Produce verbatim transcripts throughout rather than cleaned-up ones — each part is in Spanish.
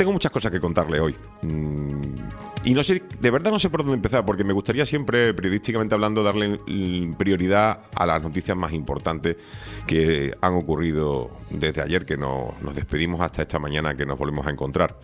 tengo muchas cosas que contarle hoy. Mm, y no sé, de verdad no sé por dónde empezar, porque me gustaría siempre, periodísticamente hablando, darle prioridad a las noticias más importantes que han ocurrido desde ayer, que nos, nos despedimos, hasta esta mañana que nos volvemos a encontrar.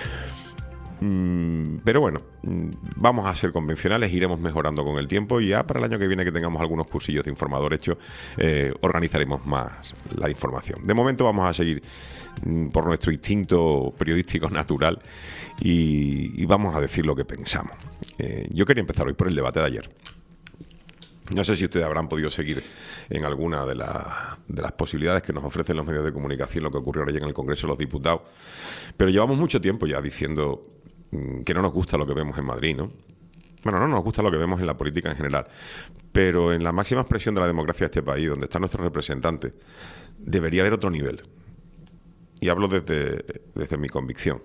Mm, pero bueno, mm, vamos a ser convencionales, iremos mejorando con el tiempo y ya para el año que viene, que tengamos algunos cursillos de informador hechos, eh, organizaremos más la información. De momento vamos a seguir mm, por nuestro instinto periodístico natural y, y vamos a decir lo que pensamos. Eh, yo quería empezar hoy por el debate de ayer. No sé si ustedes habrán podido seguir en alguna de, la, de las posibilidades que nos ofrecen los medios de comunicación lo que ocurrió ayer en el Congreso de los Diputados, pero llevamos mucho tiempo ya diciendo que no nos gusta lo que vemos en Madrid, ¿no? Bueno, no nos gusta lo que vemos en la política en general, pero en la máxima expresión de la democracia de este país, donde están nuestros representantes, debería haber otro nivel. Y hablo desde, desde mi convicción.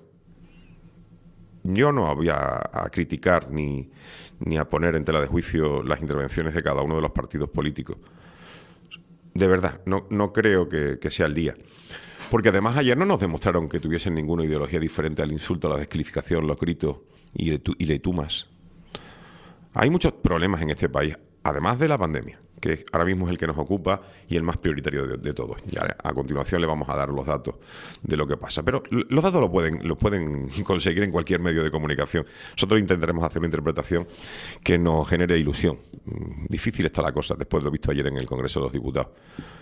Yo no voy a, a criticar ni, ni a poner en tela de juicio las intervenciones de cada uno de los partidos políticos. De verdad, no, no creo que, que sea el día. Porque además ayer no nos demostraron que tuviesen ninguna ideología diferente al insulto, a la descalificación, los gritos y, letu y letumas. Hay muchos problemas en este país, además de la pandemia, que ahora mismo es el que nos ocupa y el más prioritario de, de todos. Y a, a continuación le vamos a dar los datos de lo que pasa. Pero los datos los pueden, los pueden conseguir en cualquier medio de comunicación. Nosotros intentaremos hacer una interpretación que nos genere ilusión. Difícil está la cosa, después de lo visto ayer en el Congreso de los Diputados.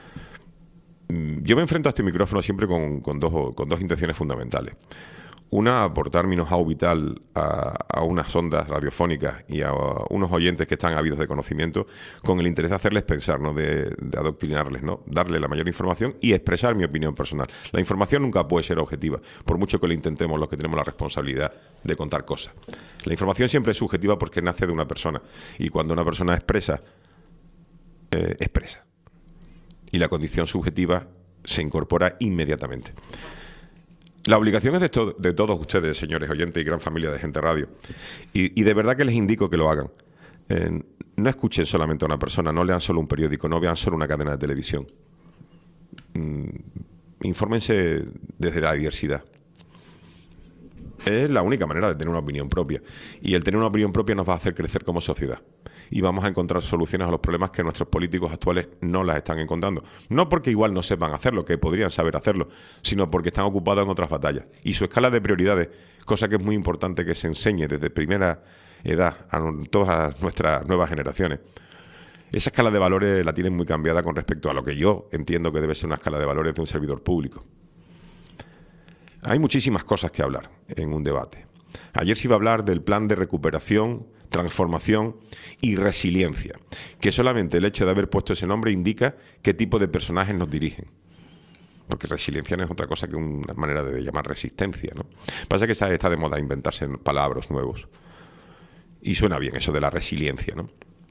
Yo me enfrento a este micrófono siempre con, con, dos, con dos intenciones fundamentales. Una, aportar mi know-how vital a, a unas ondas radiofónicas y a, a unos oyentes que están ávidos de conocimiento, con el interés de hacerles pensar, no de, de adoctrinarles, ¿no? Darle la mayor información y expresar mi opinión personal. La información nunca puede ser objetiva, por mucho que lo intentemos los que tenemos la responsabilidad de contar cosas. La información siempre es subjetiva porque nace de una persona, y cuando una persona expresa, eh, expresa. Y la condición subjetiva se incorpora inmediatamente. La obligación es de, to de todos ustedes, señores oyentes y gran familia de Gente Radio, y, y de verdad que les indico que lo hagan. Eh, no escuchen solamente a una persona, no lean solo un periódico, no vean solo una cadena de televisión. Mm, infórmense desde la diversidad. Es la única manera de tener una opinión propia, y el tener una opinión propia nos va a hacer crecer como sociedad. Y vamos a encontrar soluciones a los problemas que nuestros políticos actuales no las están encontrando. No porque igual no sepan hacerlo, que podrían saber hacerlo, sino porque están ocupados en otras batallas. Y su escala de prioridades, cosa que es muy importante que se enseñe desde primera edad a todas nuestras nuevas generaciones. Esa escala de valores la tienen muy cambiada con respecto a lo que yo entiendo que debe ser una escala de valores de un servidor público. Hay muchísimas cosas que hablar en un debate. Ayer se iba a hablar del plan de recuperación, transformación y resiliencia, que solamente el hecho de haber puesto ese nombre indica qué tipo de personajes nos dirigen. Porque resiliencia no es otra cosa que una manera de llamar resistencia, ¿no? Pasa que está de moda inventarse palabras nuevos. Y suena bien eso de la resiliencia, ¿no?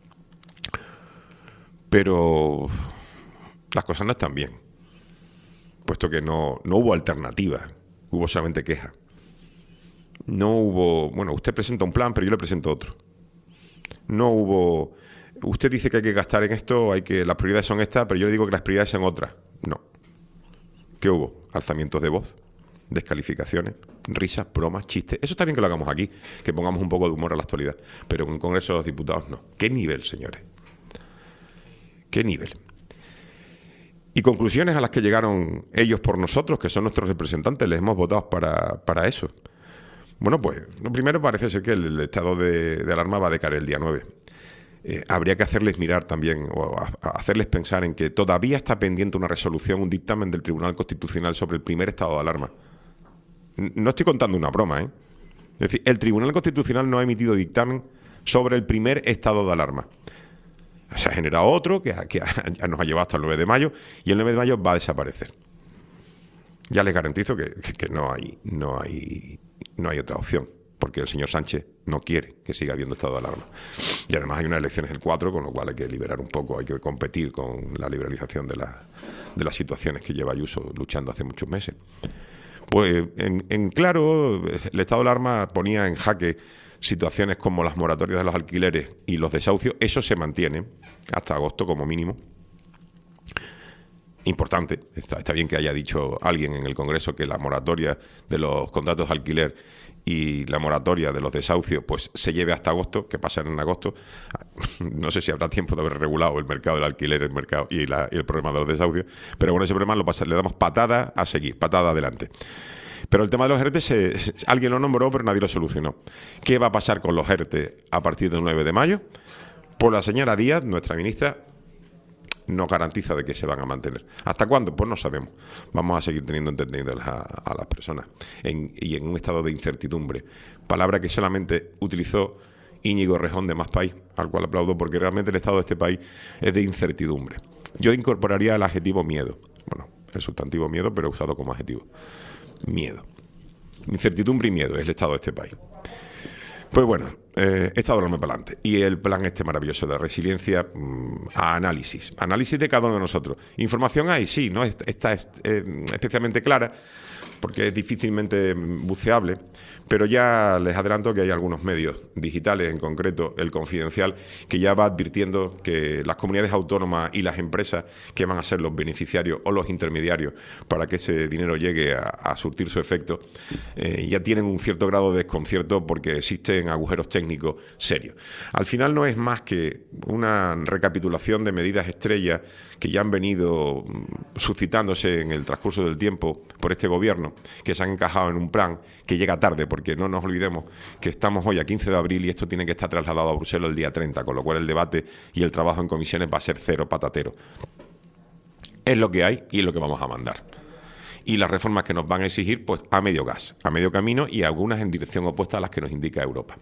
Pero las cosas no están bien, puesto que no, no hubo alternativa, hubo solamente queja. No hubo, bueno, usted presenta un plan, pero yo le presento otro. No hubo, usted dice que hay que gastar en esto, hay que las prioridades son estas, pero yo le digo que las prioridades son otras. No. ¿Qué hubo? Alzamientos de voz, descalificaciones, risas, bromas, chistes. Eso está bien que lo hagamos aquí, que pongamos un poco de humor a la actualidad, pero en el Congreso de los Diputados no. ¿Qué nivel, señores? ¿Qué nivel? Y conclusiones a las que llegaron ellos por nosotros, que son nuestros representantes, les hemos votado para, para eso. Bueno, pues, lo primero parece ser que el, el estado de, de alarma va a decaer el día nueve. Eh, habría que hacerles mirar también, o a, a hacerles pensar en que todavía está pendiente una resolución, un dictamen del Tribunal Constitucional sobre el primer estado de alarma. No estoy contando una broma, ¿eh? Es decir, el Tribunal Constitucional no ha emitido dictamen sobre el primer estado de alarma. Se ha generado otro que, que ya nos ha llevado hasta el nueve de mayo, y el nueve de mayo va a desaparecer. Ya les garantizo que, que no hay, no hay, no hay otra opción, porque el señor Sánchez no quiere que siga habiendo estado de alarma. Y además hay unas elecciones el cuatro, con lo cual hay que liberar un poco, hay que competir con la liberalización de, la, de las situaciones que lleva Ayuso luchando hace muchos meses. Pues en, en claro, el estado de alarma ponía en jaque situaciones como las moratorias de los alquileres y los desahucios. Eso se mantiene hasta agosto como mínimo. importante. Está, está bien que haya dicho alguien en el Congreso que la moratoria de los contratos de alquiler y la moratoria de los desahucios pues se lleve hasta agosto, que pasen en agosto. No sé si habrá tiempo de haber regulado el mercado del alquiler el mercado y, la, y el problema de los desahucios, pero bueno, ese problema lo pasa, le damos patada a seguir, patada adelante. Pero el tema de los ERTE, se, alguien lo nombró, pero nadie lo solucionó. ¿Qué va a pasar con los ERTE a partir del nueve de mayo? Pues la señora Díaz, nuestra ministra, no garantiza de que se van a mantener. ¿Hasta cuándo? Pues no sabemos. Vamos a seguir teniendo entendidas a, a las personas en, y en un estado de incertidumbre. Palabra que solamente utilizó Íñigo Errejón de Más País, al cual aplaudo porque realmente el estado de este país es de incertidumbre. Yo incorporaría el adjetivo miedo. Bueno, el sustantivo miedo, pero usado como adjetivo. Miedo. Incertidumbre y miedo es el estado de este país. Pues bueno, eh, he estado hablando para adelante. Y el plan este maravilloso de resiliencia mmm, a análisis. Análisis de cada uno de nosotros. Información hay, sí, no está es, eh, especialmente clara, porque es difícilmente buceable, pero ya les adelanto que hay algunos medios digitales, en concreto El Confidencial, que ya va advirtiendo que las comunidades autónomas y las empresas que van a ser los beneficiarios o los intermediarios para que ese dinero llegue a, a surtir su efecto, eh, ya tienen un cierto grado de desconcierto porque existen agujeros técnicos serios. Al final no es más que una recapitulación de medidas estrellas que ya han venido suscitándose en el transcurso del tiempo por este gobierno, que se han encajado en un plan que llega tarde, porque no nos olvidemos que estamos hoy a quince de abril y esto tiene que estar trasladado a Bruselas el día treinta, con lo cual el debate y el trabajo en comisiones va a ser cero patatero. Es lo que hay y es lo que vamos a mandar. Y las reformas que nos van a exigir, pues a medio gas, a medio camino y algunas en dirección opuesta a las que nos indica Europa.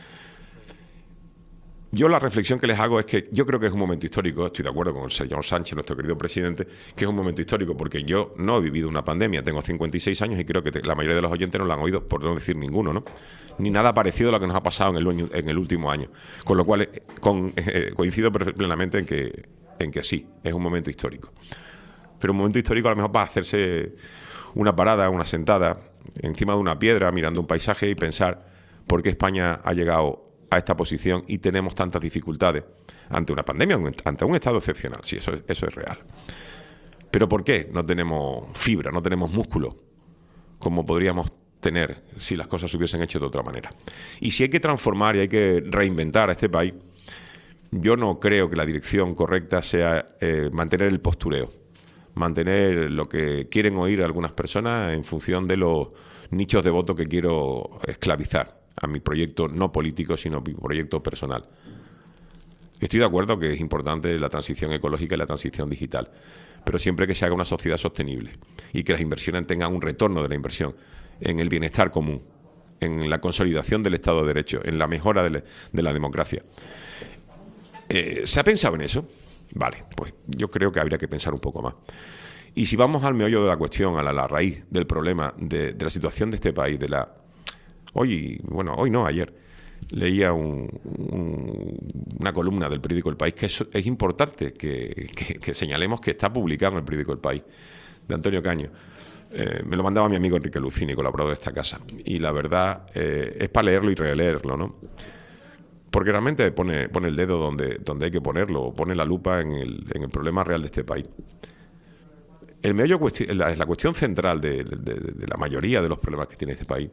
Yo la reflexión que les hago es que yo creo que es un momento histórico, estoy de acuerdo con el señor Sánchez, nuestro querido presidente, que es un momento histórico porque yo no he vivido una pandemia, tengo cincuenta y seis años y creo que la mayoría de los oyentes no lo han oído, por no decir ninguno, ¿no? Ni nada parecido a lo que nos ha pasado en el, en el último año. Con lo cual con, eh, coincido plenamente en que, en que sí, es un momento histórico. Pero un momento histórico a lo mejor para hacerse una parada, una sentada, encima de una piedra, mirando un paisaje y pensar por qué España ha llegado a esta posición y tenemos tantas dificultades ante una pandemia, ante un estado excepcional. Sí, eso, eso es real. ¿Pero por qué no tenemos fibra, no tenemos músculo como podríamos tener si las cosas se hubiesen hecho de otra manera? Y si hay que transformar y hay que reinventar a este país, yo no creo que la dirección correcta sea eh, mantener el postureo, mantener lo que quieren oír algunas personas en función de los nichos de voto que quiero esclavizar a mi proyecto no político, sino mi proyecto personal. Estoy de acuerdo que es importante la transición ecológica y la transición digital, pero siempre que se haga una sociedad sostenible y que las inversiones tengan un retorno de la inversión en el bienestar común, en la consolidación del Estado de Derecho, en la mejora de la, de la democracia. Eh, ¿Se ha pensado en eso? Vale, pues yo creo que habría que pensar un poco más. Y si vamos al meollo de la cuestión, a la, la raíz del problema, de, de la situación de este país, de la Hoy, bueno, hoy no, ayer, leía un, un, una columna del periódico El País, que es, es importante que, que, que señalemos que está publicado en el periódico El País, de Antonio Caño. Eh, me lo mandaba mi amigo Enrique Lucini, colaborador de esta casa. Y la verdad eh, es para leerlo y releerlo, ¿no? Porque realmente pone, pone el dedo donde, donde hay que ponerlo, pone la lupa en el, en el problema real de este país. El meollo, la, la cuestión central de, de, de, de la mayoría de los problemas que tiene este país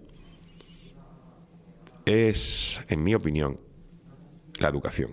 es, en mi opinión, la educación.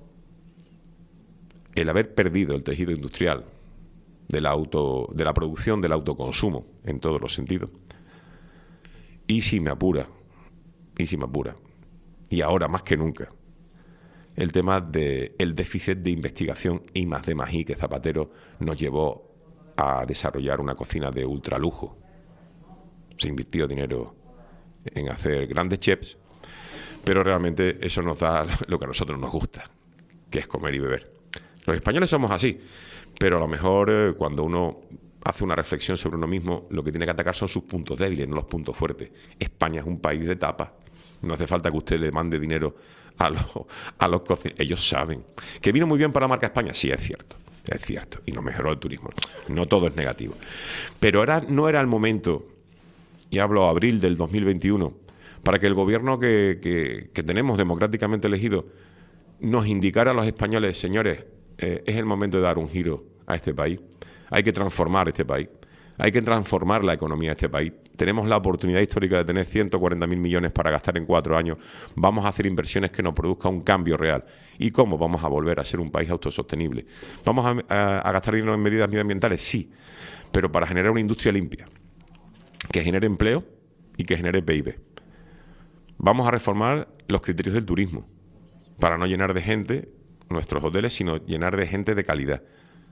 El haber perdido el tejido industrial de la, auto, de la producción del autoconsumo en todos los sentidos. Y si me apura, y si me apura, y ahora más que nunca, el tema del déficit de investigación I más D más I que Zapatero nos llevó a desarrollar una cocina de ultralujo. Se invirtió dinero en hacer grandes chefs, pero realmente eso nos da lo que a nosotros nos gusta, que es comer y beber. Los españoles somos así, pero a lo mejor eh, cuando uno hace una reflexión sobre uno mismo, lo que tiene que atacar son sus puntos débiles, no los puntos fuertes. España es un país de tapas. No hace falta que usted le mande dinero a los, a los cocineros. Ellos saben. ¿Que vino muy bien para la marca España? Sí, es cierto. Es cierto. Y nos mejoró el turismo. No todo es negativo. Pero era, no era el momento, y hablo abril del dos mil veintiuno, para que el gobierno que, que, que tenemos democráticamente elegido nos indicara a los españoles, señores, eh, es el momento de dar un giro a este país. Hay que transformar este país. Hay que transformar la economía de este país. Tenemos la oportunidad histórica de tener ciento cuarenta mil millones para gastar en cuatro años. Vamos a hacer inversiones que nos produzcan un cambio real. ¿Y cómo? Vamos a volver a ser un país autosostenible. ¿Vamos a, a, a gastar dinero en medidas medioambientales? Sí, pero para generar una industria limpia, que genere empleo y que genere P I B. Vamos a reformar los criterios del turismo, para no llenar de gente nuestros hoteles, sino llenar de gente de calidad.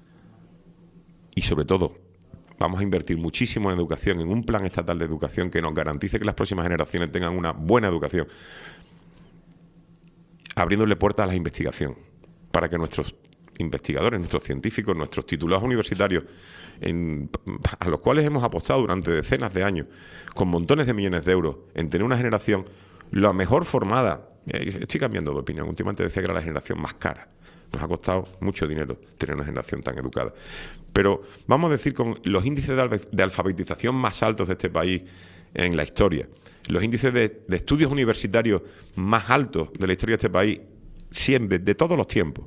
Y sobre todo, vamos a invertir muchísimo en educación, en un plan estatal de educación que nos garantice que las próximas generaciones tengan una buena educación, abriéndole puertas a la investigación, para que nuestros investigadores, nuestros científicos, nuestros titulados universitarios, en, a los cuales hemos apostado durante decenas de años, con montones de millones de euros, en tener una generación la mejor formada. Estoy cambiando de opinión. Últimamente decía que era la generación más cara. Nos ha costado mucho dinero tener una generación tan educada. Pero vamos a decir, con los índices de, alf de alfabetización más altos de este país en la historia, los índices de, de estudios universitarios más altos de la historia de este país, siempre, de todos los tiempos,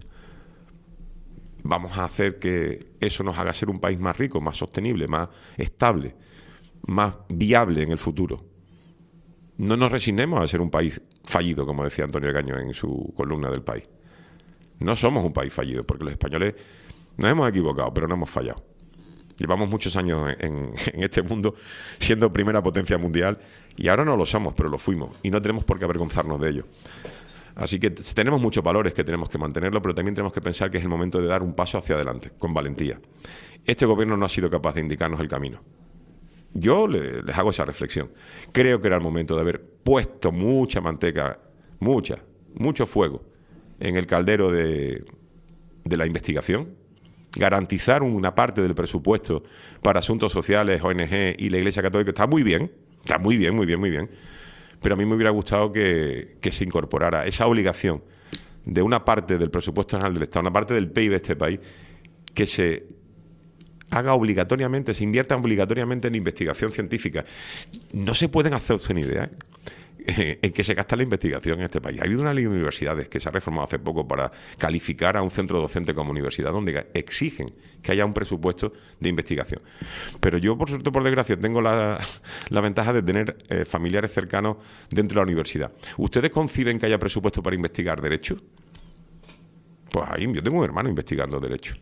vamos a hacer que eso nos haga ser un país más rico, más sostenible, más estable, más viable en el futuro. No nos resignemos a ser un país fallido, como decía Antonio Caño en su columna del País. No somos un país fallido, porque los españoles nos hemos equivocado, pero no hemos fallado. Llevamos muchos años en, en este mundo siendo primera potencia mundial y ahora no lo somos, pero lo fuimos y no tenemos por qué avergonzarnos de ello. Así que tenemos muchos valores que tenemos que mantenerlo, pero también tenemos que pensar que es el momento de dar un paso hacia adelante, con valentía. Este gobierno no ha sido capaz de indicarnos el camino. Yo le, les hago esa reflexión. Creo que era el momento de haber puesto mucha manteca, mucha, mucho fuego en el caldero de, de la investigación, garantizar una parte del presupuesto para asuntos sociales, O N G y la Iglesia Católica. Está muy bien, está muy bien, muy bien, muy bien. Pero a mí me hubiera gustado que, que se incorporara esa obligación de una parte del presupuesto general del Estado, una parte del P I B de este país, que se haga obligatoriamente, se invierta obligatoriamente en investigación científica. No se pueden hacer una idea eh, en que se gasta la investigación en este país. Ha habido una ley de universidades que se ha reformado hace poco para calificar a un centro docente como universidad, donde exigen que haya un presupuesto de investigación. Pero yo, por suerte, por desgracia, tengo la, la ventaja de tener eh, familiares cercanos dentro de la universidad. ¿Ustedes conciben que haya presupuesto para investigar derecho? Pues ahí yo tengo un hermano investigando derecho,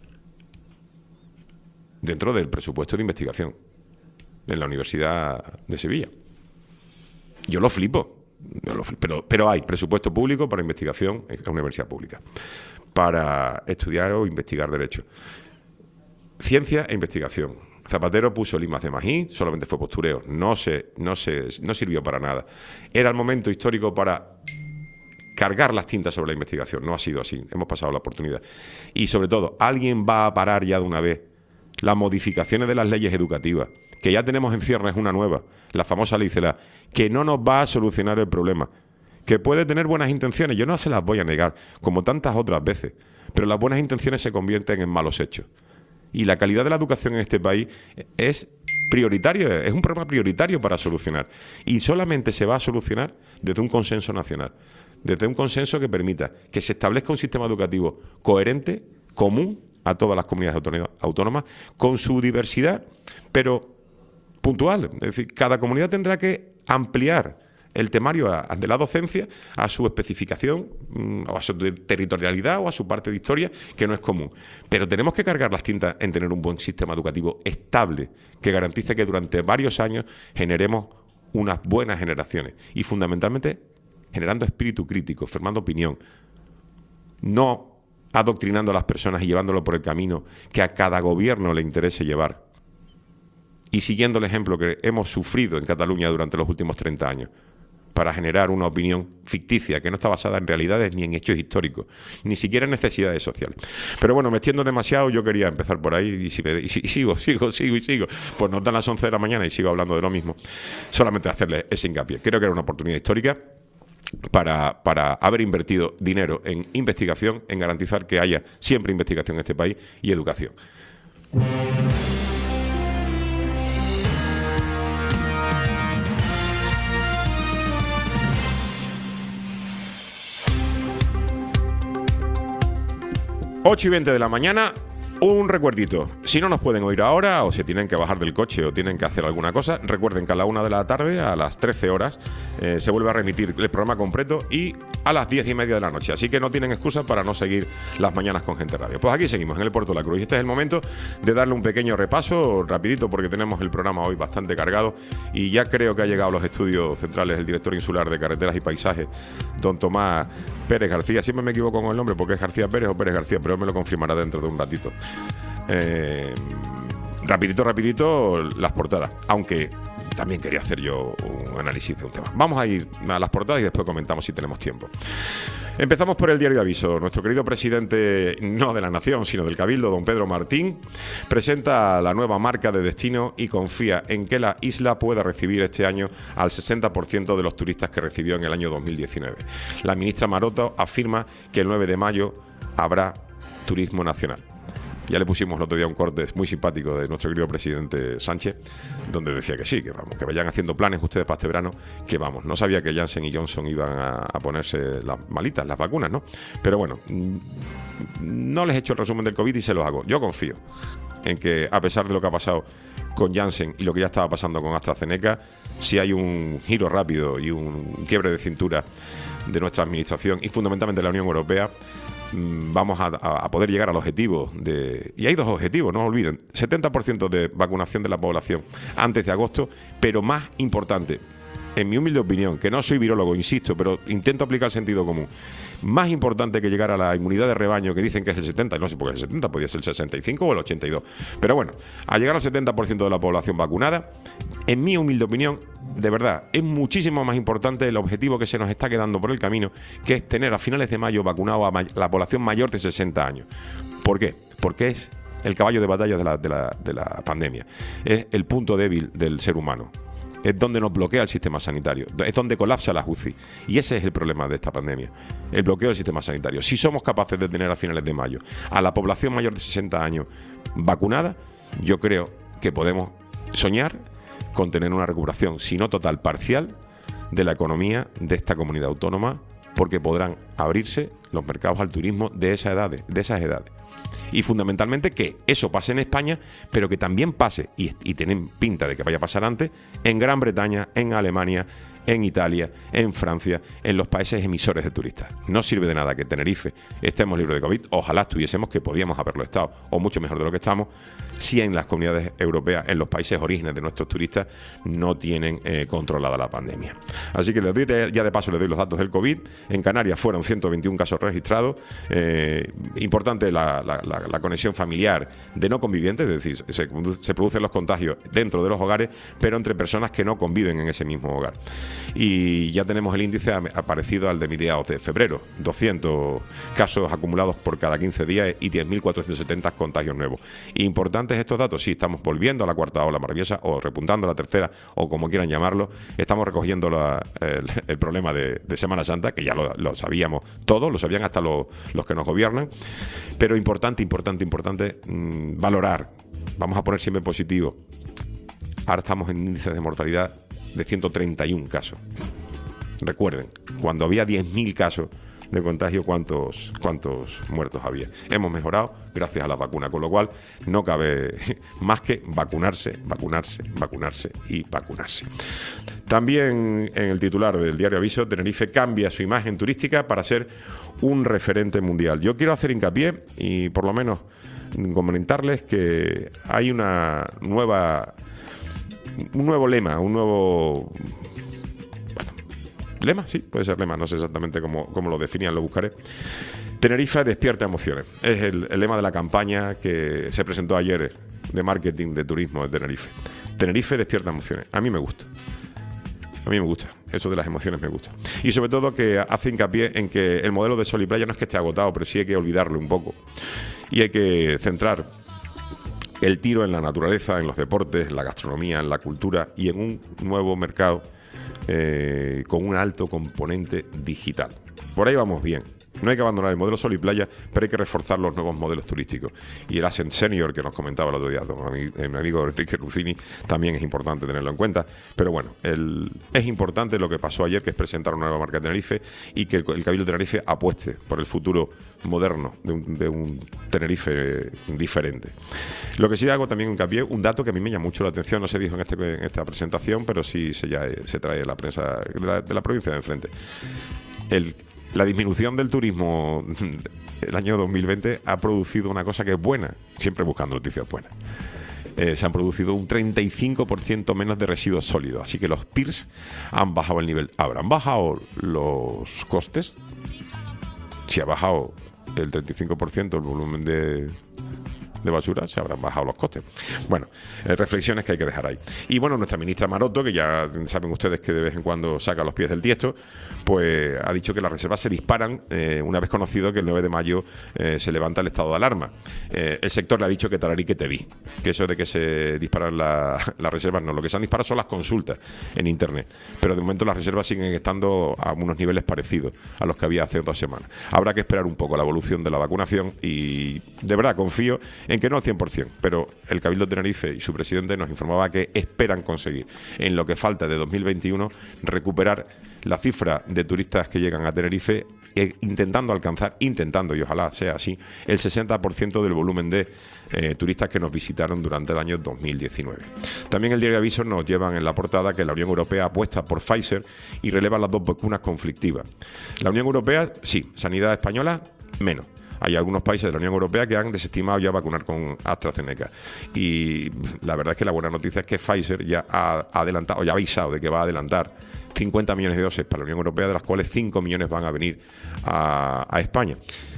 dentro del presupuesto de investigación en la Universidad de Sevilla. Yo lo flipo, yo lo flipo pero, pero hay presupuesto público para investigación en la universidad pública, para estudiar o investigar derecho. Ciencia e investigación. Zapatero puso el I más de Magí, solamente fue postureo, no, se, no, se, no sirvió para nada. Era el momento histórico para cargar las tintas sobre la investigación, no ha sido así, hemos pasado la oportunidad. Y sobre todo, alguien va a parar ya de una vez las modificaciones de las leyes educativas, que ya tenemos en ciernes una nueva, la famosa ley CELA, que no nos va a solucionar el problema, que puede tener buenas intenciones, yo no se las voy a negar, como tantas otras veces, pero las buenas intenciones se convierten en malos hechos. Y la calidad de la educación en este país es prioritario, es un problema prioritario para solucionar. Y solamente se va a solucionar desde un consenso nacional, desde un consenso que permita que se establezca un sistema educativo coherente, común, a todas las comunidades autónomas, con su diversidad, pero puntual. Es decir, cada comunidad tendrá que ampliar el temario a, de la docencia a su especificación, o a su territorialidad o a su parte de historia, que no es común. Pero tenemos que cargar las tintas en tener un buen sistema educativo estable, que garantice que durante varios años generemos unas buenas generaciones y fundamentalmente generando espíritu crítico, formando opinión, no adoctrinando a las personas y llevándolo por el camino que a cada gobierno le interese llevar, y siguiendo el ejemplo que hemos sufrido en Cataluña durante los últimos treinta años, para generar una opinión ficticia que no está basada en realidades ni en hechos históricos, ni siquiera en necesidades sociales. Pero bueno, me extiendo demasiado, yo quería empezar por ahí y, si me, y sigo, sigo, sigo y sigo. Pues nos dan las once de la mañana y sigo hablando de lo mismo. Solamente hacerle ese hincapié. Creo que era una oportunidad histórica Para, para haber invertido dinero en investigación, en garantizar que haya siempre investigación en este país y educación. ocho y veinte de la mañana, Un recuerdito, si no nos pueden oír ahora o si tienen que bajar del coche o tienen que hacer alguna cosa, recuerden que a la una de la tarde, a las trece horas, eh, se vuelve a remitir el programa completo y a las diez y media de la noche. Así que no tienen excusa para no seguir las mañanas con Gente Radio. Pues aquí seguimos, en el Puerto de la Cruz. Y este es el momento de darle un pequeño repaso, rapidito, porque tenemos el programa hoy bastante cargado y ya creo que ha llegado a los estudios centrales el director insular de Carreteras y Paisajes, don Tomás Pérez García. Siempre me equivoco con el nombre porque es García Pérez o Pérez García, pero él me lo confirmará dentro de un ratito. Eh, rapidito, rapidito, las portadas. Aunque también quería hacer yo un análisis de un tema. Vamos a ir a las portadas y después comentamos si tenemos tiempo. Empezamos por el diario de Aviso. Nuestro querido presidente, no de la Nación, sino del Cabildo, don Pedro Martín, presenta la nueva marca de destino y confía en que la isla pueda recibir este año al sesenta por ciento de los turistas que recibió en el año dos mil diecinueve. La ministra Maroto afirma que el nueve de mayo habrá turismo nacional. Ya le pusimos el otro día un corte muy simpático de nuestro querido presidente Sánchez, donde decía que sí, que vamos, que vayan haciendo planes ustedes para este verano, que vamos, no sabía que Janssen y Johnson iban a, a ponerse las malitas, las vacunas, ¿no? Pero bueno, no les he hecho el resumen del COVID y se los hago. Yo confío en que, a pesar de lo que ha pasado con Janssen y lo que ya estaba pasando con AstraZeneca, si hay un giro rápido y un quiebre de cintura de nuestra administración y fundamentalmente de la Unión Europea, vamos a, a poder llegar al objetivo de... Y hay dos objetivos, no olviden. setenta por ciento de vacunación de la población antes de agosto, pero más importante, en mi humilde opinión, que no soy virólogo, insisto, pero intento aplicar el sentido común, más importante que llegar a la inmunidad de rebaño, que dicen que es el setenta, no sé por qué es el setenta, podría ser el sesenta y cinco o el ochenta y dos. Pero bueno, a llegar al setenta por ciento de la población vacunada, en mi humilde opinión, de verdad, es muchísimo más importante el objetivo que se nos está quedando por el camino, que es tener a finales de mayo vacunado a la población mayor de sesenta años. ¿Por qué? Porque es el caballo de batalla de la, de la, de la pandemia. Es el punto débil del ser humano. Es donde nos bloquea el sistema sanitario, es donde colapsa la U C I. Y ese es el problema de esta pandemia, el bloqueo del sistema sanitario. Si somos capaces de tener a finales de mayo a la población mayor de sesenta años vacunada, yo creo que podemos soñar con tener una recuperación, si no total, parcial, de la economía de esta comunidad autónoma, porque podrán abrirse los mercados al turismo de esas edades, de esas edades. Y fundamentalmente que eso pase en España, pero que también pase, y, y tienen pinta de que vaya a pasar antes, en Gran Bretaña, en Alemania, en Italia, en Francia, en los países emisores de turistas. No sirve de nada que Tenerife estemos libres de COVID, ojalá estuviésemos, que podíamos haberlo estado, o mucho mejor de lo que estamos, si en las comunidades europeas, en los países orígenes de nuestros turistas, no tienen eh, controlada la pandemia. Así que les doy, ya de paso les doy los datos del COVID. En Canarias fueron ciento veintiún casos registrados. Eh, importante la, la, la, la conexión familiar de no convivientes, es decir, se, se producen los contagios dentro de los hogares, pero entre personas que no conviven en ese mismo hogar. Y ya tenemos el índice parecido al de mediados de febrero, doscientos casos acumulados por cada quince días y diez mil cuatrocientos setenta contagios nuevos. Importantes estos datos, sí, estamos volviendo a la cuarta ola maravillosa o repuntando a la tercera o como quieran llamarlo. Estamos recogiendo la, el, el problema de, de Semana Santa, que ya lo, lo sabíamos todos, lo sabían hasta lo, los que nos gobiernan, pero importante, importante, importante mmm, valorar, vamos a poner siempre positivo. Ahora estamos en índices de mortalidad de ciento treinta y uno casos. Recuerden, cuando había diez mil casos de contagio, ¿cuántos, cuántos muertos había? Hemos mejorado gracias a la vacuna, con lo cual no cabe más que vacunarse, vacunarse, vacunarse y vacunarse. También en el titular del diario Aviso, Tenerife cambia su imagen turística para ser un referente mundial. Yo quiero hacer hincapié y por lo menos comentarles que hay una nueva... un nuevo lema, un nuevo... Bueno, lema, sí, puede ser lema, no sé exactamente cómo, cómo lo definían, lo buscaré. Tenerife despierta emociones. Es el, el lema de la campaña que se presentó ayer de marketing de turismo de Tenerife. Tenerife despierta emociones. A mí me gusta. A mí me gusta. Eso de las emociones me gusta. Y sobre todo que hace hincapié en que el modelo de Sol y Playa no es que esté agotado, pero sí hay que olvidarlo un poco. Y hay que centrar el tiro en la naturaleza, en los deportes, en la gastronomía, en la cultura y en un nuevo mercado eh, con un alto componente digital. Por ahí vamos bien. No hay que abandonar el modelo sol y playa, pero hay que reforzar los nuevos modelos turísticos. Y el Ascent Senior, que nos comentaba el otro día mi amigo Enrique Rucini, también es importante tenerlo en cuenta. Pero bueno, el, es importante lo que pasó ayer, que es presentar una nueva marca de Tenerife y que el, el Cabildo de Tenerife apueste por el futuro moderno de un, de un Tenerife diferente. Lo que sí hago también hincapié, un dato que a mí me llama mucho la atención, no se dijo en, este, en esta presentación, pero sí se, ya, se trae en la prensa de la, de la provincia de enfrente. El, la disminución del turismo el año dos mil veinte ha producido una cosa que es buena, siempre buscando noticias buenas. Eh, se han producido un treinta y cinco por ciento menos de residuos sólidos, así que los P I R S han bajado el nivel. ¿Habrán bajado los costes? Si ha bajado el treinta y cinco por ciento el volumen de, de basura, se habrán bajado los costes. Bueno, eh, reflexiones que hay que dejar ahí. Y bueno, nuestra ministra Maroto, que ya saben ustedes que de vez en cuando saca los pies del tiesto, pues ha dicho que las reservas se disparan eh, una vez conocido que el nueve de mayo eh, se levanta el estado de alarma. Eh, el sector le ha dicho que tararí que te vi, que eso de que se disparan la, las reservas no, lo que se han disparado son las consultas en internet, pero de momento las reservas siguen estando a unos niveles parecidos a los que había hace dos semanas. Habrá que esperar un poco la evolución de la vacunación y de verdad confío en que no al cien por ciento, pero el Cabildo de Tenerife y su presidente nos informaba que esperan conseguir en lo que falta de dos mil veintiuno recuperar la cifra de turistas que llegan a Tenerife, eh, intentando alcanzar, intentando, y ojalá sea así, el sesenta por ciento del volumen de eh, turistas que nos visitaron durante el año dos mil diecinueve. También el diario de Avisos nos llevan en la portada que la Unión Europea apuesta por Pfizer y releva las dos vacunas conflictivas. La Unión Europea, sí, sanidad española, menos. Hay algunos países de la Unión Europea que han desestimado ya vacunar con AstraZeneca. Y la verdad es que la buena noticia es que Pfizer ya ha adelantado, ya ha avisado de que va a adelantar cincuenta millones de dosis para la Unión Europea, de las cuales cinco millones van a venir a, a España.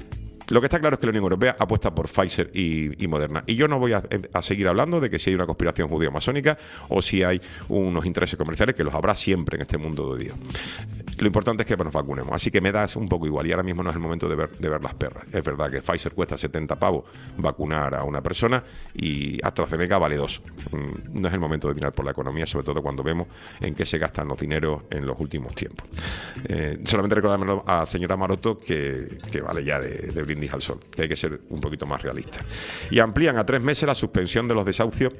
Lo que está claro es que la Unión Europea apuesta por Pfizer y, y Moderna. Y yo no voy a, a seguir hablando de que si hay una conspiración judío-masónica o si hay unos intereses comerciales, que los habrá siempre en este mundo de Dios. Lo importante es que nos vacunemos. Así que me da un poco igual. Y ahora mismo no es el momento de ver, de ver las perras. Es verdad que Pfizer cuesta setenta pavos vacunar a una persona y AstraZeneca vale dos. No es el momento de mirar por la economía, sobre todo cuando vemos en qué se gastan los dineros en los últimos tiempos. Eh, solamente recordarme a la señora Maroto que, que vale ya de, de brindis al sol, que hay que ser un poquito más realista. Y amplían a tres meses la suspensión de los desahucios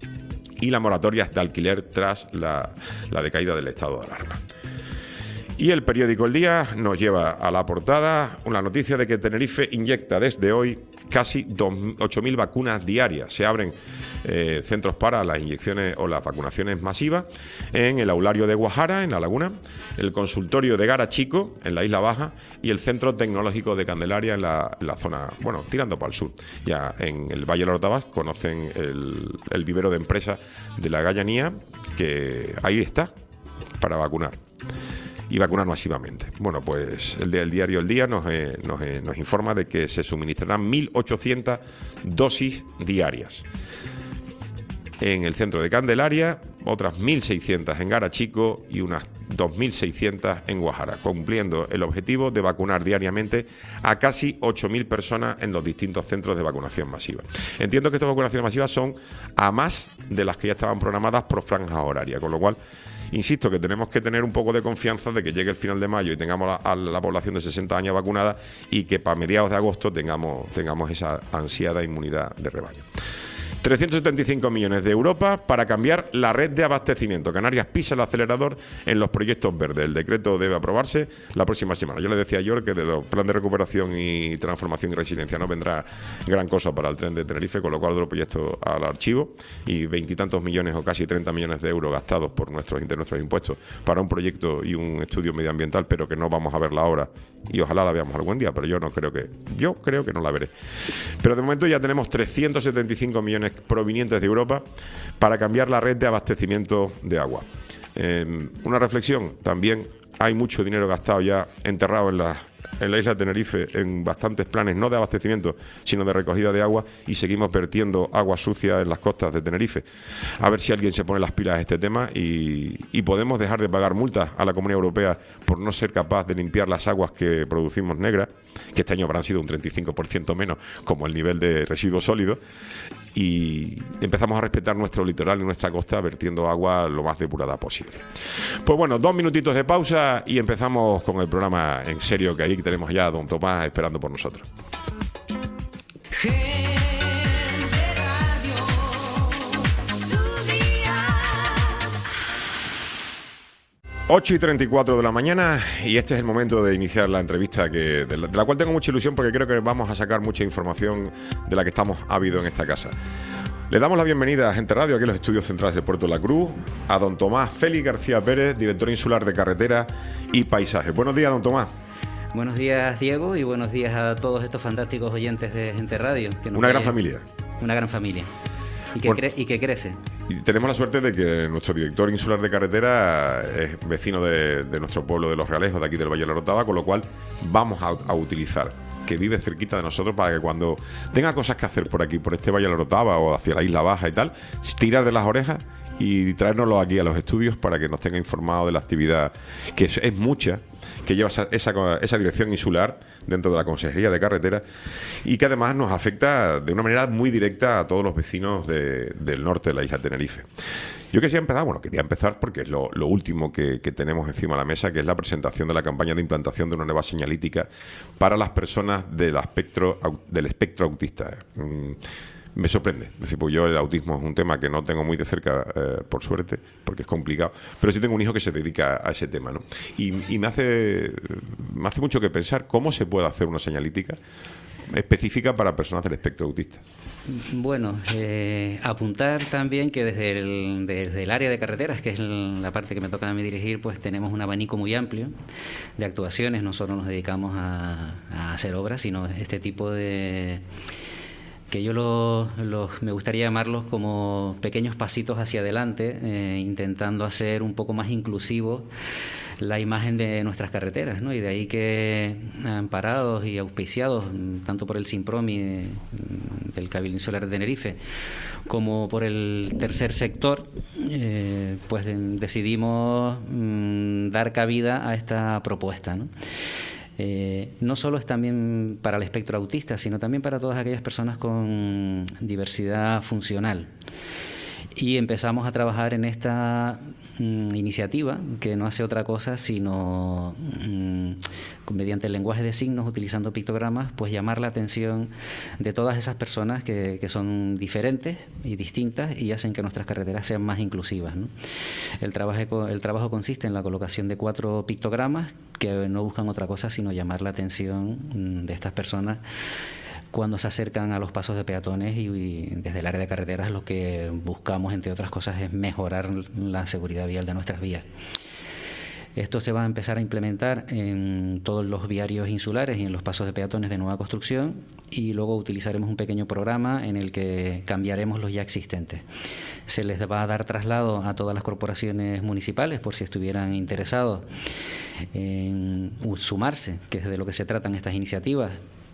y la moratoria de alquiler tras la, la decaída del estado de alarma. Y el periódico El Día nos lleva a la portada una noticia de que Tenerife inyecta desde hoy casi ocho mil vacunas diarias. Se abren eh, centros para las inyecciones o las vacunaciones masivas en el aulario de Guajara, en La Laguna, el consultorio de Gara Chico, en la Isla Baja, y el centro tecnológico de Candelaria, en la, en la zona, bueno, tirando para el sur. Ya en el Valle de los Orotavas conocen el, el vivero de empresas de la Gallanía, que ahí está, para vacunar. Y vacunar masivamente. Bueno, pues el, el diario El Día nos, eh, nos, eh, nos informa de que se suministrarán mil ochocientas dosis diarias en el centro de Candelaria, otras mil seiscientas en Gara Chico y unas dos mil seiscientas en Guajara, cumpliendo el objetivo de vacunar diariamente a casi ocho mil personas en los distintos centros de vacunación masiva. Entiendo que estas vacunaciones masivas son a más de las que ya estaban programadas por franjas horarias, con lo cual insisto que tenemos que tener un poco de confianza de que llegue el final de mayo y tengamos la, a la población de sesenta años vacunada y que para mediados de agosto tengamos, tengamos esa ansiada inmunidad de rebaño. trescientos setenta y cinco millones de Europa para cambiar la red de abastecimiento. Canarias pisa el acelerador en los proyectos verdes. El decreto debe aprobarse la próxima semana. Yo le decía ayer que de los planes de recuperación y transformación y resiliencia no vendrá gran cosa para el tren de Tenerife, con lo cual otro proyecto al archivo y veintitantos millones o casi treinta millones de euros gastados por nuestros, de nuestros impuestos para un proyecto y un estudio medioambiental, pero que no vamos a verla ahora y ojalá la veamos algún día, pero yo no creo que, yo creo que no la veré. Pero de momento ya tenemos trescientos setenta y cinco millones provenientes de Europa para cambiar la red de abastecimiento de agua. Eh, una reflexión, también hay mucho dinero gastado ya enterrado en la, en la isla de Tenerife en bastantes planes, no de abastecimiento, sino de recogida de agua, y seguimos vertiendo agua sucia en las costas de Tenerife. A ver si alguien se pone las pilas a este tema y, y podemos dejar de pagar multas a la Comunidad Europea por no ser capaz de limpiar las aguas que producimos negras que este año habrán sido un treinta y cinco por ciento menos como el nivel de residuos sólidos, y empezamos a respetar nuestro litoral y nuestra costa vertiendo agua lo más depurada posible. Pues bueno, dos minutitos de pausa y empezamos con el programa en serio, que ahí tenemos ya a don Tomás esperando por nosotros. ocho y treinta y cuatro de la mañana, y este es el momento de iniciar la entrevista, que, de, la, de la cual tengo mucha ilusión porque creo que vamos a sacar mucha información de la que estamos ávidos en esta casa. Le damos la bienvenida a Gente Radio, aquí en los estudios centrales del Puerto de la Cruz, a don Tomás Félix García Pérez, director insular de Carretera y Paisaje. Buenos días, don Tomás. Buenos días, Diego, y buenos días a todos estos fantásticos oyentes de Gente Radio. Que nos Una gran vayan, familia. Una gran familia. Y que, Bueno, cre- y que crece. Y tenemos la suerte de que nuestro director insular de Carretera es vecino de, de nuestro pueblo de Los Realejos, de aquí del Valle de la Orotava, con lo cual vamos a, a utilizar que vive cerquita de nosotros para que cuando tenga cosas que hacer por aquí, por este Valle de la Orotava o hacia la Isla Baja y tal, tirar de las orejas y traérnoslo aquí a los estudios para que nos tenga informado de la actividad, que es, es mucha, que lleva esa, esa, esa dirección insular dentro de la Consejería de Carretera, y que además nos afecta de una manera muy directa a todos los vecinos de, del norte de la isla de Tenerife. Yo quería empezar, bueno, quería empezar porque es lo, lo último que, que tenemos encima de la mesa, que es la presentación de la campaña de implantación de una nueva señalítica para las personas del espectro, del espectro autista. Mm. Me sorprende, es decir, pues yo el autismo es un tema que no tengo muy de cerca, eh, por suerte, porque es complicado, pero sí tengo un hijo que se dedica a ese tema, ¿no? Y, y me hace me hace mucho que pensar cómo se puede hacer una señalítica específica para personas del espectro autista. Bueno, eh, apuntar también que desde el, desde el área de carreteras, que es el, la parte que me toca a mí dirigir, pues tenemos un abanico muy amplio de actuaciones. No solo nos dedicamos a, a hacer obras, sino este tipo de... que yo lo, lo, me gustaría llamarlos como pequeños pasitos hacia adelante, eh, intentando hacer un poco más inclusivo la imagen de nuestras carreteras, ¿no? Y de ahí que, amparados y auspiciados tanto por el SINPROMI de, del Cabildo Insular de Tenerife como por el tercer sector, eh, pues de, decidimos mm, dar cabida a esta propuesta, ¿no? Eh, no solo es también para el espectro autista, sino también para todas aquellas personas con diversidad funcional. Y empezamos a trabajar en esta mm, iniciativa, que no hace otra cosa sino, mm, mediante el lenguaje de signos, utilizando pictogramas, pues llamar la atención de todas esas personas que, que son diferentes y distintas y hacen que nuestras carreteras sean más inclusivas, ¿no? El trabajo, el trabajo consiste en la colocación de cuatro pictogramas que no buscan otra cosa sino llamar la atención mm, de estas personas cuando se acercan a los pasos de peatones, y, y desde el área de carreteras lo que buscamos, entre otras cosas, es mejorar la seguridad vial de nuestras vías. Esto se va a empezar a implementar en todos los viarios insulares y en los pasos de peatones de nueva construcción, y luego utilizaremos un pequeño programa en el que cambiaremos los ya existentes. Se les va a dar traslado a todas las corporaciones municipales por si estuvieran interesados en sumarse, que es de lo que se tratan estas iniciativas,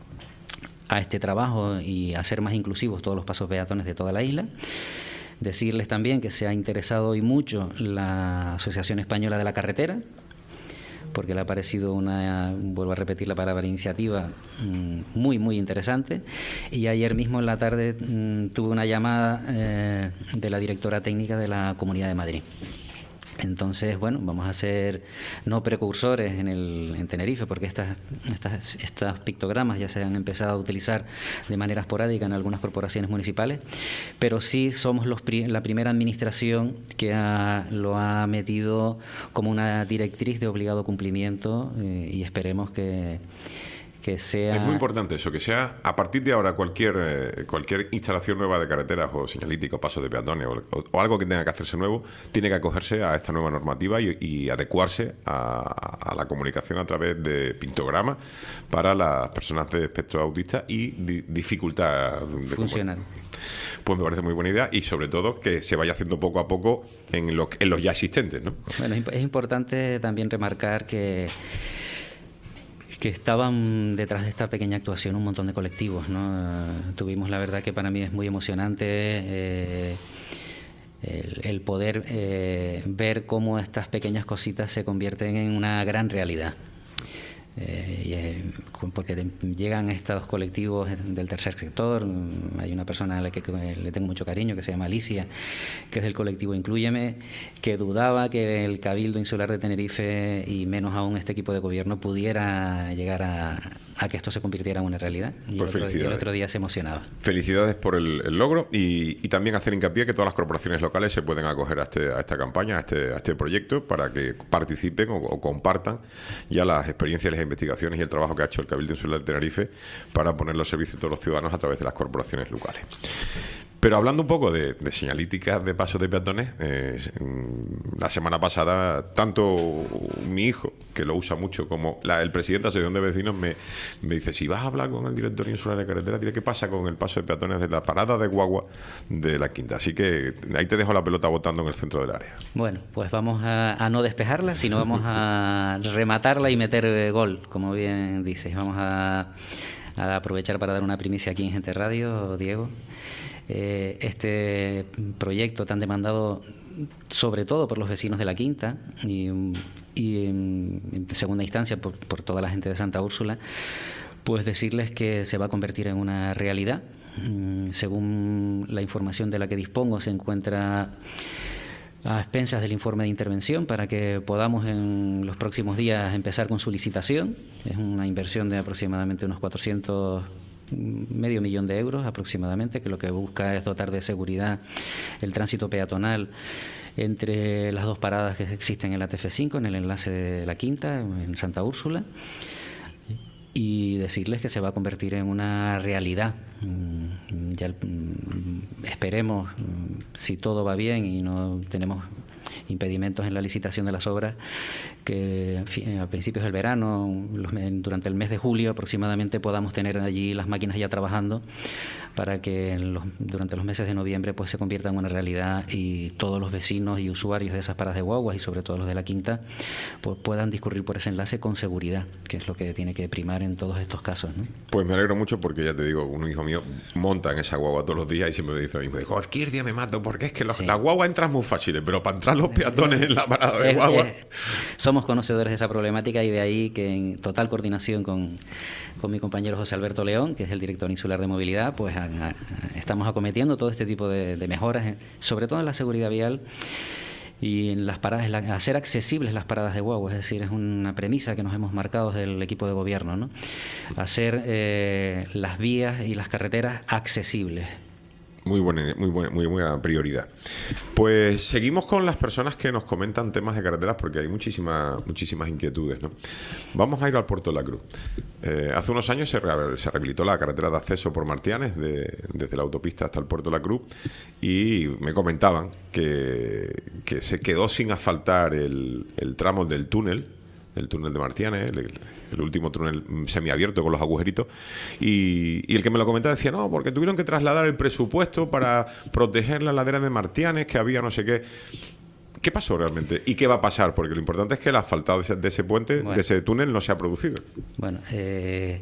a este trabajo y hacer más inclusivos todos los pasos peatones de toda la isla. Decirles también que se ha interesado y mucho la Asociación Española de la Carretera, porque le ha parecido una, vuelvo a repetir la palabra, iniciativa muy, muy interesante. Y ayer mismo en la tarde mmm, tuve una llamada eh, de la directora técnica de la Comunidad de Madrid. Entonces, bueno, vamos a ser no precursores en, el, en Tenerife, porque estas, estas, estas pictogramas ya se han empezado a utilizar de manera esporádica en algunas corporaciones municipales, pero sí somos los pri la primera administración que ha, lo ha metido como una directriz de obligado cumplimiento, eh, y esperemos que... que sea... Es muy importante eso, que sea a partir de ahora cualquier eh, cualquier instalación nueva de carreteras o señalítica o paso de peatones o, o, o algo que tenga que hacerse nuevo, tiene que acogerse a esta nueva normativa y, y adecuarse a, a la comunicación a través de pictogramas para las personas de espectro autista y di, dificultad de funcional. Pues me parece muy buena idea, y sobre todo que se vaya haciendo poco a poco en, lo, en los ya existentes, ¿no? Bueno, es importante también remarcar que que estaban detrás de esta pequeña actuación un montón de colectivos, ¿no? Uh, tuvimos, la verdad que para mí es muy emocionante eh, el, el poder eh, ver cómo estas pequeñas cositas se convierten en una gran realidad. Eh, y, eh, porque de, llegan estos colectivos del tercer sector. Hay una persona a la que, que le tengo mucho cariño, que se llama Alicia, que es del colectivo Inclúyeme, que dudaba que el Cabildo Insular de Tenerife, y menos aún este equipo de gobierno, pudiera llegar a, a que esto se convirtiera en una realidad. Y pues el, otro, y el otro día se emocionaba. Felicidades por el, el logro, y, y también hacer hincapié que todas las corporaciones locales se pueden acoger a, este, a esta campaña, a este, a este proyecto, para que participen o, o compartan ya las experiencias, las investigaciones y el trabajo que ha hecho el Cabildo Insular de Tenerife para poner los servicios de todos los ciudadanos a través de las corporaciones locales. Pero hablando un poco de, de señalíticas de pasos de peatones, eh, la semana pasada, tanto mi hijo, que lo usa mucho, como la, el presidente de la Asociación de Vecinos, me, me dice: si vas a hablar con el director insular de carretera, dile qué pasa con el paso de peatones de la parada de guagua de la Quinta. Así que ahí te dejo la pelota botando en el centro del área. Bueno, pues vamos a, a no despejarla, sino vamos a rematarla y meter eh, gol, como bien dices. Vamos a, a aprovechar para dar una primicia aquí en Gente Radio, Diego. Eh, este proyecto tan demandado sobre todo por los vecinos de la Quinta y, y en, en segunda instancia por, por toda la gente de Santa Úrsula, pues decirles que se va a convertir en una realidad. Según la información de la que dispongo, se encuentra a expensas del informe de intervención para que podamos en los próximos días empezar con su licitación. Es una inversión de aproximadamente unos cuatrocientos medio millón de euros aproximadamente, que lo que busca es dotar de seguridad el tránsito peatonal entre las dos paradas que existen en la T F cinco, en el enlace de la Quinta, en Santa Úrsula, y decirles que se va a convertir en una realidad. Ya esperemos, si todo va bien y no tenemos impedimentos en la licitación de las obras, que a principios del verano, los, durante el mes de julio aproximadamente, podamos tener allí las máquinas ya trabajando para que en los, durante los meses de noviembre pues se convierta en una realidad y todos los vecinos y usuarios de esas paradas de guaguas, y sobre todo los de la Quinta, pues puedan discurrir por ese enlace con seguridad, que es lo que tiene que primar en todos estos casos, ¿no? Pues me alegro mucho, porque ya te digo, un hijo mío monta en esa guagua todos los días y siempre me dice lo mismo: cualquier día me mato, porque es que los, sí. las guaguas entran muy fáciles, pero para entrar los peatones en la parada de guagua... Eh, eh, somos conocedores de esa problemática, y de ahí que en total coordinación con, con mi compañero José Alberto León, que es el director insular de movilidad, pues a, a, estamos acometiendo todo este tipo de, de mejoras, sobre todo en la seguridad vial y en las paradas, en la, hacer accesibles las paradas de guagua. Es decir, es una premisa que nos hemos marcado desde el equipo de gobierno, ¿no? Hacer eh, las vías y las carreteras accesibles. Muy buena, muy buena, muy buena prioridad. Pues seguimos con las personas que nos comentan temas de carreteras, porque hay muchísimas muchísimas inquietudes, ¿no? Vamos a ir al Puerto de la Cruz. Eh, hace unos años se, re, se rehabilitó la carretera de acceso por Martianes, de, desde la autopista hasta el Puerto de la Cruz, y me comentaban que, que se quedó sin asfaltar el, el tramo del túnel, el túnel de Martianes, el, el último túnel semiabierto con los agujeritos, y, y el que me lo comentaba decía: no, porque tuvieron que trasladar el presupuesto para proteger la ladera de Martianes, que había no sé qué. ¿Qué pasó realmente? ¿Y qué va a pasar? Porque lo importante es que el asfaltado de ese, de ese puente, bueno, de ese túnel, no se ha producido. Bueno, eh...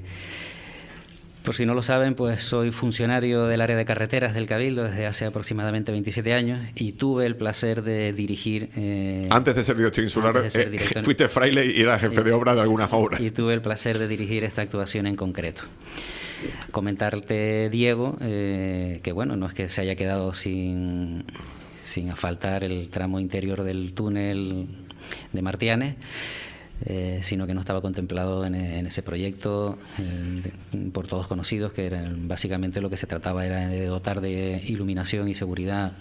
por si no lo saben, pues soy funcionario del área de carreteras del Cabildo desde hace aproximadamente veintisiete años, y tuve el placer de dirigir... Eh, antes de ser director insular, ser eh, director, fuiste fraile y eras jefe eh, de obra de algunas obras. Y tuve el placer de dirigir esta actuación en concreto. Comentarte, Diego, eh, que bueno, no es que se haya quedado sin, sin asfaltar el tramo interior del túnel de Martianes, Eh, sino que no estaba contemplado en, en ese proyecto, eh, por todos conocidos, que era, básicamente lo que se trataba era de dotar de iluminación y seguridad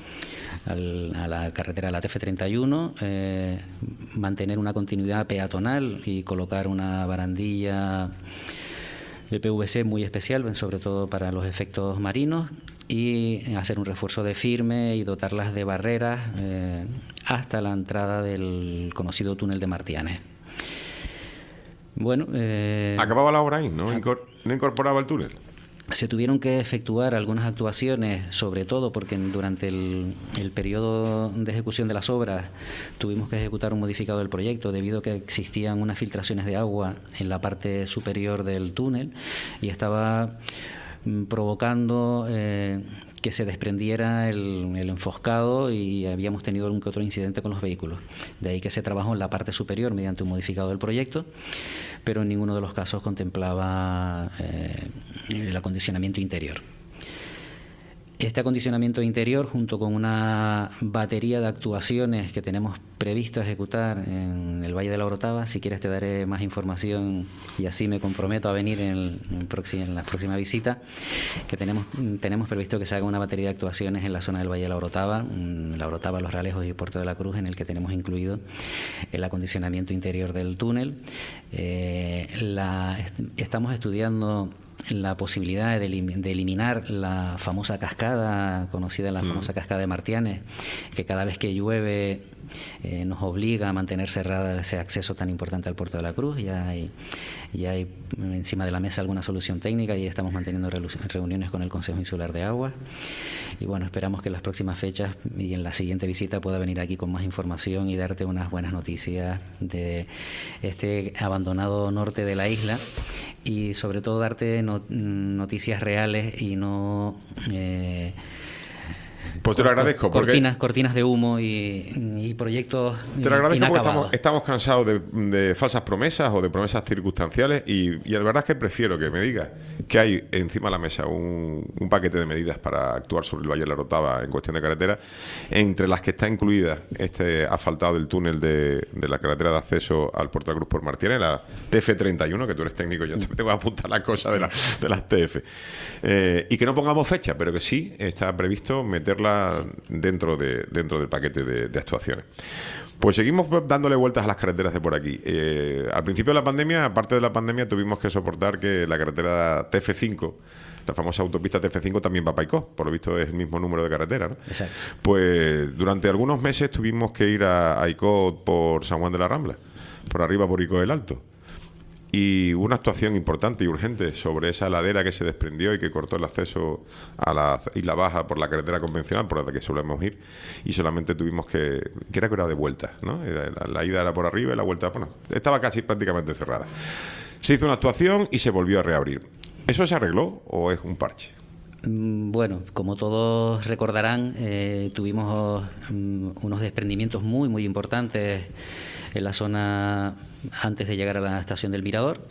al, a la carretera de la T F treinta y uno, eh, mantener una continuidad peatonal y colocar una barandilla de P V C muy especial, sobre todo para los efectos marinos, y hacer un refuerzo de firme y dotarlas de barreras eh, hasta la entrada del conocido túnel de Martianes. Bueno, eh, acababa la obra ahí, ¿no? Incor- ¿No incorporaba el túnel? Se tuvieron que efectuar algunas actuaciones, sobre todo porque durante el, el periodo de ejecución de las obras tuvimos que ejecutar un modificado del proyecto, debido a que existían unas filtraciones de agua en la parte superior del túnel, y estaba provocando eh, que se desprendiera el, el enfoscado y habíamos tenido algún que otro incidente con los vehículos. De ahí que se trabajó en la parte superior mediante un modificado del proyecto, pero en ninguno de los casos contemplaba eh, el acondicionamiento interior. Este acondicionamiento interior, junto con una batería de actuaciones que tenemos previsto ejecutar en el Valle de la Orotava, si quieres te daré más información y así me comprometo a venir en, el, en, próxima, en la próxima visita, que tenemos, tenemos previsto que se haga una batería de actuaciones en la zona del Valle de la Orotava, la Orotava, Los Realejos y Puerto de la Cruz, en el que tenemos incluido el acondicionamiento interior del túnel. Eh, la, est estamos estudiando la posibilidad de, elim de eliminar la famosa cascada, conocida la mm. famosa cascada de Martianes, que cada vez que llueve eh, nos obliga a mantener cerrada ese acceso tan importante al Puerto de la Cruz. Ya hay, ya hay encima de la mesa alguna solución técnica y estamos manteniendo reuniones con el Consejo Insular de Aguas. Y bueno, esperamos que en las próximas fechas y en la siguiente visita pueda venir aquí con más información y darte unas buenas noticias de este abandonado norte de la isla, y sobre todo darte no, noticias reales y no eh, pues te lo agradezco cortinas, cortinas de humo y, y proyectos te lo agradezco inacabados. Porque estamos, estamos cansados de, de falsas promesas o de promesas circunstanciales y, y la verdad es que prefiero que me digas que hay encima de la mesa un, un paquete de medidas para actuar sobre el Valle de la Orotava en cuestión de carretera, entre las que está incluida este asfaltado del túnel de, de la carretera de acceso al Puerto de la Cruz por Martínez, la T F treinta y uno, que tú eres técnico y yo te tengo que apuntar las cosas de, la, de las T F, eh, y que no pongamos fecha, pero que sí está previsto meterla dentro, de, dentro del paquete de, de actuaciones. Pues seguimos dándole vueltas a las carreteras de por aquí. Eh, al principio de la pandemia, aparte de la pandemia, tuvimos que soportar que la carretera T F cinco, la famosa autopista T F cinco, también va a Paicó. Por lo visto es el mismo número de carretera, ¿no? Exacto. Pues durante algunos meses tuvimos que ir a Aicó por San Juan de la Rambla, por arriba por Icó del Alto. Y una actuación importante y urgente sobre esa ladera que se desprendió y que cortó el acceso a la Isla Baja por la carretera convencional por la que solemos ir, y solamente tuvimos que... que era que era de vuelta, ¿no? La, la ida era por arriba y la vuelta... bueno, estaba casi prácticamente cerrada. Se hizo una actuación y se volvió a reabrir. ¿Eso se arregló o es un parche? Bueno, como todos recordarán, eh, tuvimos um, unos desprendimientos muy, muy importantes en la zona antes de llegar a la estación del Mirador.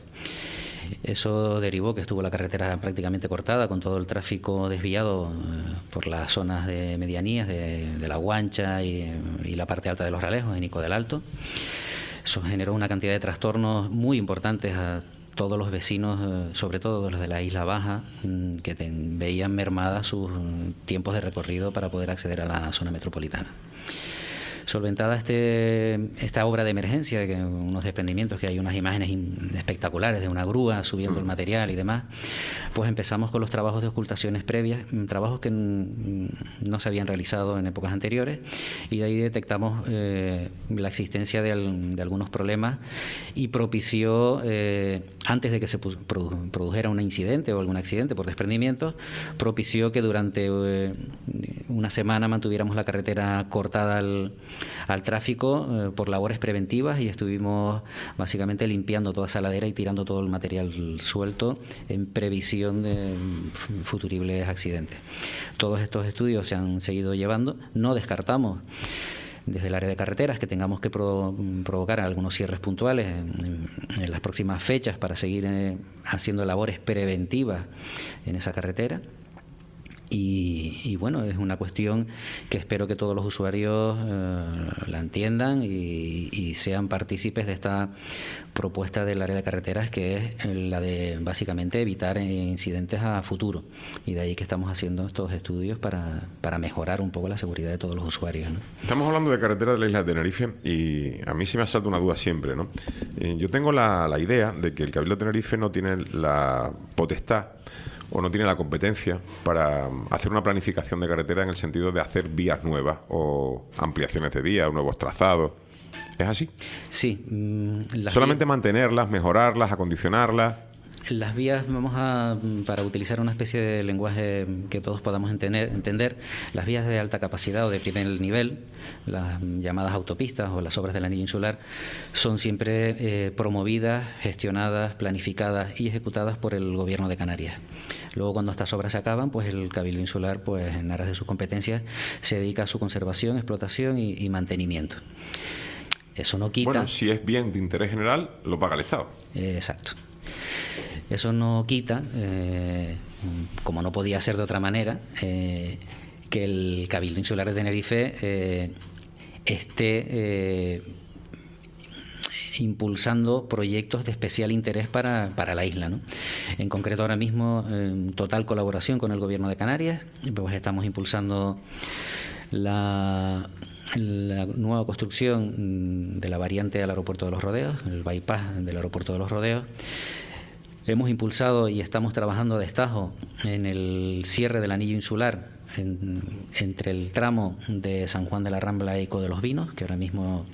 Eso derivó que estuvo la carretera prácticamente cortada, con todo el tráfico desviado eh, por las zonas de medianías de, de La Guancha y, y la parte alta de Los Realejos, en Icó del Alto. Eso generó una cantidad de trastornos muy importantes a todos los vecinos, sobre todo los de la Isla Baja, que ten, veían mermadas sus tiempos de recorrido para poder acceder a la zona metropolitana. Solventada este, esta obra de emergencia, que unos desprendimientos, que hay unas imágenes espectaculares de una grúa subiendo el material y demás, pues empezamos con los trabajos de ocultaciones previas, trabajos que no se habían realizado en épocas anteriores, y de ahí detectamos eh, la existencia de, de algunos problemas y propició, eh, antes de que se produjera un incidente o algún accidente por desprendimiento, propició que durante eh, una semana mantuviéramos la carretera cortada al al tráfico eh, por labores preventivas, y estuvimos básicamente limpiando toda esa ladera y tirando todo el material suelto en previsión de futuribles accidentes. Todos estos estudios se han seguido llevando. No descartamos desde el área de carreteras que tengamos que pro, provocar algunos cierres puntuales en, en las próximas fechas para seguir eh, haciendo labores preventivas en esa carretera. Y, y bueno, es una cuestión que espero que todos los usuarios eh, la entiendan y, y sean partícipes de esta propuesta del área de carreteras, que es la de básicamente evitar incidentes a futuro. Y de ahí que estamos haciendo estos estudios para, para mejorar un poco la seguridad de todos los usuarios, ¿no? Estamos hablando de carreteras de la isla de Tenerife y a mí sí me asalta una duda siempre, ¿no? Eh, yo tengo la, la idea de que el Cabildo de Tenerife no tiene la potestad o no tiene la competencia para hacer una planificación de carretera en el sentido de hacer vías nuevas o ampliaciones de vías, nuevos trazados. ¿Es así? Sí. Mmm, Solamente vías... mantenerlas, mejorarlas, acondicionarlas. las vías, vamos a, para utilizar una especie de lenguaje que todos podamos entender, entender, las vías de alta capacidad o de primer nivel, las llamadas autopistas o las obras del anillo insular, son siempre eh, promovidas, gestionadas, planificadas y ejecutadas por el Gobierno de Canarias. Luego, cuando estas obras se acaban, pues el Cabildo Insular, pues en aras de sus competencias, se dedica a su conservación, explotación y, y mantenimiento. Eso no quita... Bueno, si es bien de interés general, lo paga el Estado. Eh, exacto. Eso no quita, eh, como no podía ser de otra manera, eh, que el Cabildo Insular de Tenerife eh, esté eh, impulsando proyectos de especial interés para, para la isla, ¿no? En concreto, ahora mismo, en total colaboración con el Gobierno de Canarias, pues estamos impulsando la... la nueva construcción de la variante al aeropuerto de Los Rodeos, el bypass del aeropuerto de Los Rodeos. Hemos impulsado y estamos trabajando a destajo en el cierre del anillo insular en, entre el tramo de San Juan de la Rambla y Eco de los Vinos, que ahora mismo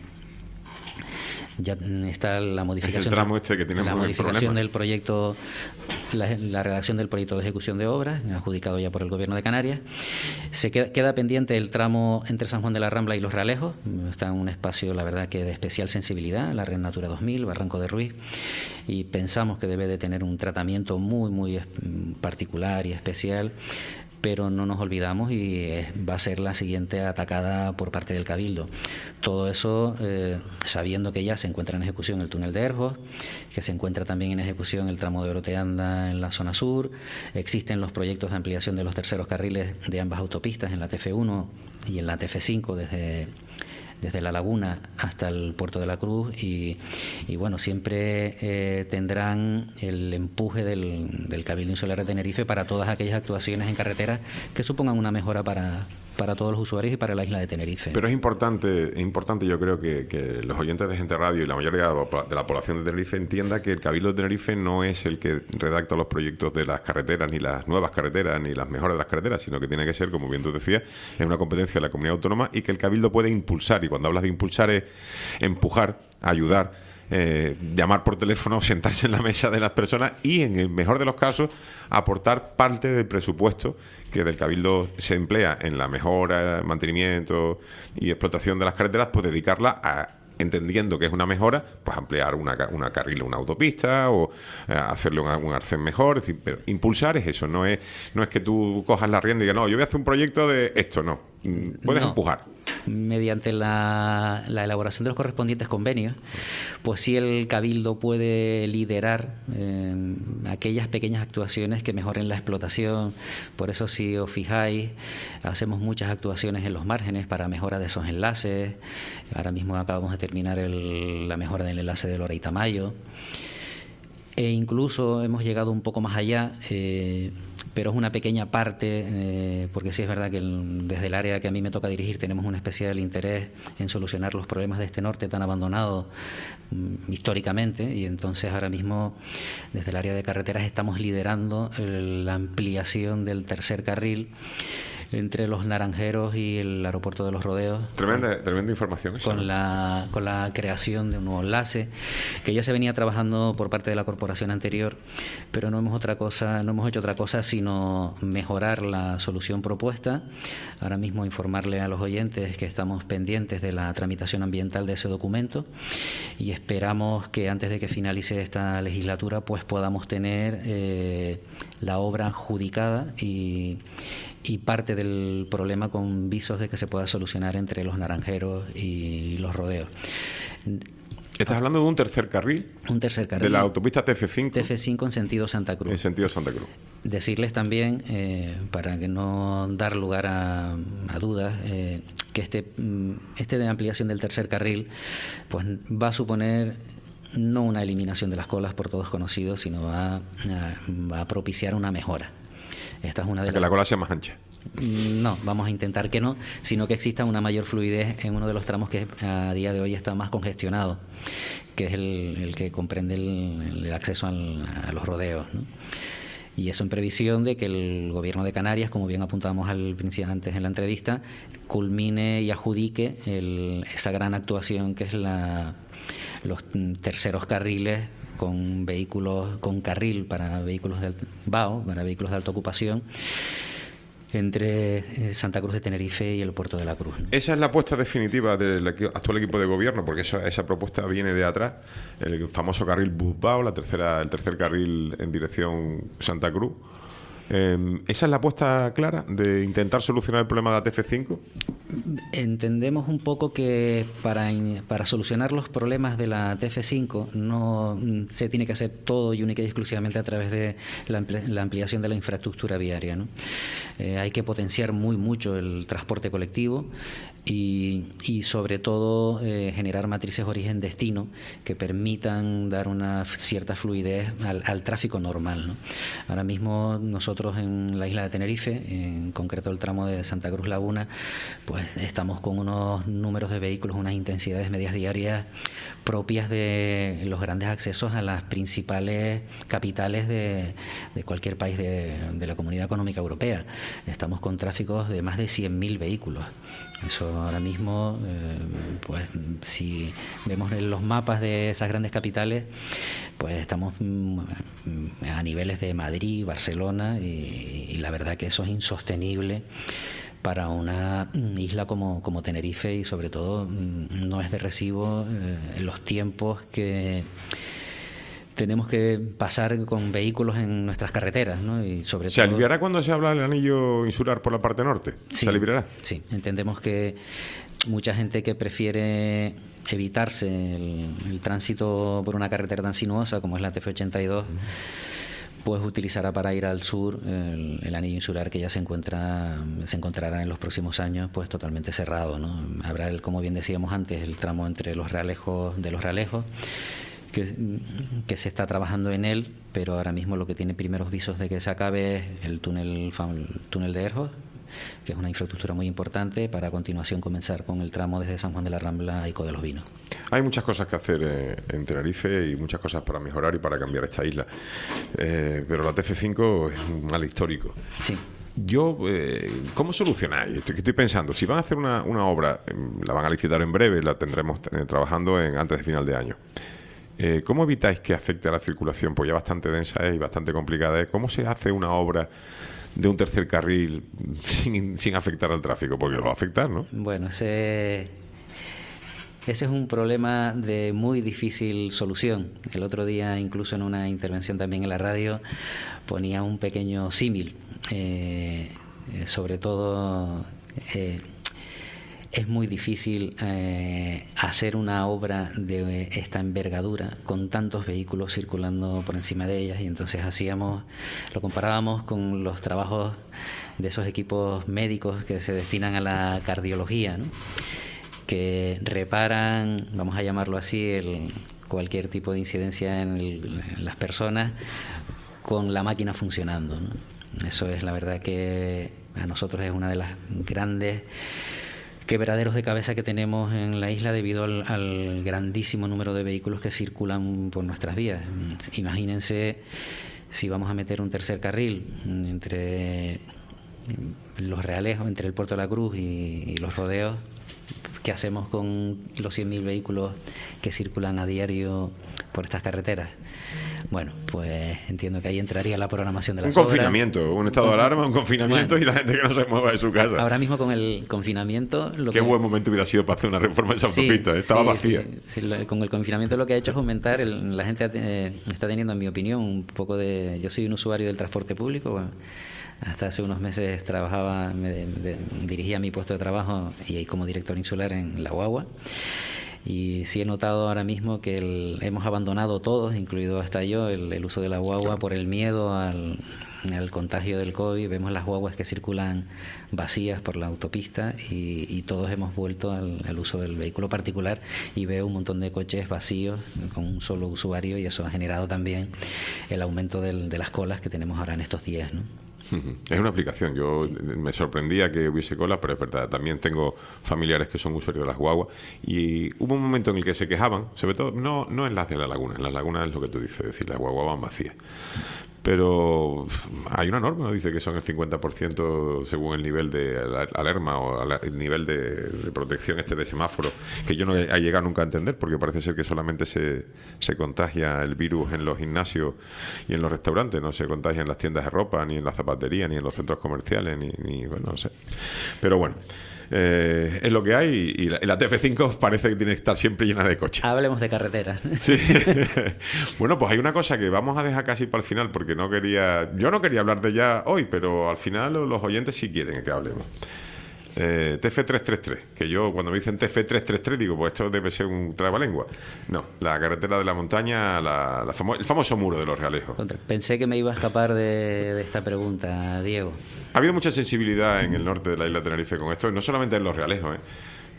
ya está la modificación, es el tramo este que tiene la modificación del proyecto, la, la redacción del proyecto de ejecución de obras, adjudicado ya por el Gobierno de Canarias. Se queda, queda pendiente el tramo entre San Juan de la Rambla y Los Realejos. Está en un espacio, la verdad, que de especial sensibilidad, la Red Natura dos mil, Barranco de Ruiz, y pensamos que debe de tener un tratamiento muy, muy particular y especial, pero no nos olvidamos y eh, va a ser la siguiente atacada por parte del Cabildo. Todo eso eh, sabiendo que ya se encuentra en ejecución el túnel de Erjos, que se encuentra también en ejecución el tramo de Oroteanda en la zona sur, existen los proyectos de ampliación de los terceros carriles de ambas autopistas en la T F uno y en la T F cinco desde... desde La Laguna hasta el Puerto de la Cruz y, y bueno, siempre eh, tendrán el empuje del, del Cabildo Insular de Tenerife para todas aquellas actuaciones en carreteras que supongan una mejora para, para todos los usuarios y para la isla de Tenerife. Pero es importante, es importante yo creo que, que los oyentes de Gente Radio y la mayoría de la población de Tenerife entienda que el Cabildo de Tenerife no es el que redacta los proyectos de las carreteras, ni las nuevas carreteras, ni las mejoras de las carreteras, sino que tiene que ser, como bien tú decías, es una competencia de la comunidad autónoma y que el Cabildo puede impulsar. Y cuando hablas de impulsar es empujar, ayudar, eh, llamar por teléfono, sentarse en la mesa de las personas y, en el mejor de los casos, aportar parte del presupuesto que del Cabildo se emplea en la mejora, mantenimiento y explotación de las carreteras, pues dedicarla a, entendiendo que es una mejora, pues ampliar una, una carril, una autopista o eh, hacerle un, un arcén mejor. Es decir, pero impulsar es eso, no es, no es que tú cojas la rienda y digas, no, yo voy a hacer un proyecto de esto, no. Puedes no. empujar. Mediante la, la elaboración de los correspondientes convenios, pues sí el Cabildo puede liderar eh, aquellas pequeñas actuaciones que mejoren la explotación. Por eso, si os fijáis, hacemos muchas actuaciones en los márgenes para mejora de esos enlaces. Ahora mismo acabamos de terminar el, la mejora del enlace de Lora y Tamayo. E incluso hemos llegado un poco más allá, eh, pero es una pequeña parte, eh, porque sí es verdad que el, desde el área que a mí me toca dirigir tenemos un especial interés en solucionar los problemas de este norte tan abandonado mm, históricamente, y entonces ahora mismo desde el área de carreteras estamos liderando el, la ampliación del tercer carril entre los Naranjeros y el aeropuerto de Los Rodeos. Tremenda, con, tremenda información. Eso, con, ¿no? la, con la creación de un nuevo enlace, que ya se venía trabajando por parte de la corporación anterior, pero no hemos, otra cosa, no hemos hecho otra cosa sino mejorar la solución propuesta. Ahora mismo informarle a los oyentes que estamos pendientes de la tramitación ambiental de ese documento y esperamos que antes de que finalice esta legislatura pues podamos tener eh, la obra adjudicada y y parte del problema con visos de que se pueda solucionar entre los Naranjeros y Los Rodeos. Estás hablando de un tercer carril. Un tercer carril. De la autopista T F cinco. T F cinco en sentido Santa Cruz. En sentido Santa Cruz. Decirles también, eh, para que no dar lugar a, a dudas, eh, que este, este de ampliación del tercer carril pues va a suponer no una eliminación de las colas por todos conocidos, sino va a, va a propiciar una mejora. Esta es una de que las... la cola sea más ancha. No, vamos a intentar que no, sino que exista una mayor fluidez en uno de los tramos que a día de hoy está más congestionado, que es el, el que comprende el, el acceso al, a los rodeos, ¿no? Y eso en previsión de que el Gobierno de Canarias, como bien apuntábamos al principio antes en la entrevista, culmine y adjudique el, esa gran actuación que es la, los terceros carriles con vehículos, con carril para vehículos de alto, B A O, para vehículos de alta ocupación, entre Santa Cruz de Tenerife y el Puerto de la Cruz, ¿no? Esa es la apuesta definitiva del actual equipo de gobierno, porque esa, esa propuesta viene de atrás, el famoso carril bus-B A O, la tercera, el tercer carril en dirección Santa Cruz. Eh, ¿Esa es la apuesta clara de intentar solucionar el problema de la T F cinco? Entendemos un poco que para, para solucionar los problemas de la T F cinco no se tiene que hacer todo y única y exclusivamente a través de la, ampli la ampliación de la infraestructura viaria, ¿no? Eh, hay que potenciar muy mucho el transporte colectivo y, y sobre todo eh, generar matrices origen-destino que permitan dar una cierta fluidez al, al tráfico normal, ¿no? Ahora mismo nosotros en la isla de Tenerife, en concreto el tramo de Santa Cruz Laguna, pues estamos con unos números de vehículos, unas intensidades medias diarias propias de los grandes accesos a las principales capitales de, de cualquier país de, de la Comunidad Económica Europea. Estamos con tráficos de más de cien mil vehículos. Eso ahora mismo, eh, pues si vemos en los mapas de esas grandes capitales, pues estamos mm, a niveles de Madrid, Barcelona, y, y la verdad que eso es insostenible para una isla como, como Tenerife, y sobre todo no es de recibo eh, los tiempos que tenemos que pasar con vehículos en nuestras carreteras, ¿no? Y sobre ¿Se todo, aliviará cuando se habla del anillo insular por la parte norte? Sí, ¿Se aliviará? Sí, entendemos que mucha gente que prefiere evitarse el, el tránsito por una carretera tan sinuosa como es la T F ochenta y dos, pues utilizará para ir al sur el, el anillo insular, que ya se encuentra se encontrará en los próximos años pues totalmente cerrado, ¿no? Habrá, el, como bien decíamos antes, el tramo entre los Realejos de los Realejos, que, que se está trabajando en él, pero ahora mismo lo que tiene primeros visos de que se acabe es el túnel, el túnel de Erjos, que es una infraestructura muy importante, para a continuación comenzar con el tramo desde San Juan de la Rambla a Ico de los Vinos. Hay muchas cosas que hacer eh, en Tenerife y muchas cosas para mejorar y para cambiar esta isla, eh, pero la T F cinco es un mal histórico. Sí. Yo, eh, ¿cómo solucionáis? Estoy, estoy pensando, si van a hacer una, una obra, la van a licitar en breve, la tendremos eh, trabajando en, antes de final de año. Eh, ¿Cómo evitáis que afecte a la circulación? Pues ya bastante densa es y bastante complicada es. ¿Cómo se hace una obra de un tercer carril sin, sin afectar al tráfico? Porque lo va a afectar, ¿no? Bueno, ese, ese es un problema de muy difícil solución. El otro día, incluso en una intervención también en la radio, ponía un pequeño símil. Eh, eh, sobre todo... Eh, es muy difícil eh, hacer una obra de esta envergadura con tantos vehículos circulando por encima de ellas, y entonces hacíamos, lo comparábamos con los trabajos de esos equipos médicos que se destinan a la cardiología, ¿no? Que reparan, vamos a llamarlo así, el, cualquier tipo de incidencia en, el, en las personas con la máquina funcionando, ¿no? Eso es la verdad que a nosotros es una de las grandes quebraderos de cabeza que tenemos en la isla debido al, al grandísimo número de vehículos que circulan por nuestras vías. Imagínense si vamos a meter un tercer carril entre los Realejos, entre el Puerto de la Cruz y, y los rodeos. ¿Qué hacemos con los cien mil vehículos que circulan a diario por estas carreteras? Bueno, pues entiendo que ahí entraría la programación de las Un obras. confinamiento, un estado de alarma, un confinamiento, bueno, y la gente que no se mueva de su casa. Ahora mismo con el confinamiento... Lo Qué que... buen momento hubiera sido para hacer una reforma de esa sí, autopista, estaba sí, vacía. Sí, sí, con el confinamiento lo que ha hecho es aumentar, el, la gente eh, está teniendo, en mi opinión, un poco de... Yo soy un usuario del transporte público, bueno, hasta hace unos meses trabajaba, me, de, dirigía mi puesto de trabajo y como director insular en La Guagua. Y sí he notado ahora mismo que el, hemos abandonado todos, incluido hasta yo, el, el uso de la guagua por el miedo al, al contagio del COVID. Vemos las guaguas que circulan vacías por la autopista y, y todos hemos vuelto al, al uso del vehículo particular, y veo un montón de coches vacíos con un solo usuario, y eso ha generado también el aumento del, de las colas que tenemos ahora en estos días, ¿no? Es una aplicación. Yo sí. me sorprendía que hubiese cola, pero es verdad. También tengo familiares que son usuarios de las guaguas, y hubo un momento en el que se quejaban, sobre todo, no, no en las de la laguna. En las lagunas es lo que tú dices, es decir, las guaguas van vacías. pero hay una norma, ¿no? Dice que son el cincuenta por ciento según el nivel de alerma o el nivel de, de protección este de semáforo, que yo no he, he llegado nunca a entender, porque parece ser que solamente se, se contagia el virus en los gimnasios y en los restaurantes, no se contagia en las tiendas de ropa, ni en la zapatería, ni en los centros comerciales, ni, ni bueno, no sé. Pero bueno, Eh, es lo que hay, y la, y la T F cinco parece que tiene que estar siempre llena de coches. Hablemos de carreteras. Sí. Bueno, pues hay una cosa que vamos a dejar casi para el final, porque no quería, yo no quería hablar de ella hoy, pero al final los oyentes sí quieren que hablemos. Eh, T F trescientos treinta y tres, que yo cuando me dicen T F trescientos treinta y tres digo, pues esto debe ser un trabalengua. No, la carretera de la montaña, la, la famo el famoso muro de los Realejos. Pensé que me iba a escapar de, de esta pregunta, Diego. Ha habido mucha sensibilidad en el norte de la isla de Tenerife con esto, y no solamente en los Realejos, ¿eh?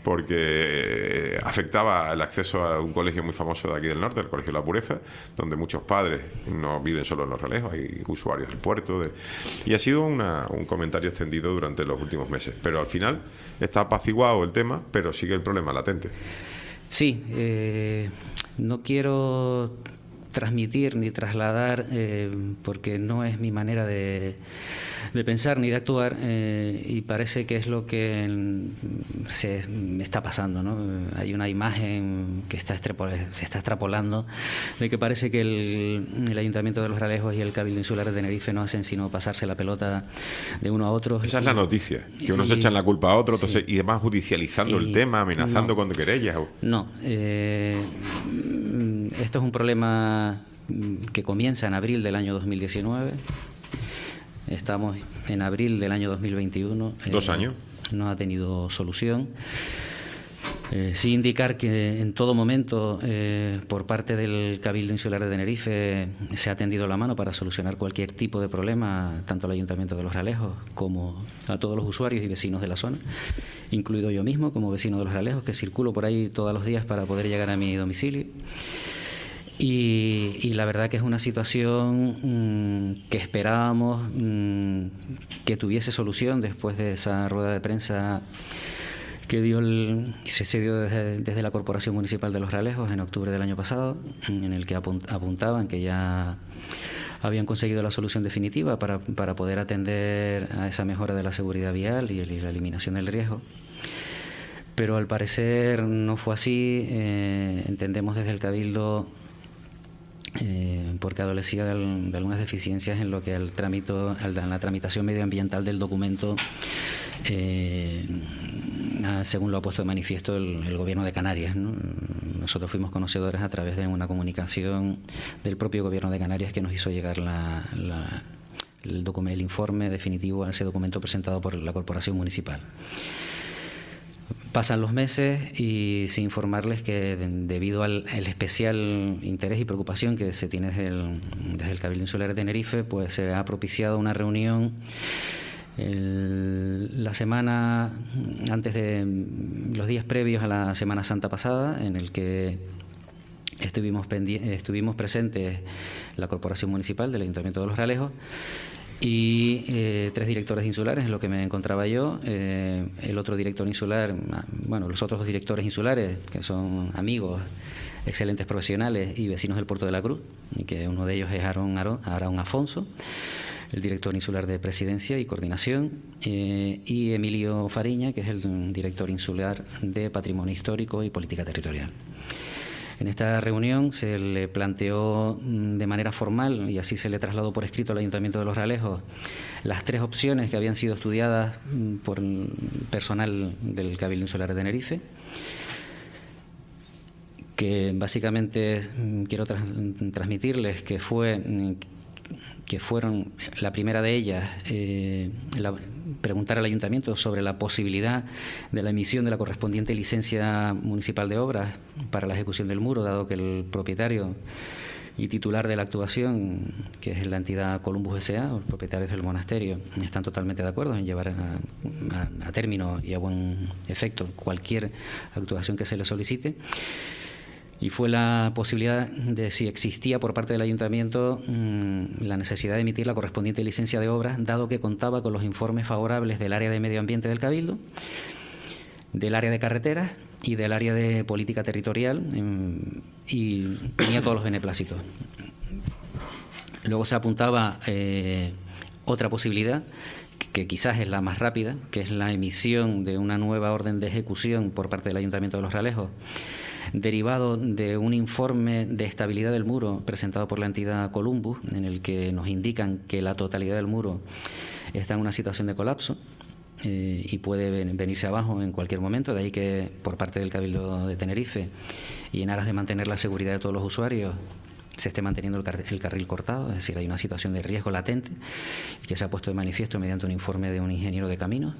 Porque afectaba el acceso a un colegio muy famoso de aquí del norte, el Colegio La Pureza, donde muchos padres no viven solo en los Realejos, hay usuarios del puerto, de... y ha sido una, un comentario extendido durante los últimos meses, pero al final está apaciguado el tema, pero sigue el problema latente. Sí, eh, no quiero transmitir ni trasladar, eh, porque no es mi manera de, de pensar ni de actuar, eh, y parece que es lo que se está pasando, ¿no? Hay una imagen que está se está extrapolando de que parece que el, el Ayuntamiento de Los Realejos y el Cabildo Insular de Tenerife no hacen sino pasarse la pelota de uno a otro. Esa y, es la noticia, que unos y, echan la culpa a otro, sí, entonces, y además judicializando y, el tema, amenazando no, con querellas. No, eh, esto es un problema que comienza en abril del año dos mil diecinueve. Estamos en abril del año dos mil veintiuno. Dos eh, años. No ha tenido solución. Eh, sí indicar que en todo momento, eh, por parte del Cabildo Insular de Tenerife, se ha tendido la mano para solucionar cualquier tipo de problema, tanto al Ayuntamiento de Los Realejos como a todos los usuarios y vecinos de la zona, incluido yo mismo como vecino de Los Realejos, que circulo por ahí todos los días para poder llegar a mi domicilio. Y, y la verdad que es una situación mmm, que esperábamos mmm, que tuviese solución después de esa rueda de prensa que dio el, se dio desde, desde la Corporación Municipal de Los Realejos en octubre del año pasado, en el que apuntaban que ya habían conseguido la solución definitiva para, para poder atender a esa mejora de la seguridad vial y, y la eliminación del riesgo. Pero al parecer no fue así. Eh, entendemos desde el Cabildo, Eh, porque adolecía de, de algunas deficiencias en lo que al trámite, al, a la tramitación medioambiental del documento, eh, según lo ha puesto de manifiesto el, el Gobierno de Canarias, ¿no? Nosotros fuimos conocedores a través de una comunicación del propio Gobierno de Canarias que nos hizo llegar la, la, el, documento, el informe definitivo a ese documento presentado por la Corporación Municipal. Pasan los meses y sin informarles que de, debido al, al especial interés y preocupación que se tiene desde el, desde el Cabildo Insular de Tenerife, pues se ha propiciado una reunión el, la semana antes de los días previos a la Semana Santa pasada, en el que estuvimos, estuvimos presentes la Corporación Municipal del Ayuntamiento de Los Realejos y eh, tres directores insulares, en lo que me encontraba yo, eh, el otro director insular, bueno, los otros dos directores insulares, que son amigos, excelentes profesionales y vecinos del Puerto de la Cruz, y que uno de ellos es Aarón, Aarón, Aarón Afonso, el director insular de Presidencia y Coordinación, eh, y Emilio Fariña, que es el director insular de Patrimonio Histórico y Política Territorial. En esta reunión se le planteó de manera formal, y así se le trasladó por escrito al Ayuntamiento de Los Realejos, las tres opciones que habían sido estudiadas por el personal del Cabildo Insular de Tenerife, que básicamente quiero tras, transmitirles que fue que fueron, la primera de ellas, eh, la, preguntar al Ayuntamiento sobre la posibilidad de la emisión de la correspondiente licencia municipal de obras para la ejecución del muro, dado que el propietario y titular de la actuación, que es la entidad Columbus S A, los propietarios del monasterio, están totalmente de acuerdo en llevar a, a, a término y a buen efecto cualquier actuación que se le solicite. Y fue la posibilidad de si existía por parte del Ayuntamiento mmm, la necesidad de emitir la correspondiente licencia de obras, dado que contaba con los informes favorables del área de medio ambiente del Cabildo, del área de carreteras y del área de política territorial, mmm, y tenía todos los beneplácitos. Luego se apuntaba eh, otra posibilidad, que quizás es la más rápida, que es la emisión de una nueva orden de ejecución por parte del Ayuntamiento de Los Realejos, derivado de un informe de estabilidad del muro presentado por la entidad Columbus, en el que nos indican que la totalidad del muro está en una situación de colapso eh, y puede ven, venirse abajo en cualquier momento. De ahí que por parte del Cabildo de Tenerife, y en aras de mantener la seguridad de todos los usuarios, se esté manteniendo el, car el carril cortado, es decir, hay una situación de riesgo latente que se ha puesto de manifiesto mediante un informe de un ingeniero de caminos,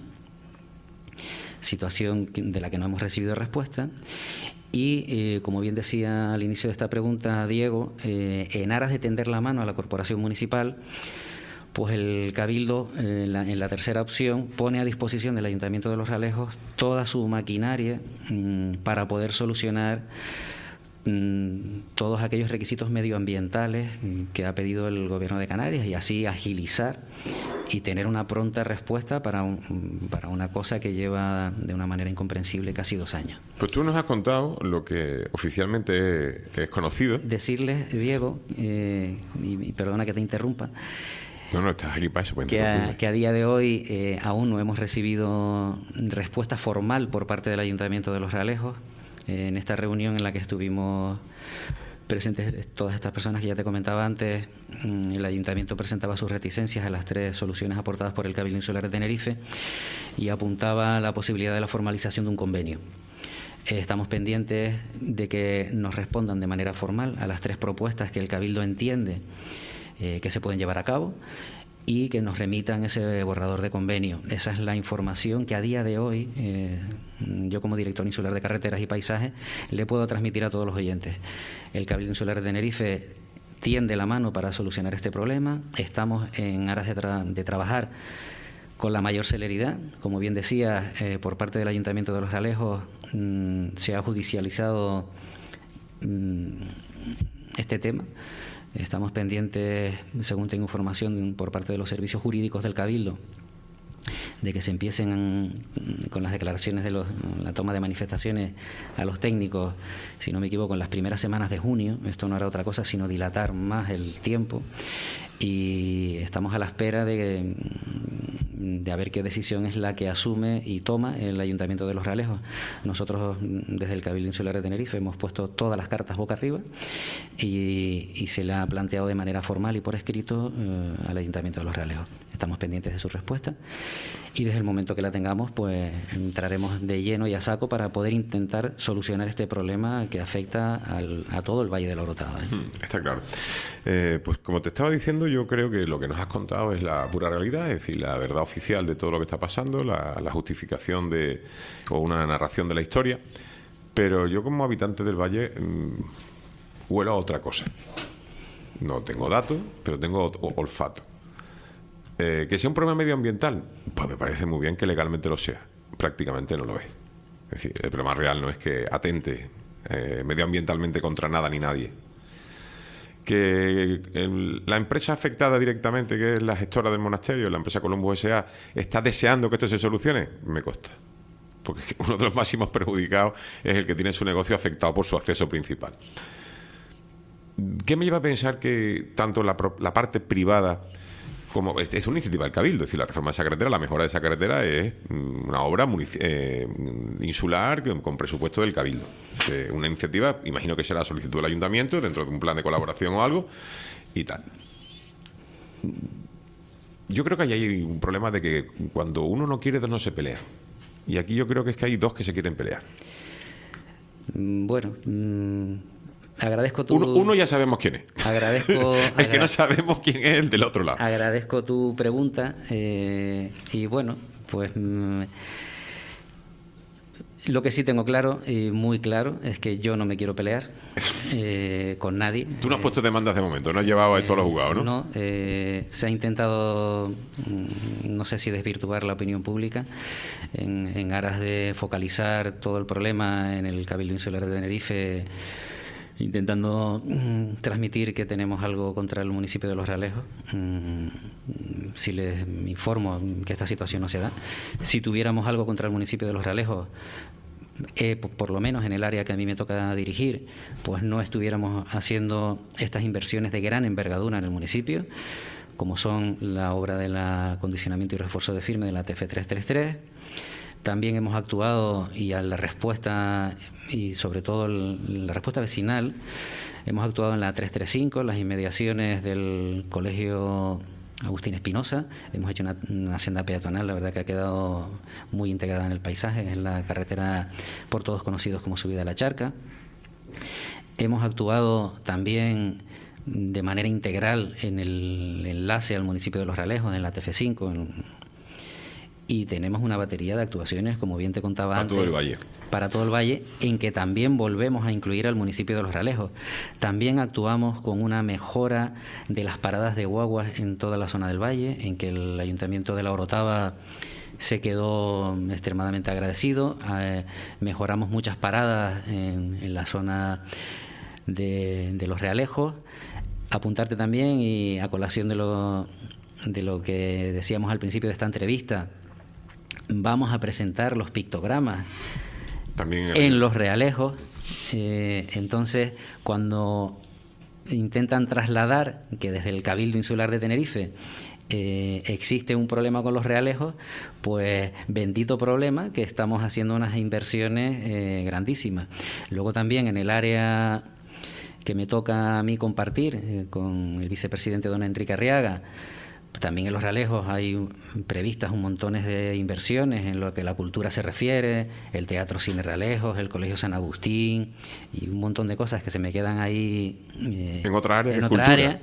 situación de la que no hemos recibido respuesta. Y, eh, como bien decía al inicio de esta pregunta Diego, eh, en aras de tender la mano a la Corporación Municipal, pues el Cabildo, eh, en, la, en la tercera opción, pone a disposición del Ayuntamiento de Los Realejos toda su maquinaria mmm, para poder solucionar mmm, todos aquellos requisitos medioambientales mmm, que ha pedido el Gobierno de Canarias, y así agilizar y tener una pronta respuesta para, un, para una cosa que lleva de una manera incomprensible casi dos años. Pues tú nos has contado lo que oficialmente es, es conocido. Decirles, Diego, eh, y, y perdona que te interrumpa, no, no, estás aquí para eso. Para que, a, que a día de hoy eh, aún no hemos recibido respuesta formal por parte del Ayuntamiento de Los Realejos. Eh, en esta reunión en la que estuvimos presentes todas estas personas que ya te comentaba antes, el Ayuntamiento presentaba sus reticencias a las tres soluciones aportadas por el Cabildo Insular de Tenerife y apuntaba a la posibilidad de la formalización de un convenio. Eh, estamos pendientes de que nos respondan de manera formal a las tres propuestas que el Cabildo entiende eh, que se pueden llevar a cabo, y que nos remitan ese borrador de convenio. Esa es la información que a día de hoy, eh, yo como director insular de carreteras y paisajes, le puedo transmitir a todos los oyentes. El Cabildo Insular de Tenerife tiende la mano para solucionar este problema. Estamos en aras de, tra de trabajar con la mayor celeridad. Como bien decía, eh, por parte del Ayuntamiento de Los Realejos mmm, se ha judicializado mmm, este tema. Estamos pendientes, según tengo información por parte de los servicios jurídicos del Cabildo, de que se empiecen con las declaraciones de los, la toma de manifestaciones a los técnicos, si no me equivoco, en las primeras semanas de junio. Esto no hará otra cosa sino dilatar más el tiempo, y estamos a la espera de, de a ver qué decisión es la que asume y toma el Ayuntamiento de Los Realejos. Nosotros, desde el Cabildo Insular de Tenerife, hemos puesto todas las cartas boca arriba y, y se le ha planteado de manera formal y por escrito eh, al Ayuntamiento de Los Realejos. Estamos pendientes de su respuesta, y desde el momento que la tengamos, pues entraremos de lleno y a saco para poder intentar solucionar este problema que afecta al, a todo el Valle del Orotava, ¿eh? Está claro. Eh, pues como te estaba diciendo, yo creo que lo que nos has contado es la pura realidad, es decir, la verdad oficial de todo lo que está pasando, la, la justificación de o una narración de la historia. Pero yo, como habitante del Valle, mmm, huelo a otra cosa. No tengo datos, pero tengo olfato. Eh, que sea un problema medioambiental, pues me parece muy bien que legalmente lo sea. Prácticamente no lo es. Es decir, el problema real no es que atente eh, medioambientalmente contra nada ni nadie. Que el, la empresa afectada directamente, que es la gestora del monasterio, la empresa Columbus S A, está deseando que esto se solucione, me consta. Porque uno de los máximos perjudicados es el que tiene su negocio afectado por su acceso principal. ¿Qué me lleva a pensar que tanto la, la parte privada como es, es una iniciativa del Cabildo? Es decir, la reforma de esa carretera, la mejora de esa carretera es una obra eh, insular con, con presupuesto del Cabildo. Eh, una iniciativa, imagino que será solicitud del Ayuntamiento dentro de un plan de colaboración o algo y tal. Yo creo que ahí hay un problema de que cuando uno no quiere, dos no se pelea. Y aquí yo creo que es que hay dos que se quieren pelear. Bueno, mmm, agradezco tu... Uno, uno ya sabemos quién es. Agradezco... Es que no sabemos quién es el del otro lado. Agradezco tu pregunta eh, y bueno, pues... Mmm, lo que sí tengo claro, y muy claro, es que yo no me quiero pelear eh, con nadie. Tú no has puesto demandas de momento, no has llevado esto a los juzgados, ¿no? No, eh, se ha intentado, no sé si desvirtuar la opinión pública, en, en aras de focalizar todo el problema en el Cabildo Insular de Tenerife, intentando mm, transmitir que tenemos algo contra el municipio de Los Realejos. Mm, si les informo que esta situación no se da. Si tuviéramos algo contra el municipio de Los Realejos, eh, por, por lo menos en el área que a mí me toca dirigir, pues no estuviéramos haciendo estas inversiones de gran envergadura en el municipio, como son la obra del acondicionamiento y refuerzo de firme de la T F trescientos treinta y tres. También hemos actuado, y a la respuesta, y sobre todo el, la respuesta vecinal, hemos actuado en la trescientos treinta y cinco, las inmediaciones del Colegio Agustín Espinosa. Hemos hecho una, una senda peatonal, la verdad que ha quedado muy integrada en el paisaje, es la carretera por todos conocidos como Subida a la Charca. Hemos actuado también de manera integral en el enlace al municipio de Los Realejos, en la T F cinco, en, y tenemos una batería de actuaciones, como bien te contaba para antes, todo el valle. para todo el valle, en que también volvemos a incluir al municipio de Los Realejos. También actuamos con una mejora de las paradas de guaguas en toda la zona del valle, en que el Ayuntamiento de La Orotava se quedó extremadamente agradecido. Eh, mejoramos muchas paradas en, en la zona de, de Los Realejos. Apuntarte también, y a colación de lo, de lo que decíamos al principio de esta entrevista, vamos a presentar los pictogramas también el... en Los Realejos. Eh, entonces, cuando intentan trasladar que desde el Cabildo Insular de Tenerife eh, existe un problema con Los Realejos, pues bendito problema, que estamos haciendo unas inversiones eh, grandísimas. Luego también en el área que me toca a mí compartir eh, con el vicepresidente don Enrique Arriaga, también en Los Realejos hay previstas un montón de inversiones en lo que la cultura se refiere, el Teatro Cine Realejos, el Colegio San Agustín, y un montón de cosas que se me quedan ahí eh, en otra área. En otra área.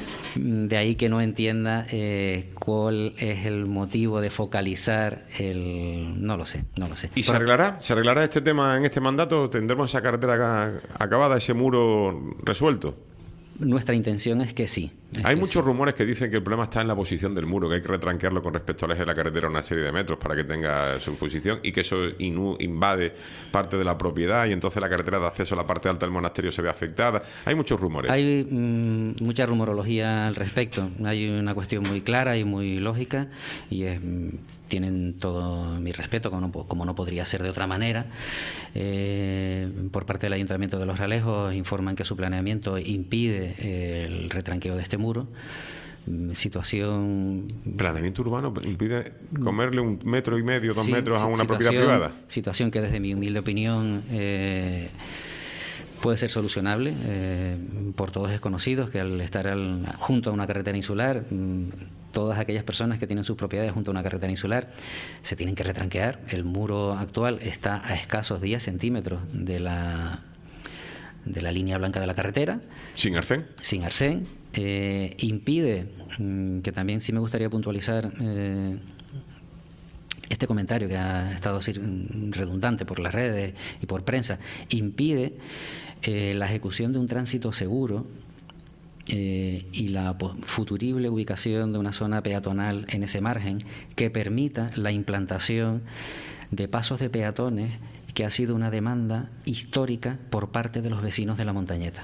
De ahí que no entienda eh, cuál es el motivo de focalizar el... No lo sé, no lo sé. ¿Y se arreglará? ¿Se arreglará este tema en este mandato? ¿Tendremos esa carretera acabada, ese muro resuelto? Nuestra intención es que sí. Es hay que muchos sí. rumores que dicen que el problema está en la posición del muro, que hay que retranquearlo con respecto al eje de la carretera una serie de metros para que tenga su posición, y que eso inu- invade parte de la propiedad, y entonces la carretera de acceso a la parte alta del monasterio se ve afectada. Hay muchos rumores. Hay mmm, mucha rumorología al respecto. Hay una cuestión muy clara y muy lógica, y es, tienen todo mi respeto, como no, como no podría ser de otra manera. Eh, por parte del Ayuntamiento de Los Realejos informan que su planeamiento impide eh, el retranqueo de este muro. Situación... ¿Planeamiento urbano impide comerle un metro y medio, dos sí, metros a una situación, propiedad privada? Situación que desde mi humilde opinión eh, puede ser solucionable. Eh, por todos es conocido que al estar al, junto a una carretera insular, todas aquellas personas que tienen sus propiedades junto a una carretera insular se tienen que retranquear. El muro actual está a escasos diez centímetros de la, de la línea blanca de la carretera. ¿Sin arcén? Sin arcén. Eh, impide, que también sí me gustaría puntualizar eh, este comentario que ha estado así redundante por las redes y por prensa, impide eh, la ejecución de un tránsito seguro eh, y la futurible ubicación de una zona peatonal en ese margen que permita la implantación de pasos de peatones, que ha sido una demanda histórica por parte de los vecinos de la Montañeta.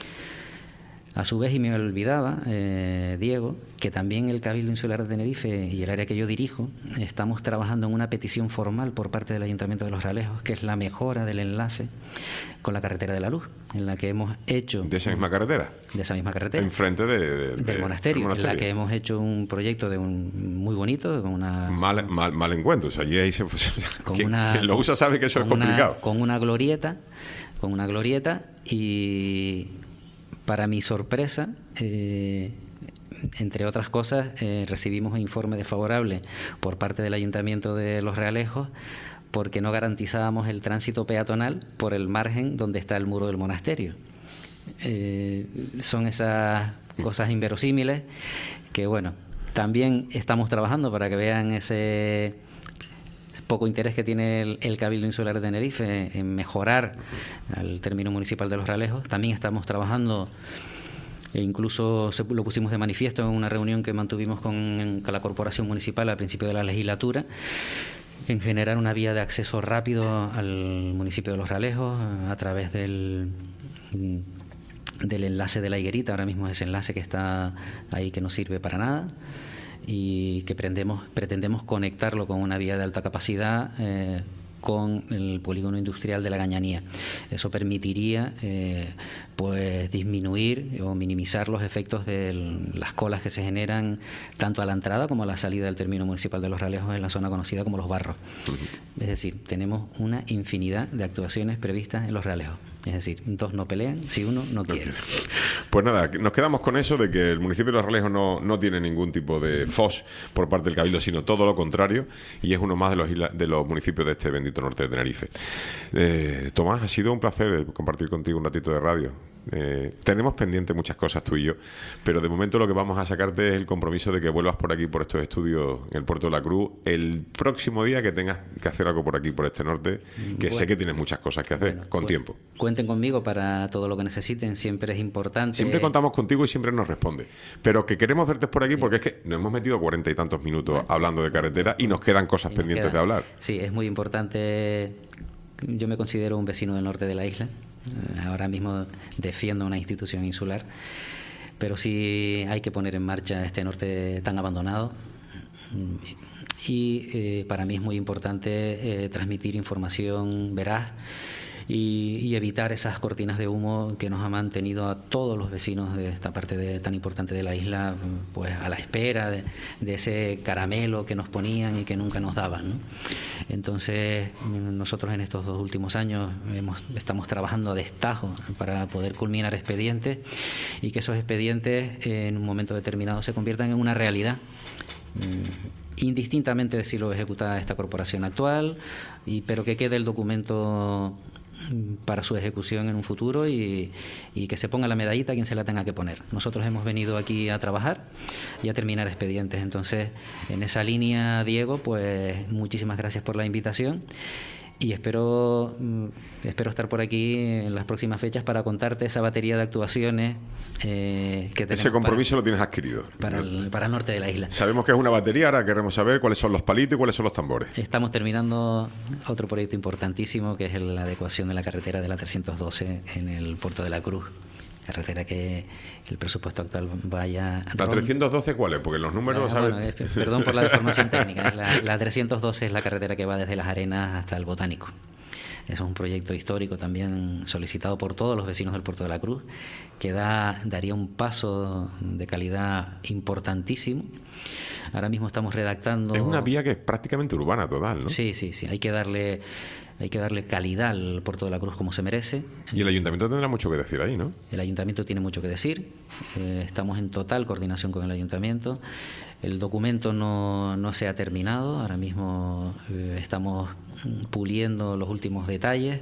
A su vez, y me olvidaba, eh, Diego, que también el Cabildo Insular de Tenerife y el área que yo dirijo estamos trabajando en una petición formal por parte del Ayuntamiento de Los Realejos, que es la mejora del enlace con la carretera de la Luz, en la que hemos hecho... ¿De esa misma carretera? De esa misma carretera. Enfrente de, de, del, de, monasterio, del monasterio, en la que hemos hecho un proyecto de un muy bonito, con una... Mal, mal, mal encuentro, o sea, allí ahí se, con quien, una, quien lo usa sabe que eso es complicado. Una, con una glorieta, con una glorieta y... Para mi sorpresa, eh, entre otras cosas, eh, recibimos un informe desfavorable por parte del Ayuntamiento de Los Realejos porque no garantizábamos el tránsito peatonal por el margen donde está el muro del monasterio. Eh, son esas cosas inverosímiles que, bueno, también estamos trabajando para que vean ese poco interés que tiene el, el Cabildo Insular de Tenerife en mejorar el término municipal de Los Realejos. También estamos trabajando, e incluso se, lo pusimos de manifiesto en una reunión que mantuvimos con, con la Corporación Municipal al principio de la legislatura, en generar una vía de acceso rápido al municipio de Los Realejos a través del, del enlace de la Higuerita. Ahora mismo ese enlace que está ahí que no sirve para nada, y que pretendemos, pretendemos conectarlo con una vía de alta capacidad eh, con el polígono industrial de la Gañanía. Eso permitiría eh, pues disminuir o minimizar los efectos de las colas que se generan tanto a la entrada como a la salida del término municipal de Los Realejos en la zona conocida como Los Barros. Uh-huh. Es decir, tenemos una infinidad de actuaciones previstas en Los Realejos. Es decir, dos no pelean si uno no quiere. Pues nada, nos quedamos con eso de que el municipio de Los Realejos no, no tiene ningún tipo de F O S por parte del Cabildo, sino todo lo contrario, y es uno más de los, isla, de los municipios de este bendito norte de Tenerife. Eh, Tomás, ha sido un placer compartir contigo un ratito de radio. Eh, tenemos pendiente muchas cosas tú y yo, pero de momento lo que vamos a sacarte es el compromiso de que vuelvas por aquí, por estos estudios en el Puerto de la Cruz, el próximo día que tengas que hacer algo por aquí, por este norte, que bueno, sé que tienes muchas cosas que hacer, bueno, con bueno, tiempo. Cuenten conmigo para todo lo que necesiten, siempre es importante. Siempre contamos contigo y siempre nos responde, pero que queremos verte por aquí, sí, porque es que nos hemos metido cuarenta y tantos minutos bueno, hablando de carretera y nos quedan cosas pendientes queda, de hablar. Sí, es muy importante. Yo me considero un vecino del norte de la isla. Ahora mismo defiendo una institución insular, pero sí hay que poner en marcha este norte tan abandonado. Y eh, para mí es muy importante eh, transmitir información veraz y, y evitar esas cortinas de humo que nos ha mantenido a todos los vecinos de esta parte de, tan importante de la isla, pues a la espera de, de ese caramelo que nos ponían y que nunca nos daban, ¿no? Entonces nosotros en estos dos últimos años hemos, estamos trabajando a destajo para poder culminar expedientes y que esos expedientes en un momento determinado se conviertan en una realidad, indistintamente de si lo ejecuta esta corporación actual, y, pero que quede el documento para su ejecución en un futuro y, y que se ponga la medallita a quien se la tenga que poner. Nosotros hemos venido aquí a trabajar y a terminar expedientes. Entonces, en esa línea, Diego, pues muchísimas gracias por la invitación. Y espero, espero estar por aquí en las próximas fechas para contarte esa batería de actuaciones eh, que tenemos. Ese compromiso para, lo tienes adquirido. Para el, para el norte de la isla. Sabemos que es una batería, ahora queremos saber cuáles son los palitos y cuáles son los tambores. Estamos terminando otro proyecto importantísimo, que es la adecuación de la carretera de la trescientos doce en el Puerto de la Cruz. Carretera que el presupuesto actual vaya... ¿La trescientos doce cuál es? Porque los números... La, bueno, es, perdón por la deformación técnica. La, la trescientos doce es la carretera que va desde Las Arenas hasta el Botánico. Eso es un proyecto histórico también solicitado por todos los vecinos del Puerto de la Cruz, que da, daría un paso de calidad importantísimo. Ahora mismo estamos redactando... Es una vía que es prácticamente urbana total, ¿no? Sí, sí, sí. Hay que darle... Hay que darle calidad al Puerto de la Cruz como se merece. Y el Ayuntamiento tendrá mucho que decir ahí, ¿no? El Ayuntamiento tiene mucho que decir. Eh, estamos en total coordinación con el Ayuntamiento. El documento no, no se ha terminado. Ahora mismo eh, estamos puliendo los últimos detalles.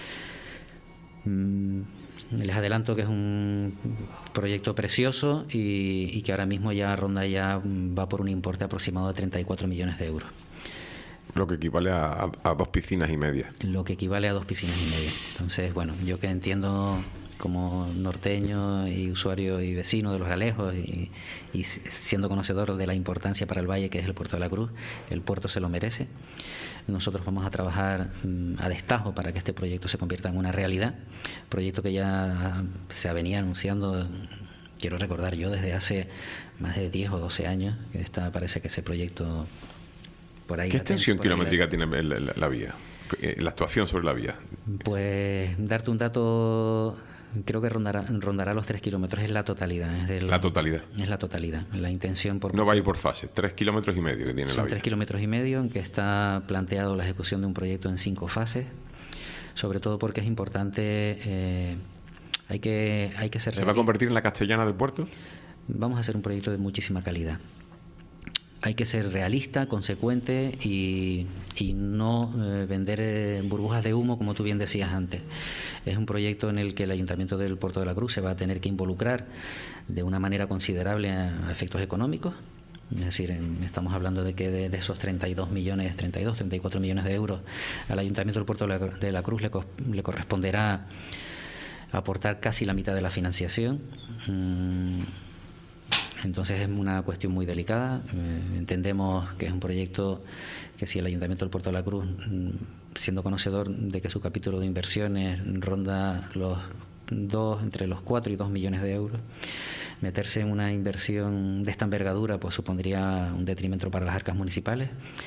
Mm, les adelanto que es un proyecto precioso y, y que ahora mismo ya ronda ya va por un importe aproximado de treinta y cuatro millones de euros. Lo que equivale a, a, a dos piscinas y media. Lo que equivale a dos piscinas y media. Entonces, bueno, yo que entiendo como norteño y usuario y vecino de Los Realejos y, y siendo conocedor de la importancia para el valle que es el Puerto de la Cruz, el puerto se lo merece. Nosotros vamos a trabajar mmm, a destajo para que este proyecto se convierta en una realidad. Proyecto que ya se venía anunciando, quiero recordar yo, desde hace más de diez o doce años. Que está, parece que ese proyecto... Por ahí ¿Qué extensión kilométrica tiene la, la, la vía? La actuación sobre la vía. Pues darte un dato, creo que rondará, rondará los tres kilómetros, es la totalidad. Es del, la totalidad. Es la totalidad. La intención por... No va a ir por fase, tres kilómetros y medio que tiene la vía. Son tres kilómetros y medio en que está planteado la ejecución de un proyecto en cinco fases, sobre todo porque es importante, eh, hay que, hay que ser... ¿Se va a convertir en la Castellana del puerto? Vamos a hacer un proyecto de muchísima calidad. Hay que ser realista, consecuente y, y no eh, vender eh, burbujas de humo, como tú bien decías antes. Es un proyecto en el que el Ayuntamiento del Puerto de la Cruz se va a tener que involucrar de una manera considerable a, a efectos económicos. Es decir, en, estamos hablando de que de, de esos treinta y dos millones, treinta y dos, treinta y cuatro millones de euros al Ayuntamiento del Puerto de la, de la Cruz le, le corresponderá aportar casi la mitad de la financiación. Mm, Entonces es una cuestión muy delicada. Eh, entendemos que es un proyecto que si el Ayuntamiento del Puerto de la Cruz, siendo conocedor de que su capítulo de inversiones ronda los dos, entre los cuatro y dos millones de euros, meterse en una inversión de esta envergadura pues supondría un detrimento para las arcas municipales.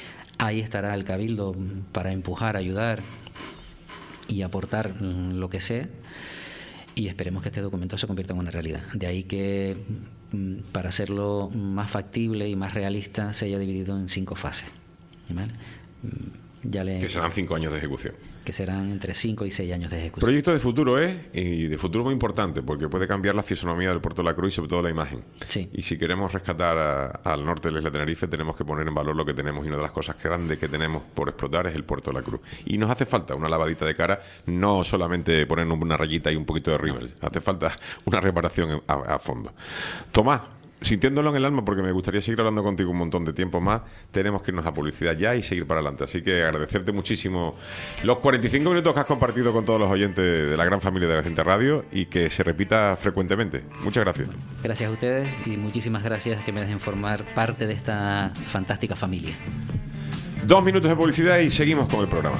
ahí estará el Cabildo para empujar, ayudar y aportar lo que sea, y esperemos que este documento se convierta en una realidad. De ahí que, para hacerlo más factible y más realista, se haya dividido en cinco fases, ¿vale? Ya le, que serán cinco años de ejecución. Que serán entre cinco y seis años de ejecución. Proyecto de futuro, ¿eh? Y de futuro muy importante, porque puede cambiar la fisonomía del Puerto de la Cruz y sobre todo la imagen. Sí. Y si queremos rescatar a, al norte de la isla de Tenerife, tenemos que poner en valor lo que tenemos, y una de las cosas grandes que tenemos por explotar es el Puerto de la Cruz. Y nos hace falta una lavadita de cara, no solamente poner una rayita y un poquito de rímel, hace falta una reparación a, a fondo. Tomás, sintiéndolo en el alma, porque me gustaría seguir hablando contigo un montón de tiempo más, tenemos que irnos a publicidad ya y seguir para adelante. Así que agradecerte muchísimo los cuarenta y cinco minutos que has compartido con todos los oyentes de la gran familia de la Gente Radio, y que se repita frecuentemente. Muchas gracias. Gracias a ustedes y muchísimas gracias que me dejen formar parte de esta fantástica familia. Dos minutos de publicidad y seguimos con el programa.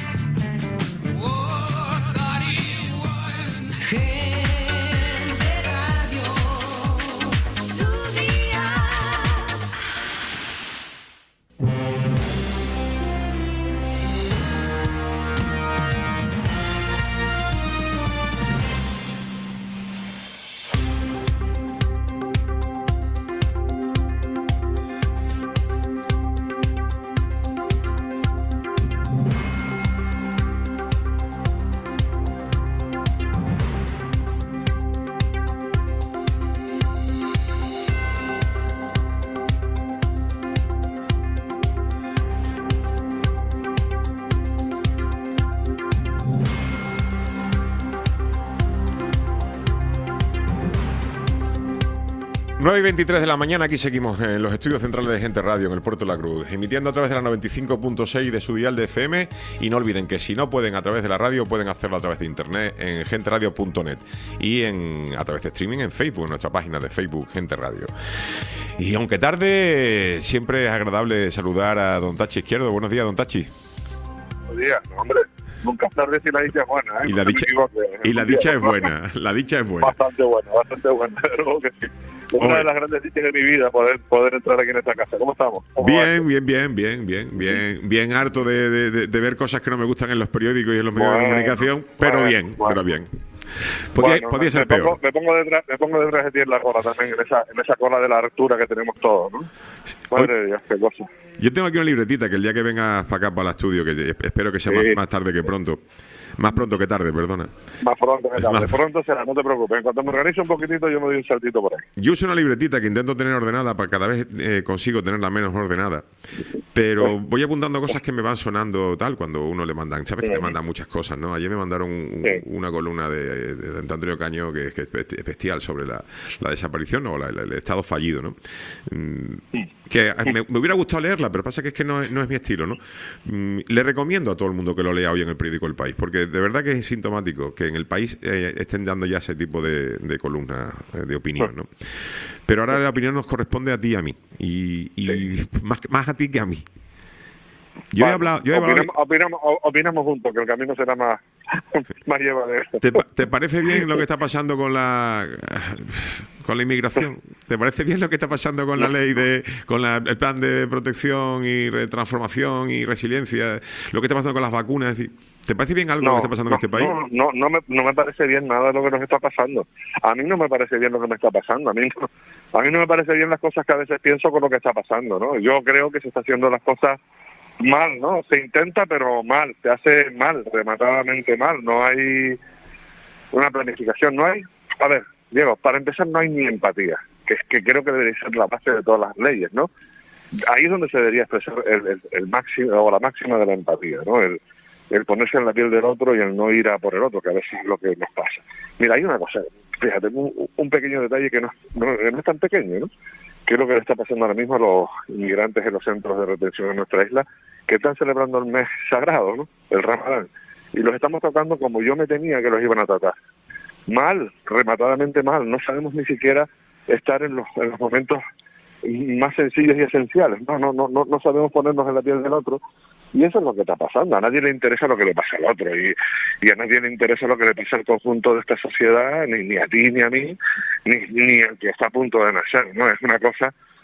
nueve y veintitrés de la mañana, aquí seguimos en los estudios centrales de Gente Radio en el Puerto de la Cruz, emitiendo a través de la noventa y cinco punto seis de su dial de F M, y no olviden que si no pueden a través de la radio, pueden hacerlo a través de internet en gente radio punto net y en, a través de streaming en Facebook, en nuestra página de Facebook Gente Radio. Y aunque tarde, siempre es agradable saludar a don Tachi Izquierdo. Buenos días, don Tachi. Buenos días, hombre. Nunca es tarde si la dicha es buena, ¿eh? Y la dicha, y la dicha es buena, la dicha es buena. Bastante buena, bastante buena, luego que sí. Es una Oye. de las grandes dichas de mi vida poder poder entrar aquí en esta casa. ¿Cómo estamos? ¿Cómo Bien, va? bien, bien, bien, bien, bien, bien harto de, de, de, de ver cosas que no me gustan en los periódicos y en los medios Bueno, de comunicación, pero bueno, bien, bueno. pero bien. Podía, Bueno, podía ser me peor. Pongo, me, pongo detrás, me pongo detrás de ti en la cola también, en esa, en esa cola de la altura que tenemos todos, ¿no? Madre de Dios, qué cosa. Yo tengo aquí una libretita que el día que vengas para acá, para el estudio, que espero que sea Sí. más, más tarde que pronto. Más pronto que tarde, perdona. Más pronto que Es tarde. más- Pronto será, no te preocupes. En cuanto me organice un poquitito, yo me doy un saltito por ahí. Yo uso una libretita que intento tener ordenada, para cada vez eh, consigo tenerla menos ordenada. Pero voy apuntando cosas que me van sonando tal cuando uno le mandan. Sabes que te Sí. mandan muchas cosas, ¿no? Ayer me mandaron un- Sí. una columna de, de, de Antonio Caño que, que es besti- bestial sobre la, la desaparición o la- la- el estado fallido, ¿no? Mm, que me, me hubiera gustado leerla, pero pasa que es que no es, no es mi estilo, ¿no? Mm, le recomiendo a todo el mundo que lo lea hoy en el periódico El País, porque de verdad que es sintomático que en el país eh, estén dando ya ese tipo de, de columnas eh, de opinión, ¿no? Pero ahora la opinión nos corresponde a ti y a mí, y, y más, más a ti que a mí. Yo he Bueno, hablado... Yo he hablado opinamos, opinamos, o- opinamos juntos, que el camino será más, más llevadero. ¿Te, pa- te parece bien lo que está pasando con la con la inmigración? ¿Te parece bien lo que está pasando con la ley de con la- el plan de protección y re- transformación y resiliencia? Lo que está pasando con las vacunas, es decir, ¿te parece bien algo lo que está pasando no, en este país? No, no, no, me, no me parece bien nada de lo que nos está pasando. A mí no me parece bien lo que me está pasando. A mí no, a mí no me parece bien las cosas que a veces pienso con lo que está pasando, ¿no? Yo creo que se está haciendo las cosas mal, ¿no? Se intenta, pero mal. Se hace mal, rematadamente mal. No hay una planificación. No hay... A ver, Diego, para empezar no hay ni empatía, que es que creo que debería ser la base de todas las leyes, ¿no? Ahí es donde se debería expresar el, el, el máximo o la máxima de la empatía, ¿no? El, el ponerse en la piel del otro y el no ir a por el otro, que a veces es lo que nos pasa. Mira, hay una cosa, fíjate, un, un pequeño detalle que no, no, no es tan pequeño, ¿no? Que es lo que le está pasando ahora mismo a los inmigrantes en los centros de retención en nuestra isla, que están celebrando el mes sagrado, ¿no? El Ramadán. Y los estamos tratando como yo me temía que los iban a tratar. Mal, rematadamente mal. No sabemos ni siquiera estar en los, en los momentos más sencillos y esenciales. No, no, no, no, no sabemos ponernos en la piel del otro. Y eso es lo que está pasando. A nadie le interesa lo que le pasa al otro. Y, y a nadie le interesa lo que le pasa al conjunto de esta sociedad, ni, ni a ti, ni a mí, ni, ni al que está a punto de nacer, ¿no? Es una cosa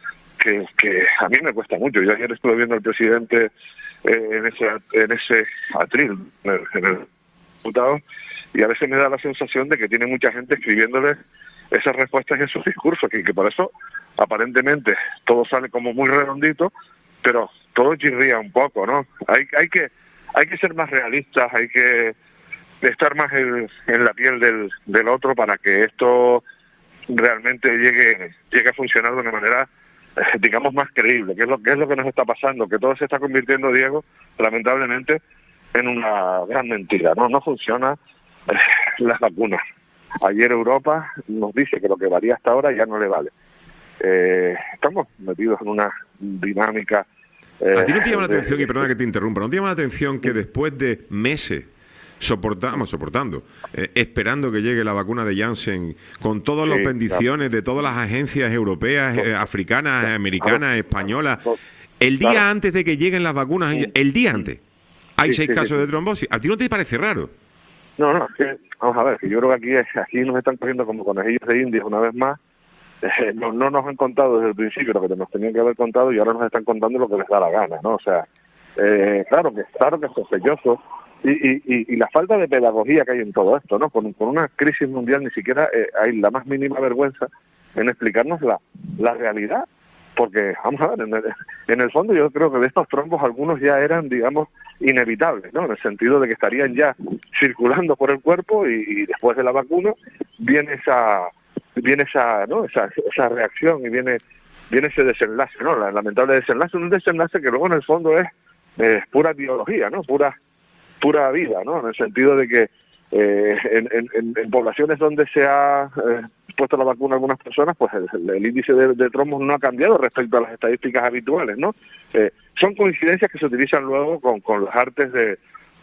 que, que a mí me cuesta mucho. Yo ayer estuve viendo al presidente eh, en ese en ese atril, en el, en el diputado, y a veces me da la sensación de que tiene mucha gente escribiéndole esas respuestas en sus discursos, que, que por eso aparentemente todo sale como muy redondito, pero todo chirría un poco, ¿no? Hay, hay que hay que ser más realistas, hay que estar más en, en la piel del, del otro para que esto realmente llegue llegue a funcionar de una manera, eh, digamos, más creíble, que es lo que es lo que nos está pasando, que todo se está convirtiendo, Diego, lamentablemente, en una gran mentira, ¿no? No funciona eh, las vacunas. Ayer Europa nos dice que lo que valía hasta ahora ya no le vale. Eh, estamos metidos en una dinámica... Eh, ¿A ti no te llama la de, atención, de, y perdona que te interrumpa, no te llama la atención que después de meses soportamos, soportando, eh, esperando que llegue la vacuna de Janssen, con todas las sí, bendiciones claro. de todas las agencias europeas, eh, africanas, claro. americanas, claro. españolas, el día claro. antes de que lleguen las vacunas, sí. el día antes, hay sí, seis sí, casos sí. de trombosis? ¿A ti no te parece raro? No, no, es que, vamos a ver, que yo creo que aquí, aquí nos están cogiendo como conejillos de indias una vez más. Eh, no, no nos han contado desde el principio lo que nos tenían que haber contado y ahora nos están contando lo que les da la gana, ¿no? O sea, eh, claro que claro que es sospechoso y, y, y, y la falta de pedagogía que hay en todo esto, ¿no? Con, con una crisis mundial ni siquiera eh, hay la más mínima vergüenza en explicarnos la, la realidad, porque, vamos a ver, en el, en el fondo yo creo que de estos trombos algunos ya eran, digamos, inevitables, ¿no? En el sentido de que estarían ya circulando por el cuerpo y, y después de la vacuna viene esa... viene esa no esa esa reacción y viene viene ese desenlace, no la lamentable desenlace, un desenlace que luego en el fondo es eh, pura biología, no pura pura vida, no en el sentido de que eh, en, en, en poblaciones donde se ha eh, puesto la vacuna a algunas personas, pues el, el índice de, de trombos no ha cambiado respecto a las estadísticas habituales, no eh, son coincidencias que se utilizan luego con, con las artes de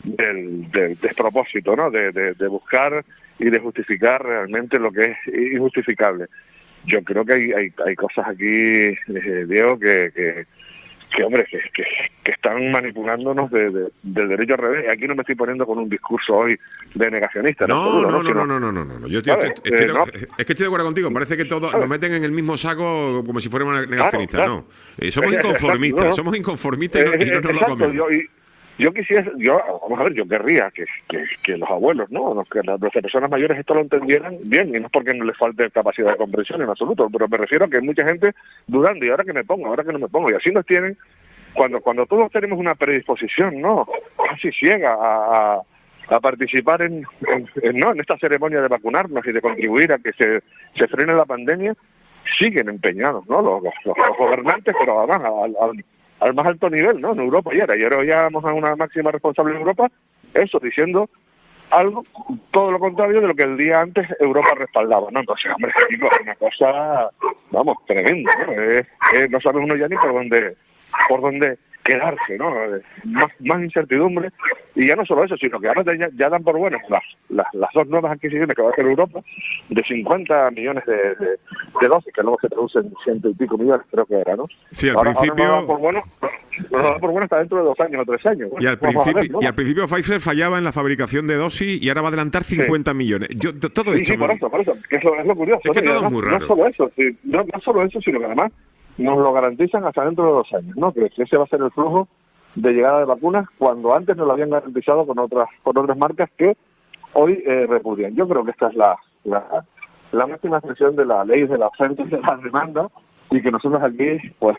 del, del despropósito, no de, de, de buscar y de justificar realmente lo que es injustificable. Yo creo que hay hay, hay cosas aquí, eh, Diego, que, que, que hombre, que, que, que están manipulándonos de, de, del derecho al revés. Aquí no me estoy poniendo con un discurso hoy de negacionista. No, no, no, no, no, no, no, no, no, no. Yo estoy, estoy, estoy, eh, no. Es que estoy de acuerdo contigo. Parece que todos nos meten en el mismo saco como si fuéramos negacionistas. Claro, claro. No, eh, somos inconformistas, exacto, no. somos inconformistas y no, y no nos lo comemos. Yo, y, Yo quisiera, yo, vamos a ver, yo querría que, que, que los abuelos, ¿no? Que las, las personas mayores esto lo entendieran bien, y no es porque no les falte capacidad de comprensión en absoluto, pero me refiero a que hay mucha gente dudando, y ahora que me pongo, ahora que no me pongo, y así nos tienen, cuando cuando todos tenemos una predisposición, ¿no? Casi ciega a, a, a participar en, en, en, ¿no? en esta ceremonia de vacunarnos y de contribuir a que se, se frene la pandemia, siguen empeñados, ¿no? Los, los, los gobernantes, pero además al, al al más alto nivel, ¿no? En Europa ayer, ayer oíamos a una máxima responsable en Europa, eso, diciendo algo, todo lo contrario de lo que el día antes Europa respaldaba, ¿no? Entonces, hombre, es una cosa, vamos, tremenda, ¿no? Eh, eh, no sabe uno ya ni por dónde, por dónde quedarse, ¿no? Eh, más, más incertidumbre, y ya no solo eso, sino que ahora ya, ya dan por buenas las, las, las dos nuevas adquisiciones que va a hacer Europa, de cincuenta millones de, de, de dosis, que luego se traducen en ciento y pico millones, creo que era, ¿no? Sí, al ahora, principio... Ahora no por bueno, no da por bueno hasta dentro de dos años o tres años. Bueno, y, al principio, ver, ¿no? y al principio Pfizer fallaba en la fabricación de dosis y ahora va a adelantar cincuenta sí. millones. Yo, todo sí, esto... sí, por eso, por eso, que eso es lo curioso. Es que ¿no? todo además, es muy raro. No solo eso, sí, no, no solo eso, sino que además nos lo garantizan hasta dentro de dos años, ¿no? Que ese va a ser el flujo de llegada de vacunas cuando antes nos lo habían garantizado con otras con otras marcas que hoy eh, repudian. Yo creo que esta es la, la la máxima expresión de la ley de la oferta y de la demanda, y que nosotros aquí pues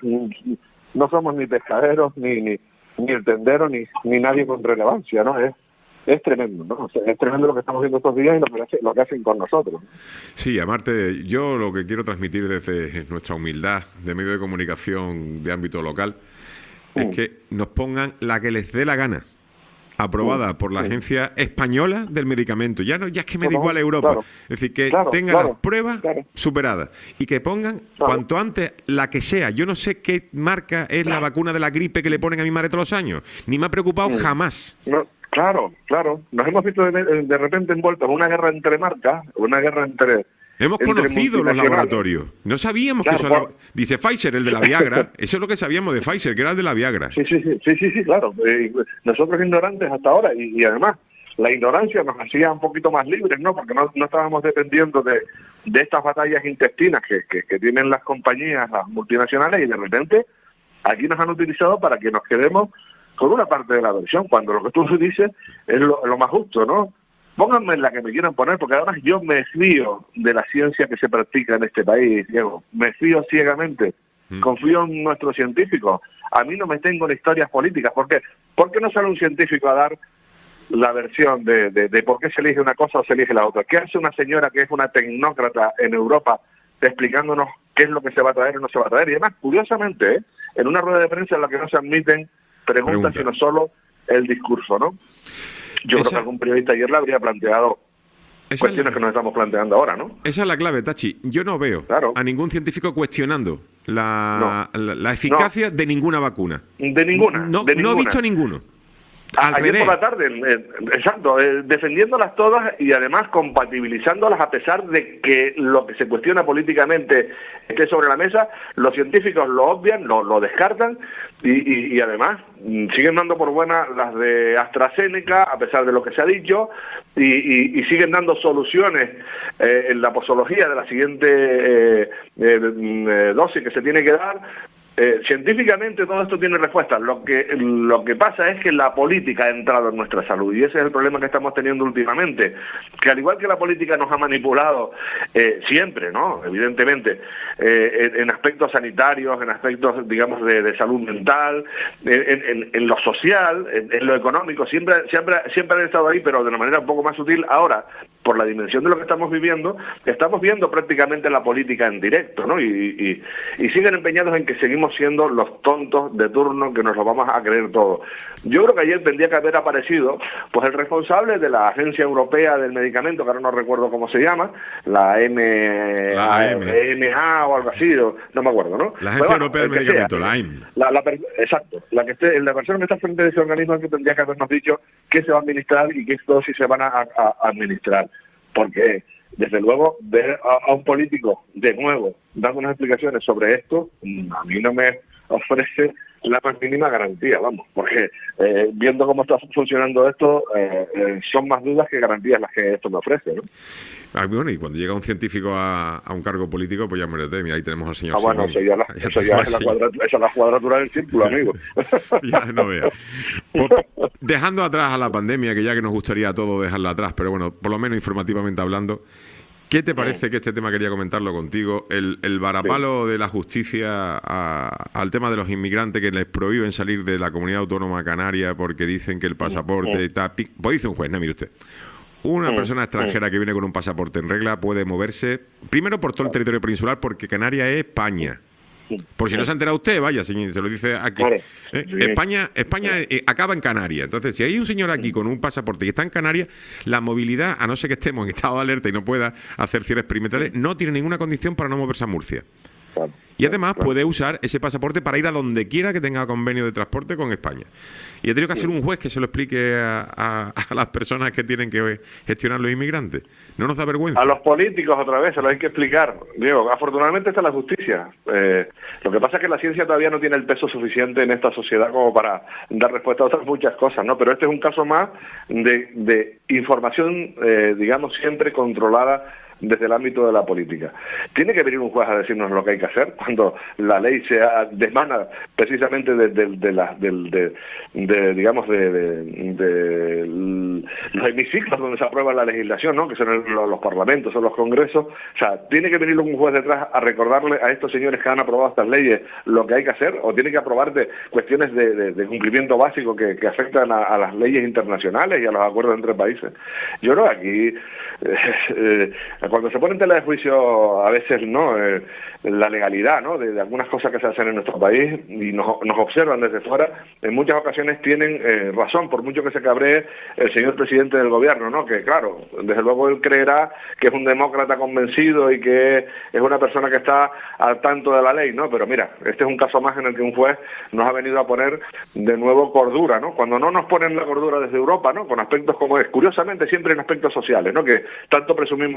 no somos ni pescaderos ni ni, ni el tendero ni ni nadie con relevancia, ¿no? Es es tremendo, ¿no? O sea, es tremendo lo que estamos viendo estos días y lo que, hace, lo que hacen con nosotros. Sí, Marte, yo lo que quiero transmitir desde nuestra humildad de medio de comunicación de ámbito local es que nos pongan la que les dé la gana, aprobada por la Agencia Española del Medicamento. Ya no, ya es que me da igual Europa. Claro, es decir, que claro, tengan claro, las pruebas claro. superadas y que pongan claro. cuanto antes la que sea. Yo no sé qué marca es la vacuna de la gripe que le ponen a mi madre todos los años. Ni me ha preocupado sí. jamás. No, claro, claro. Nos hemos visto de, de repente envueltos en una guerra entre marcas, una guerra entre... Hemos conocido los laboratorios. No sabíamos claro, que eso... Por... Dice Pfizer, el de la Viagra. Eso es lo que sabíamos de Pfizer, que era el de la Viagra. Sí, sí, sí, sí, sí, sí claro. Eh, nosotros ignorantes hasta ahora. Y, y además, la ignorancia nos hacía un poquito más libres, ¿no? Porque no, no estábamos dependiendo de, de estas batallas intestinas que, que, que tienen las compañías, las multinacionales, y de repente aquí nos han utilizado para que nos quedemos con una parte de la versión, cuando lo que tú dices es lo, lo más justo, ¿no? Pónganme la que me quieran poner, porque además yo me fío de la ciencia que se practica en este país, Diego. Me fío ciegamente. Mm. Confío en nuestros científicos. A mí no me tengo en historias políticas. ¿Por qué? ¿Por qué no sale un científico a dar la versión de, de, de por qué se elige una cosa o se elige la otra? ¿Qué hace una señora que es una tecnócrata en Europa explicándonos qué es lo que se va a traer o no se va a traer? Y además, curiosamente, ¿eh? en una rueda de prensa en la que no se admiten preguntas, Pregunta. sino solo el discurso, ¿no? Yo esa, creo que algún periodista ayer le habría planteado cuestiones la, que nos estamos planteando ahora, ¿no? Esa es la clave, Tachi. Yo no veo claro. a ningún científico cuestionando la, no. la, la eficacia no. de ninguna vacuna. De ninguna. No, de ninguna. no he visto ninguno. Al Ayer revés. por la tarde, eh, exacto, eh, defendiéndolas todas y además compatibilizándolas a pesar de que lo que se cuestiona políticamente esté sobre la mesa, los científicos lo obvian, lo, lo descartan y, y, y además mm, siguen dando por buenas las de AstraZeneca a pesar de lo que se ha dicho y, y, y siguen dando soluciones eh, en la posología de la siguiente eh, eh, eh, dosis que se tiene que dar. Eh, científicamente todo esto tiene respuestas. Lo que lo que pasa es que la política ha entrado en nuestra salud y ese es el problema que estamos teniendo últimamente, que al igual que la política nos ha manipulado eh, siempre, ¿no? Evidentemente, eh, en, en aspectos sanitarios, en aspectos, digamos, de, de salud mental, en, en, en lo social, en, en lo económico, siempre, siempre, siempre han estado ahí, pero de una manera un poco más sutil. Ahora, por la dimensión de lo que estamos viviendo, estamos viendo prácticamente la política en directo, ¿no? Y, y, y siguen empeñados en que seguimos siendo los tontos de turno, que nos lo vamos a creer todo. Yo creo que ayer tendría que haber aparecido pues el responsable de la Agencia Europea del Medicamento, que ahora no recuerdo cómo se llama, la M A o algo así, no me acuerdo, ¿no? La Agencia bueno, Europea del Medicamento, sea, la A I M. La, la, exacto, la, que esté, la persona que está frente de ese organismo es que tendría que habernos dicho qué se va a administrar y qué dosis se van a, a, a administrar. Porque, desde luego, ver a, a un político de nuevo dando unas explicaciones sobre esto, a mí no me ofrece la más mínima garantía, vamos, porque eh, viendo cómo está funcionando esto, eh, eh, son más dudas que garantías las que esto me ofrece, ¿no? Ah, bueno, y cuando llega un científico a, a un cargo político, pues ya muérete, mira, ahí tenemos al señor Ah, bueno, Simón. eso ya, la, ya, eso ya es, la cuadratura, esa es la cuadratura del círculo, amigo. Ya no veas. Pues, dejando atrás a la pandemia, que ya que nos gustaría a todos dejarla atrás, pero bueno, por lo menos informativamente hablando, ¿qué te parece, que este tema quería comentarlo contigo, el, el varapalo sí. de la justicia a, al tema de los inmigrantes que les prohíben salir de la comunidad autónoma canaria porque dicen que el pasaporte sí. está... Pues dice un juez, no, mire usted, una sí. persona extranjera sí. que viene con un pasaporte en regla puede moverse, primero por todo el territorio peninsular, porque Canarias es España. Por si no se ha enterado usted, vaya, se lo dice aquí. Vale. Eh, España España eh, acaba en Canarias. Entonces, si hay un señor aquí con un pasaporte y está en Canarias, la movilidad, a no ser que estemos en estado de alerta y no pueda hacer cierres perimetrales, no tiene ninguna condición para no moverse a Murcia. Y además puede usar ese pasaporte para ir a donde quiera que tenga convenio de transporte con España. Y ha tenido que hacer un juez que se lo explique a, a, a las personas que tienen que gestionar los inmigrantes. ¿No nos da vergüenza? A los políticos otra vez, se lo hay que explicar. Diego, afortunadamente está la justicia. Eh, lo que pasa es que la ciencia todavía no tiene el peso suficiente en esta sociedad como para dar respuesta a otras muchas cosas, ¿no? Pero este es un caso más de, de información, eh, digamos, siempre controlada desde el ámbito de la política. Tiene que venir un juez a decirnos lo que hay que hacer cuando la ley se desmana precisamente de, de, de, la, de, de, de digamos, de, de, de los hemiciclos donde se aprueba la legislación, ¿no? Que son los, los parlamentos o los congresos. O sea, tiene que venir un juez detrás a recordarle a estos señores que han aprobado estas leyes lo que hay que hacer, o tiene que aprobarte cuestiones de, de, de cumplimiento básico que, que afectan a, a las leyes internacionales y a los acuerdos entre países. Yo creo que aquí eh, eh, cuando se pone en tela de juicio a veces, ¿no?, eh, la legalidad, ¿no?, de, de algunas cosas que se hacen en nuestro país y nos, nos observan desde fuera, en muchas ocasiones tienen eh, razón, por mucho que se cabree el señor presidente del gobierno, ¿no?, que claro, desde luego él creerá que es un demócrata convencido y que es una persona que está al tanto de la ley, ¿no? Pero mira, este es un caso más en el que un juez nos ha venido a poner de nuevo cordura, ¿no? Cuando no nos ponen la cordura desde Europa, ¿no?, con aspectos como es, curiosamente siempre en aspectos sociales, ¿no?, que tanto presumimos en este país,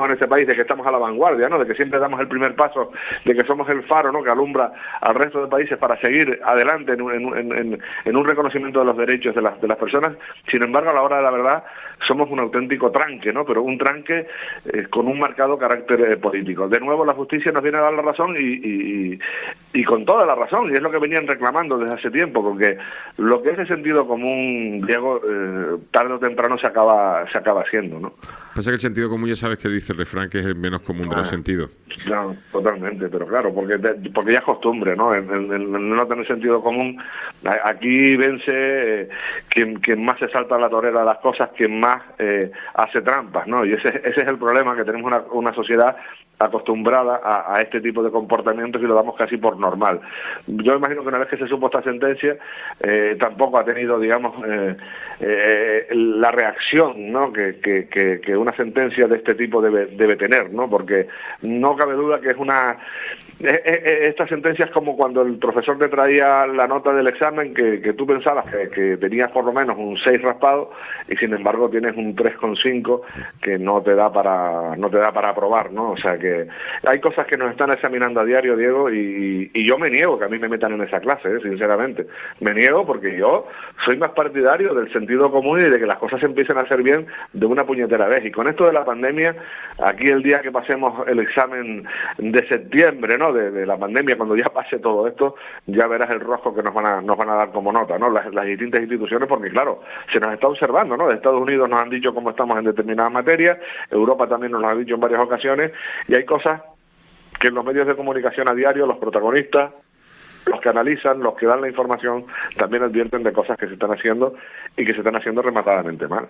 y de que estamos a la vanguardia, ¿no? De que siempre damos el primer paso, de que somos el faro, ¿no? Que alumbra al resto de países para seguir adelante en un, en, en, en un reconocimiento de los derechos de las, de las personas. Sin embargo, a la hora de la verdad, somos un auténtico tranque, ¿no? Pero un tranque eh, con un marcado carácter eh, político. De nuevo, la justicia nos viene a dar la razón y, y, y con toda la razón, y es lo que venían reclamando desde hace tiempo, porque lo que es de sentido común, Diego, eh, tarde o temprano se acaba se acaba haciendo, ¿no? Pasa que el sentido común, ya sabes que dice el refrán, que es el menos común de los sentidos. No, totalmente, pero claro, porque porque ya es costumbre, ¿no? En, en, en no tener sentido común, aquí vence eh, quien, quien más se salta a la torera de las cosas, quien más eh, hace trampas, ¿no? Y ese, ese es el problema, que tenemos una, una sociedad acostumbrada a, a este tipo de comportamientos y lo damos casi por normal. Yo imagino que una vez que se supo esta sentencia, eh, tampoco ha tenido, digamos, eh, eh, la reacción, ¿no? que, que, que, que una sentencia de este tipo debe, debe tener, ¿no? Porque no cabe duda que es una... Eh, eh, esta sentencia es como cuando el profesor te traía la nota del examen que, que tú pensabas que, que tenías por lo menos un seis raspado y sin embargo tienes un tres coma cinco que no te da para no te da para aprobar, ¿no? O sea que que hay cosas que nos están examinando a diario, Diego, y, y yo me niego que a mí me metan en esa clase, ¿eh? Sinceramente. Me niego porque yo soy más partidario del sentido común y de que las cosas se empiecen a hacer bien de una puñetera vez. Y con esto de la pandemia, aquí el día que pasemos el examen de septiembre, ¿no? De, de la pandemia, cuando ya pase todo esto, ya verás el rosco que nos van a, nos van a dar como nota, ¿no? Las, las distintas instituciones, porque claro, se nos está observando, ¿no? De Estados Unidos nos han dicho cómo estamos en determinadas materias, Europa también nos lo ha dicho en varias ocasiones, y hay cosas que en los medios de comunicación a diario, los protagonistas, los que analizan, los que dan la información, también advierten de cosas que se están haciendo y que se están haciendo rematadamente mal.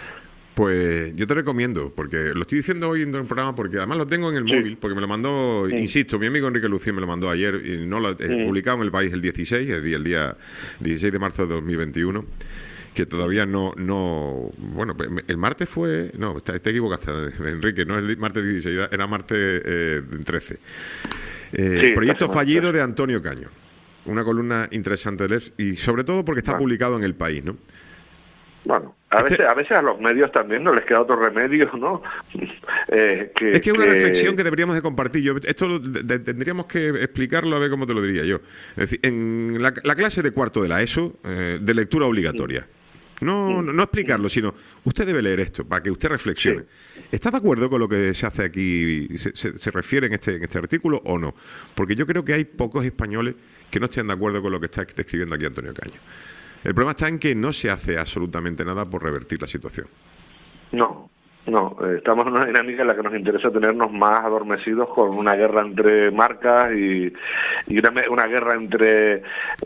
Pues yo te recomiendo, porque lo estoy diciendo hoy en el programa, porque además lo tengo en el sí. móvil, porque me lo mandó, sí. insisto, mi amigo Enrique Lucía me lo mandó ayer, y no lo he sí. publicado en El País el dieciséis, el día, el día dieciséis de marzo de dos mil veintiuno, que todavía no, no, bueno, el martes fue, no, está, está equivocado, Enrique, no es el martes dieciséis, era martes eh, trece. Eh, sí, proyecto fallido de Antonio Caño, una columna interesante de leer, y sobre todo porque está bueno. publicado en El País, ¿no? Bueno, a veces, este... a veces a los medios también no les queda otro remedio, ¿no? eh, que, es que es una que... reflexión que deberíamos de compartir. Yo, esto lo, de, de, tendríamos que explicarlo a ver cómo te lo diría yo. Es decir, en la, la clase de cuarto de la ESO, eh, de lectura obligatoria, no, no, no explicarlo, sino usted debe leer esto para que usted reflexione. Sí. ¿Está de acuerdo con lo que se hace aquí, se, se, se refiere en este, en este artículo o no? Porque yo creo que hay pocos españoles que no estén de acuerdo con lo que está describiendo aquí Antonio Caño. El problema está en que no se hace absolutamente nada por revertir la situación. No, no. Eh, estamos en una dinámica en la que nos interesa tenernos más adormecidos con una guerra entre marcas y, y una, una guerra entre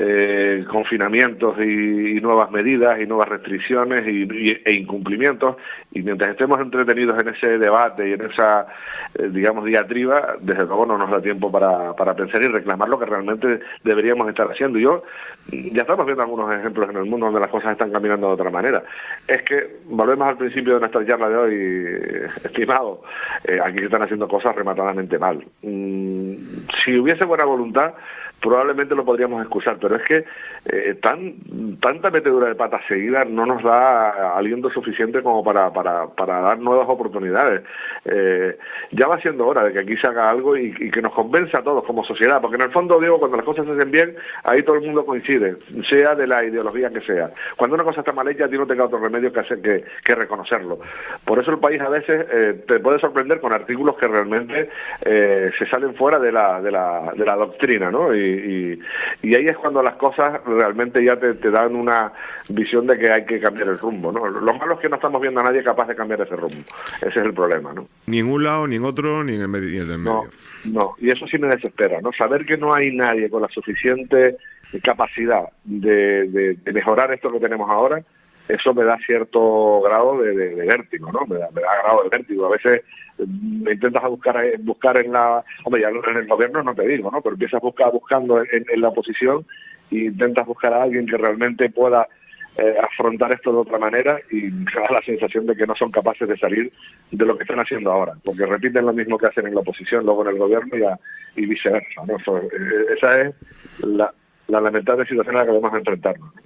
eh, confinamientos y, y nuevas medidas y nuevas restricciones y, y, e incumplimientos. Y mientras estemos entretenidos en ese debate y en esa, eh, digamos, diatriba, desde luego no nos da tiempo para, para pensar y reclamar lo que realmente deberíamos estar haciendo. Y yo, ya estamos viendo algunos ejemplos en el mundo donde las cosas están caminando de otra manera. Es que, volvemos al principio de nuestra charla de hoy, estimado, eh, aquí se están haciendo cosas rematadamente mal. Mm, si hubiese buena voluntad, probablemente lo podríamos excusar, pero es que eh, tan tanta metedura de patas seguida no nos da aliento suficiente como para, para, para dar nuevas oportunidades. Eh, ya va siendo hora de que aquí se haga algo y, y que nos convenza a todos como sociedad, porque en el fondo, digo, cuando las cosas se hacen bien, ahí todo el mundo coincide, sea de la ideología que sea. Cuando una cosa está mal hecha, a ti no te queda otro remedio que hacer que, que reconocerlo. Por eso el país a veces eh, te puede sorprender con artículos que realmente eh, se salen fuera de la, de la, de la doctrina, ¿no? Y, Y, y ahí es cuando las cosas realmente ya te, te dan una visión de que hay que cambiar el rumbo, ¿no? Lo malo es que no estamos viendo a nadie capaz de cambiar ese rumbo. Ese es el problema, ¿no? Ni en un lado, ni en otro, ni en el, medio, ni en el del medio. No, no, y eso sí me desespera, ¿no? Saber que no hay nadie con la suficiente capacidad de, de, de mejorar esto que tenemos ahora, eso me da cierto grado de, de, de vértigo, ¿no? Me da, me da grado de vértigo. A veces me intentas a buscar buscar en la... Hombre, ya en el gobierno no te digo, ¿no? Pero empiezas a buscar buscando en, en la oposición e intentas buscar a alguien que realmente pueda eh, afrontar esto de otra manera y me da la sensación de que no son capaces de salir de lo que están haciendo ahora, porque repiten lo mismo que hacen en la oposición, luego en el gobierno y, a, y viceversa, ¿no? Eso, eh, esa es la, la lamentable situación a la que vamos a enfrentarnos.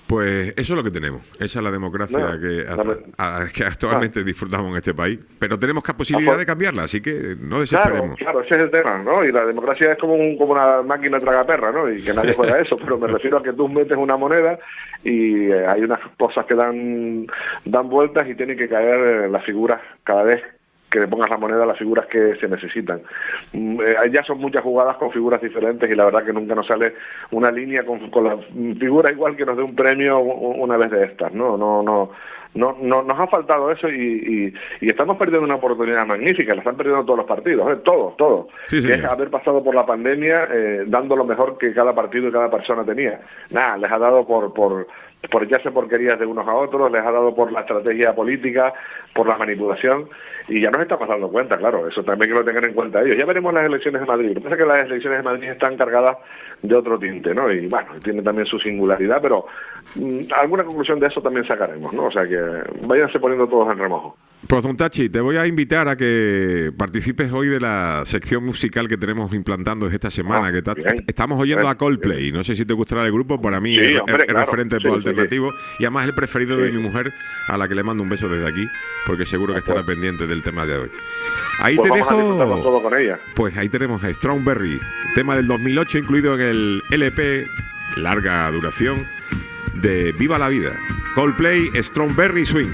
Pues eso es lo que tenemos. Esa es la democracia no, que, a, a, que actualmente ah. disfrutamos en este país. Pero tenemos la posibilidad de cambiarla, así que no desesperemos. Claro, claro, ese es el tema, ¿no? Y la democracia es como, un, como una máquina tragaperra, ¿no? Y que nadie juega eso, pero me refiero a que tú metes una moneda y eh, hay unas cosas que dan, dan vueltas y tienen que caer las figuras cada vez que le pongas la moneda a las figuras que se necesitan. Eh, ya son muchas jugadas con figuras diferentes y la verdad que nunca nos sale una línea con, con la figura igual que nos dé un premio una vez de estas, ¿no? No, no, no, no nos ha faltado eso y, y, y estamos perdiendo una oportunidad magnífica, la están perdiendo todos los partidos, ¿eh? todos, todos. Sí, sí. Que es haber pasado por la pandemia eh, dando lo mejor que cada partido y cada persona tenía. Nada, les ha dado por... por por echarse porquerías de unos a otros, les ha dado por la estrategia política, por la manipulación, y ya nos estamos dando cuenta, claro, eso también que lo tengan en cuenta ellos. Ya veremos las elecciones de Madrid. Lo que pasa es que las elecciones de Madrid están cargadas de otro tinte, ¿no? Y bueno, tiene también su singularidad, pero mmm, alguna conclusión de eso también sacaremos, ¿no? O sea que váyanse poniendo todos en remojo. Pues, don Tachi, te voy a invitar a que participes hoy de la sección musical que tenemos implantando desde esta semana, ah, que ta- estamos oyendo a Coldplay. No sé si te gustará el grupo, para mí sí, es, hombre, es claro. referente sí, todo sí, alternativo, sí. y además es el preferido sí. de mi mujer, a la que le mando un beso desde aquí, porque seguro que estará pendiente del tema de hoy. Ahí pues te vamos dejo. a todo con ella. Pues ahí tenemos a Strawberry, tema del dos mil ocho incluido en el L P, larga duración, de Viva la Vida. Coldplay, Strawberry Swing.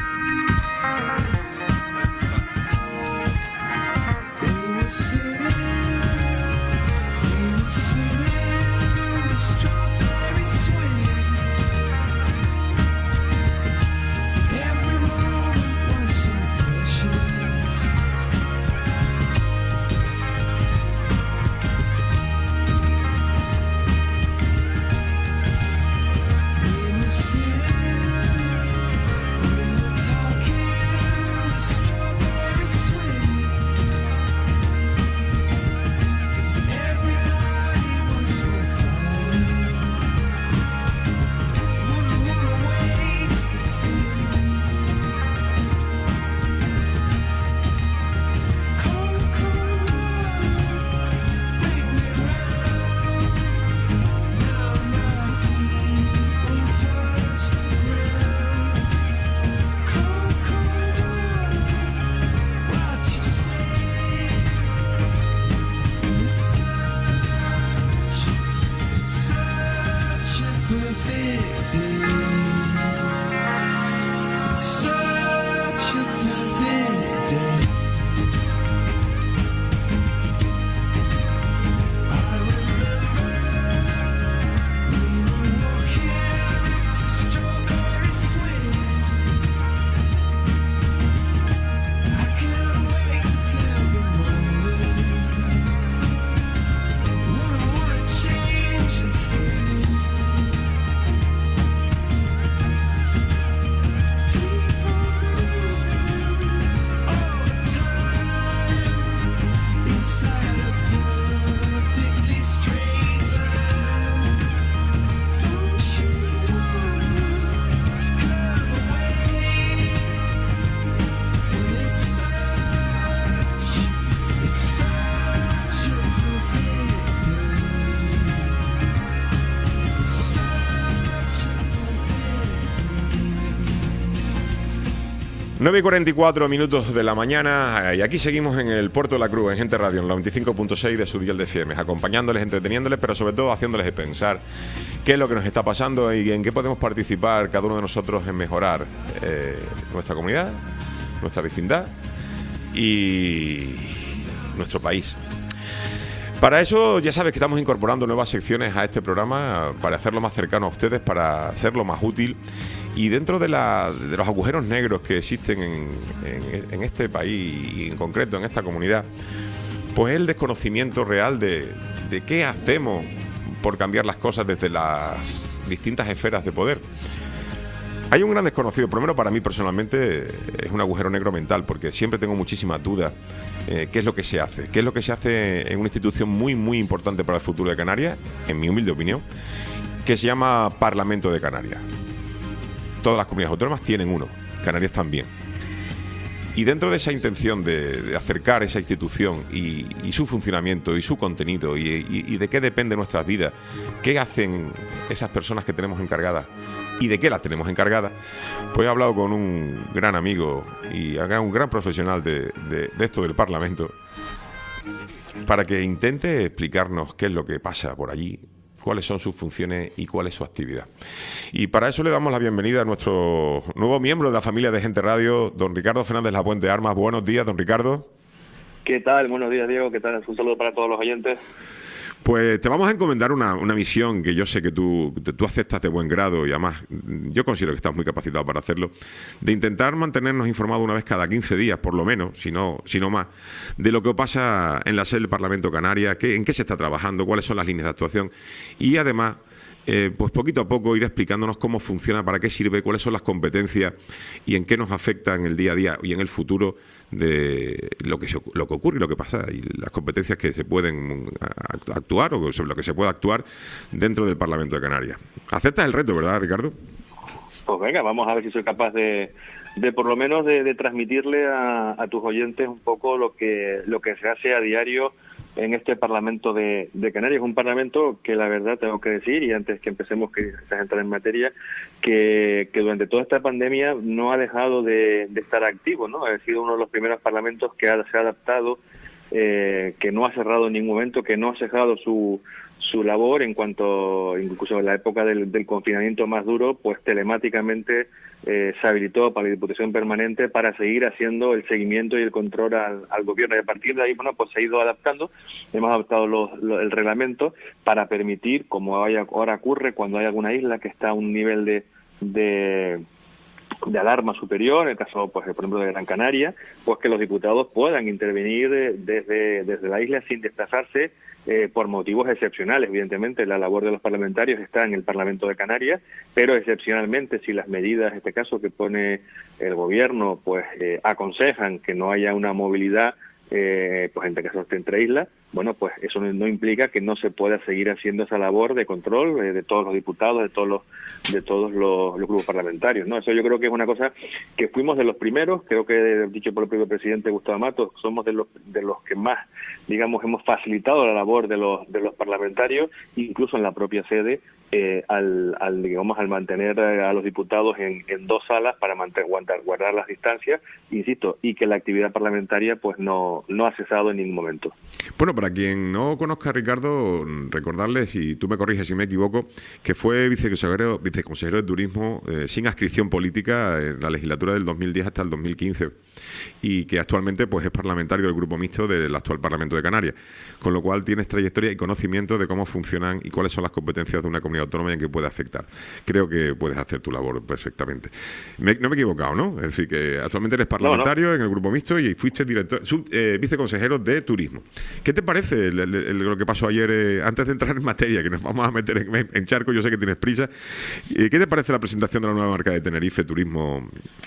nueve y cuarenta y cuatro minutos de la mañana y aquí seguimos en el Puerto de la Cruz, en Gente Radio, en la veinticinco punto seis de su dial de F M, acompañándoles, entreteniéndoles, pero sobre todo haciéndoles pensar qué es lo que nos está pasando y en qué podemos participar cada uno de nosotros en mejorar eh, nuestra comunidad, nuestra vecindad y nuestro país. Para eso ya sabes que estamos incorporando nuevas secciones a este programa para hacerlo más cercano a ustedes, para hacerlo más útil. Y dentro de, la, de los agujeros negros que existen en, en, en este país y en concreto en esta comunidad, pues el desconocimiento real de, de qué hacemos por cambiar las cosas desde las distintas esferas de poder. Hay un gran desconocido, por lo menos para mí personalmente es un agujero negro mental, porque siempre tengo muchísimas dudas. Eh, ¿Qué es lo que se hace? ¿Qué es lo que se hace en una institución muy, muy importante para el futuro de Canarias, en mi humilde opinión, que se llama Parlamento de Canarias? Todas las comunidades autónomas tienen uno, Canarias también. Y dentro de esa intención de, de acercar esa institución y, y su funcionamiento y su contenido y, y, y de qué depende nuestras vidas, qué hacen esas personas que tenemos encargadas y de qué las tenemos encargadas, pues he hablado con un gran amigo y un gran profesional de, de, de esto del Parlamento para que intente explicarnos qué es lo que pasa por allí, cuáles son sus funciones y cuál es su actividad. Y para eso le damos la bienvenida a nuestro nuevo miembro de la familia de Gente Radio, don Ricardo Fernández Lapuente Armas. Buenos días, don Ricardo. ¿Qué tal? Buenos días, Diego. ¿Qué tal? Un saludo para todos los oyentes. Pues te vamos a encomendar una, una misión que yo sé que tú, tú aceptas de buen grado y además yo considero que estás muy capacitado para hacerlo, de intentar mantenernos informados una vez cada quince días, por lo menos, si no, si no más, de lo que pasa en la sede del Parlamento Canaria, qué, en qué se está trabajando, cuáles son las líneas de actuación y además... Eh, pues poquito a poco ir explicándonos cómo funciona, para qué sirve, cuáles son las competencias y en qué nos afecta en el día a día y en el futuro de lo que, se, lo que ocurre y lo que pasa y las competencias que se pueden actuar o sobre lo que se puede actuar dentro del Parlamento de Canarias. ¿Aceptas el reto, verdad, Ricardo? Pues venga, vamos a ver si soy capaz de, de por lo menos de, de transmitirle a, a tus oyentes un poco lo que, lo que se hace a diario en este Parlamento de, de Canarias. Un Parlamento que la verdad tengo que decir, y antes que empecemos que se entrar en materia, que, que durante toda esta pandemia no ha dejado de, de estar activo, ¿no? Ha sido uno de los primeros parlamentos que ha, se ha adaptado, eh, que no ha cerrado en ningún momento, que no ha cejado su su labor en cuanto, incluso en la época del, del confinamiento más duro, pues telemáticamente eh, se habilitó para la Diputación Permanente para seguir haciendo el seguimiento y el control al, al gobierno. Y a partir de ahí, bueno, pues se ha ido adaptando, hemos adaptado los, los, el reglamento para permitir, como hay, ahora ocurre cuando hay alguna isla que está a un nivel de... de de alarma superior, en el caso, pues, por ejemplo, de Gran Canaria, pues que los diputados puedan intervenir desde, desde la isla sin desplazarse eh, por motivos excepcionales. Evidentemente, la labor de los parlamentarios está en el Parlamento de Canarias, pero excepcionalmente, si las medidas, en este caso, que pone el gobierno, pues eh, aconsejan que no haya una movilidad, eh, pues en este caso entre islas, bueno, pues eso no, no implica que no se pueda seguir haciendo esa labor de control eh, de todos los diputados, de todos los de todos los, los grupos parlamentarios, ¿no? Eso yo creo que es una cosa que fuimos de los primeros, creo que dicho por el propio presidente Gustavo Matos, somos de los de los que más, digamos, hemos facilitado la labor de los de los parlamentarios, incluso en la propia sede, eh, al, al digamos al mantener a los diputados en, en dos salas para mantener, guardar, guardar las distancias, insisto, y que la actividad parlamentaria pues no no ha cesado en ningún momento. Bueno, para quien no conozca a Ricardo, recordarle, si tú me corriges si me equivoco, que fue viceconsejero, viceconsejero de Turismo eh, sin adscripción política en la legislatura del dos mil diez hasta el dos mil quince y que actualmente pues es parlamentario del Grupo Mixto del actual Parlamento de Canarias, con lo cual tienes trayectoria y conocimiento de cómo funcionan y cuáles son las competencias de una comunidad autónoma y en qué puede afectar. Creo que puedes hacer tu labor perfectamente. Me, no me he equivocado, ¿no? Es decir, que actualmente eres parlamentario no, no. en el Grupo Mixto y fuiste director, sub, eh, viceconsejero de Turismo. ¿Qué te parece el, el, el, lo que pasó ayer, eh, antes de entrar en materia, que nos vamos a meter en, en charco, yo sé que tienes prisa? Eh, ¿Qué te parece la presentación de la nueva marca de Tenerife Turismo?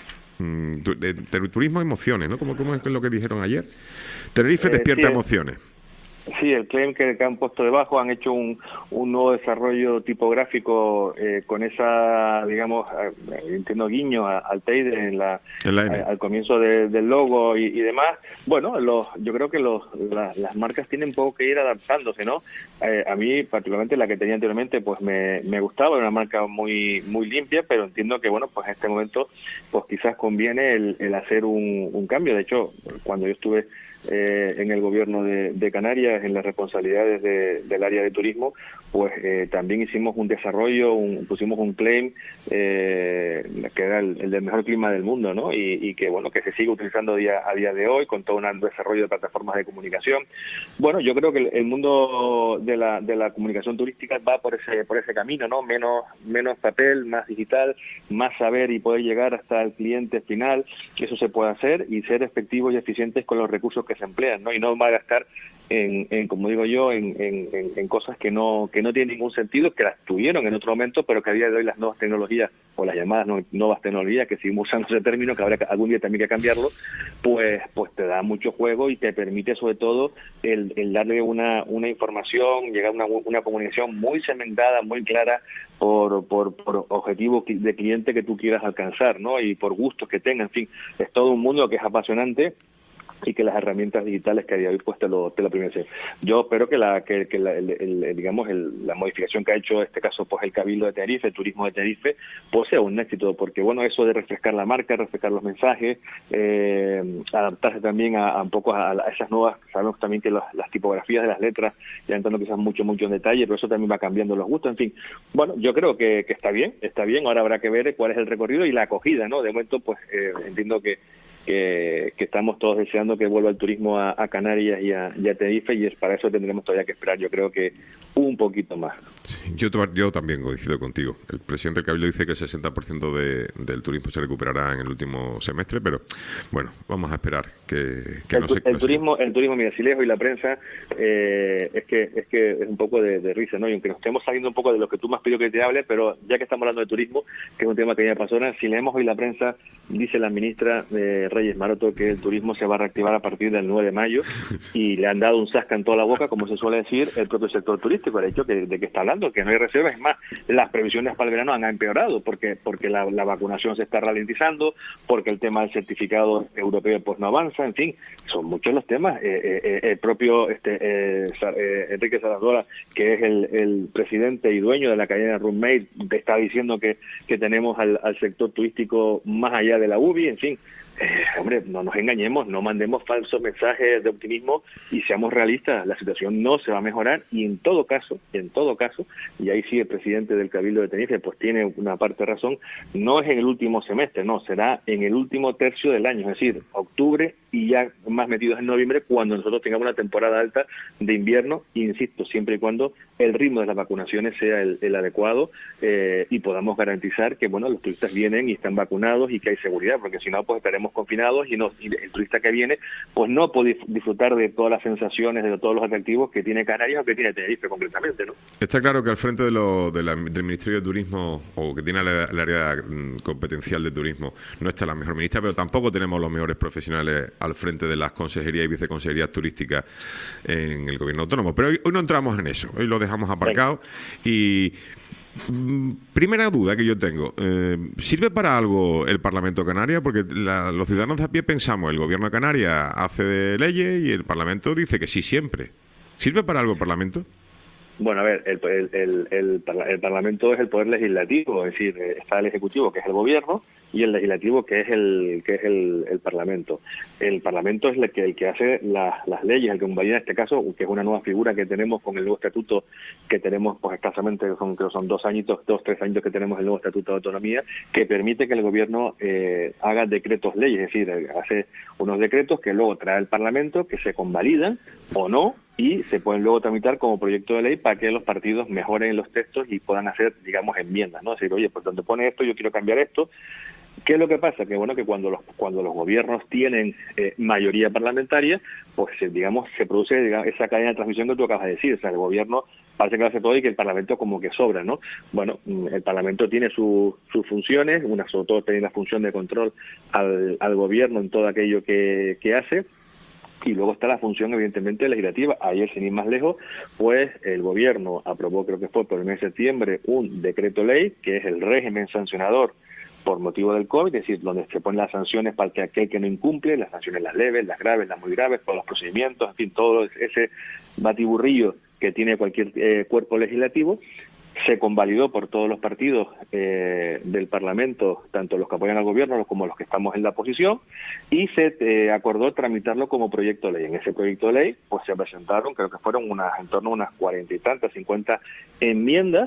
Mm, tu, de, de, turismo Emociones, ¿no? ¿Cómo, ¿Cómo es lo que dijeron ayer? Tenerife eh, despierta sí, emociones. Sí, el claim que, que han puesto debajo, han hecho un, un nuevo desarrollo tipográfico eh, con esa, digamos, eh, entiendo guiño a, al Teide en la, en la a, al comienzo de, del logo y, y demás. Bueno, los, yo creo que los, la, las marcas tienen poco que ir adaptándose, ¿no? Eh, a mí, particularmente la que tenía anteriormente, pues me, me gustaba, era una marca muy muy limpia, pero entiendo que, bueno, pues en este momento, pues quizás conviene el, el hacer un, un cambio. De hecho, cuando yo estuve Eh, en el gobierno de, de Canarias, en las responsabilidades de, del área de turismo, pues eh, también hicimos un desarrollo, un, pusimos un claim eh, que era el, el del mejor clima del mundo, ¿no? Y, y que bueno, que se sigue utilizando día, a día de hoy con todo un desarrollo de plataformas de comunicación. Bueno, yo creo que el, el mundo de la, de la comunicación turística va por ese por ese camino, ¿no? Menos menos papel, más digital, más saber y poder llegar hasta el cliente final, que eso se puede hacer y ser efectivos y eficientes con los recursos que se emplean, ¿no? Y no va a gastar en, en como digo yo, en, en, en cosas que no que no tienen ningún sentido, que las tuvieron en otro momento, pero que a día de hoy las nuevas tecnologías, o las llamadas no, nuevas tecnologías, que seguimos usando ese término, que habrá que, algún día también que cambiarlo, pues pues te da mucho juego y te permite sobre todo el, el darle una, una información, llegar a una, una comunicación muy cementada, muy clara, por, por, por objetivo de cliente que tú quieras alcanzar, ¿no? Y por gustos que tenga, en fin, es todo un mundo que es apasionante y que las herramientas digitales que a día de hoy pues te lo, te lo permiten. Yo espero que la que, que la, el, el, digamos el, la modificación que ha hecho en este caso pues el Cabildo de Tenerife, el turismo de Tenerife, pues sea un éxito, porque bueno, eso de refrescar la marca, refrescar los mensajes, eh, adaptarse también a, a un poco a, a esas nuevas, sabemos también que las, las tipografías de las letras ya entrando quizás mucho mucho en detalle, pero eso también va cambiando los gustos, en fin. Bueno, yo creo que, que está bien, está bien, ahora habrá que ver cuál es el recorrido y la acogida, ¿no? De momento pues eh, entiendo que Que, que estamos todos deseando que vuelva el turismo a, a Canarias y a, y a Tenerife, y es para eso tendremos todavía que esperar, yo creo que un poquito más. Sí, yo, yo también coincido contigo. El presidente del Cabildo dice que el sesenta por ciento de, del turismo se recuperará en el último semestre, pero bueno, vamos a esperar que, que el, no se... El no turismo, el turismo, mira, si lejos y la prensa, eh, es que es que es un poco de, de risa, ¿no? Y aunque nos estemos saliendo un poco de lo que tú me has pedido que te hable, pero ya que estamos hablando de turismo, que es un tema que ya apasiona, si leemos hoy la prensa, dice la ministra de Reyes Maroto que el turismo se va a reactivar a partir del nueve de mayo y le han dado un zasca en toda la boca, como se suele decir, el propio sector turístico, el hecho que, de que está hablando, que no hay reservas. Es más, las previsiones para el verano han empeorado porque porque la, la vacunación se está ralentizando, porque el tema del certificado europeo pues no avanza, en fin, son muchos los temas. Eh, eh, el propio este eh, eh, Enrique Sarasola, que es el, el presidente y dueño de la cadena Roommate, está diciendo que, que tenemos al, al sector turístico más allá de la U B I, en fin. Eh, hombre, no nos engañemos, no mandemos falsos mensajes de optimismo y seamos realistas. La situación no se va a mejorar y en todo caso, en todo caso, y ahí sí el presidente del Cabildo de Tenerife pues tiene una parte de razón, no es en el último semestre, no, será en el último tercio del año, es decir, octubre y ya más metidos en noviembre, cuando nosotros tengamos una temporada alta de invierno, insisto, siempre y cuando el ritmo de las vacunaciones sea el, el adecuado eh, y podamos garantizar que bueno, los turistas vienen y están vacunados y que hay seguridad, porque si no pues estaremos confinados y, no, y el turista que viene pues no puede disfrutar de todas las sensaciones, de todos los atractivos que tiene Canarias o que tiene Tenerife concretamente, ¿no? Está claro que al frente de lo, de la, del Ministerio de Turismo, o que tiene el área competencial de turismo, no está la mejor ministra, pero tampoco tenemos los mejores profesionales al frente de las consejerías y viceconsejerías turísticas en el gobierno autónomo. Pero hoy, hoy no entramos en eso, hoy lo dejamos aparcado. Y primera duda que yo tengo, eh, ¿sirve para algo el Parlamento de Canarias? Porque la, los ciudadanos de a pie pensamos, el gobierno de Canarias hace de leyes y el Parlamento dice que sí siempre. ¿Sirve para algo el Parlamento? Bueno, a ver, el, el, el, el, el Parlamento es el poder legislativo, es decir, está el Ejecutivo, que es el Gobierno, y el Legislativo, que es el que es el, el Parlamento. El Parlamento es el que el que hace la, las leyes, el que convalida en este caso, que es una nueva figura que tenemos con el nuevo estatuto que tenemos, pues escasamente, son, creo son dos añitos, dos, tres años que tenemos el nuevo estatuto de autonomía, que permite que el Gobierno eh, haga decretos leyes, es decir, hace unos decretos que luego trae el Parlamento, que se convalidan o no, y se pueden luego tramitar como proyecto de ley para que los partidos mejoren los textos y puedan hacer, digamos, enmiendas, ¿no? Es decir, oye, pues donde pone esto, yo quiero cambiar esto. ¿Qué es lo que pasa? Que bueno, que cuando los cuando los gobiernos tienen eh, mayoría parlamentaria, pues eh, digamos, se produce digamos, esa cadena de transmisión que tú acabas de decir. O sea, el gobierno parece que lo hace todo y que el Parlamento como que sobra, ¿no? Bueno, el Parlamento tiene su, sus funciones, una sobre todo tiene la función de control al, al gobierno en todo aquello que, que hace. Y luego está la función, evidentemente, legislativa. Ayer, sin ir más lejos, pues el Gobierno aprobó, creo que fue por el mes de septiembre, un decreto ley, que es el régimen sancionador por motivo del COVID, es decir, donde se ponen las sanciones para que aquel que no incumple, las sanciones las leves, las graves, las muy graves, todos los procedimientos, en fin, todo ese batiburrillo que tiene cualquier eh, cuerpo legislativo. Se convalidó por todos los partidos eh, del Parlamento, tanto los que apoyan al gobierno como los que estamos en la oposición, y se eh, acordó tramitarlo como proyecto de ley. En ese proyecto de ley pues se presentaron, creo que fueron unas en torno a unas cuarenta y tantas, cincuenta enmiendas,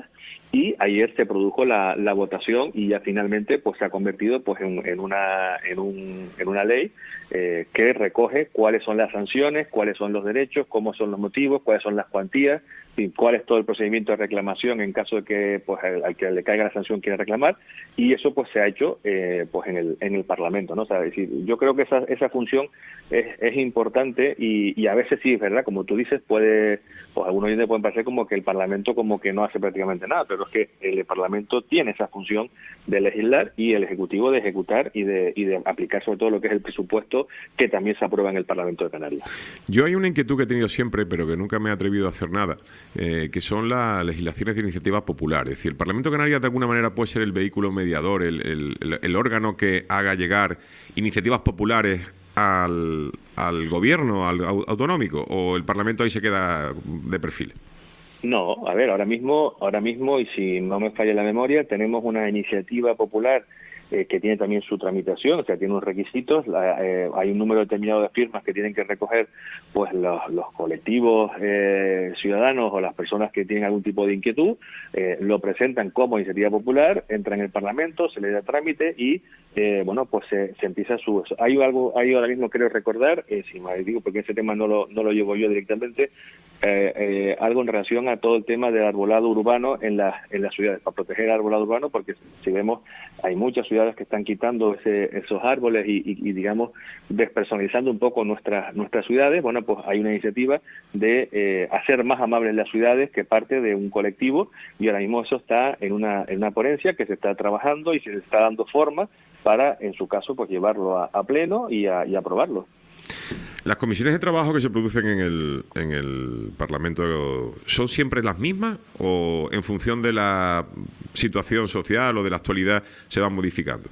y ayer se produjo la, la votación y ya finalmente pues se ha convertido pues en, en una en un en una ley eh, que recoge cuáles son las sanciones, cuáles son los derechos, cómo son los motivos, cuáles son las cuantías, y cuál es todo el procedimiento de reclamación en caso de que pues al, al que le caiga la sanción quiera reclamar, y eso pues se ha hecho eh, pues en el en el Parlamento, ¿no? O sea, es decir, yo creo que esa esa función es, es importante y, y a veces sí es verdad, como tú dices, puede pues algunos oyentes pueden parecer como que el Parlamento como que no hace prácticamente nada, pero es que el Parlamento tiene esa función de legislar y el Ejecutivo de ejecutar y de y de aplicar sobre todo lo que es el presupuesto que también se aprueba en el Parlamento de Canarias. Yo hay una inquietud que he tenido siempre, pero que nunca me he atrevido a hacer nada, eh, que son las legislaciones de iniciativa popular. Es decir, el Parlamento de Canarias de alguna manera puede ser el vehículo mediador, el, el, el, el órgano que haga llegar iniciativas populares al, al gobierno, al autonómico, o el Parlamento ahí se queda de perfil. No, a ver, ahora mismo, ahora mismo, y si no me falla la memoria, tenemos una iniciativa popular eh, que tiene también su tramitación, o sea, tiene unos requisitos, la, eh, hay un número determinado de firmas que tienen que recoger pues los, los colectivos eh, ciudadanos o las personas que tienen algún tipo de inquietud, eh, lo presentan como iniciativa popular, entra en el Parlamento, se le da trámite y eh, bueno, pues se, se empieza su... Hay algo, hay ahora mismo creo recordar, eh, si me digo porque ese tema no lo, no lo llevo yo directamente, Eh, eh, algo en relación a todo el tema del arbolado urbano en las en las ciudades, para proteger el arbolado urbano, porque si vemos hay muchas ciudades que están quitando ese, esos árboles y, y, y digamos despersonalizando un poco nuestras nuestras ciudades. Bueno, pues hay una iniciativa de eh, hacer más amables las ciudades que parte de un colectivo y ahora mismo eso está en una en una ponencia que se está trabajando y se está dando forma para, en su caso, pues llevarlo a, a pleno y a, y a aprobarlo. ¿Las comisiones de trabajo que se producen en el, en el Parlamento son siempre las mismas o en función de la situación social o de la actualidad se van modificando?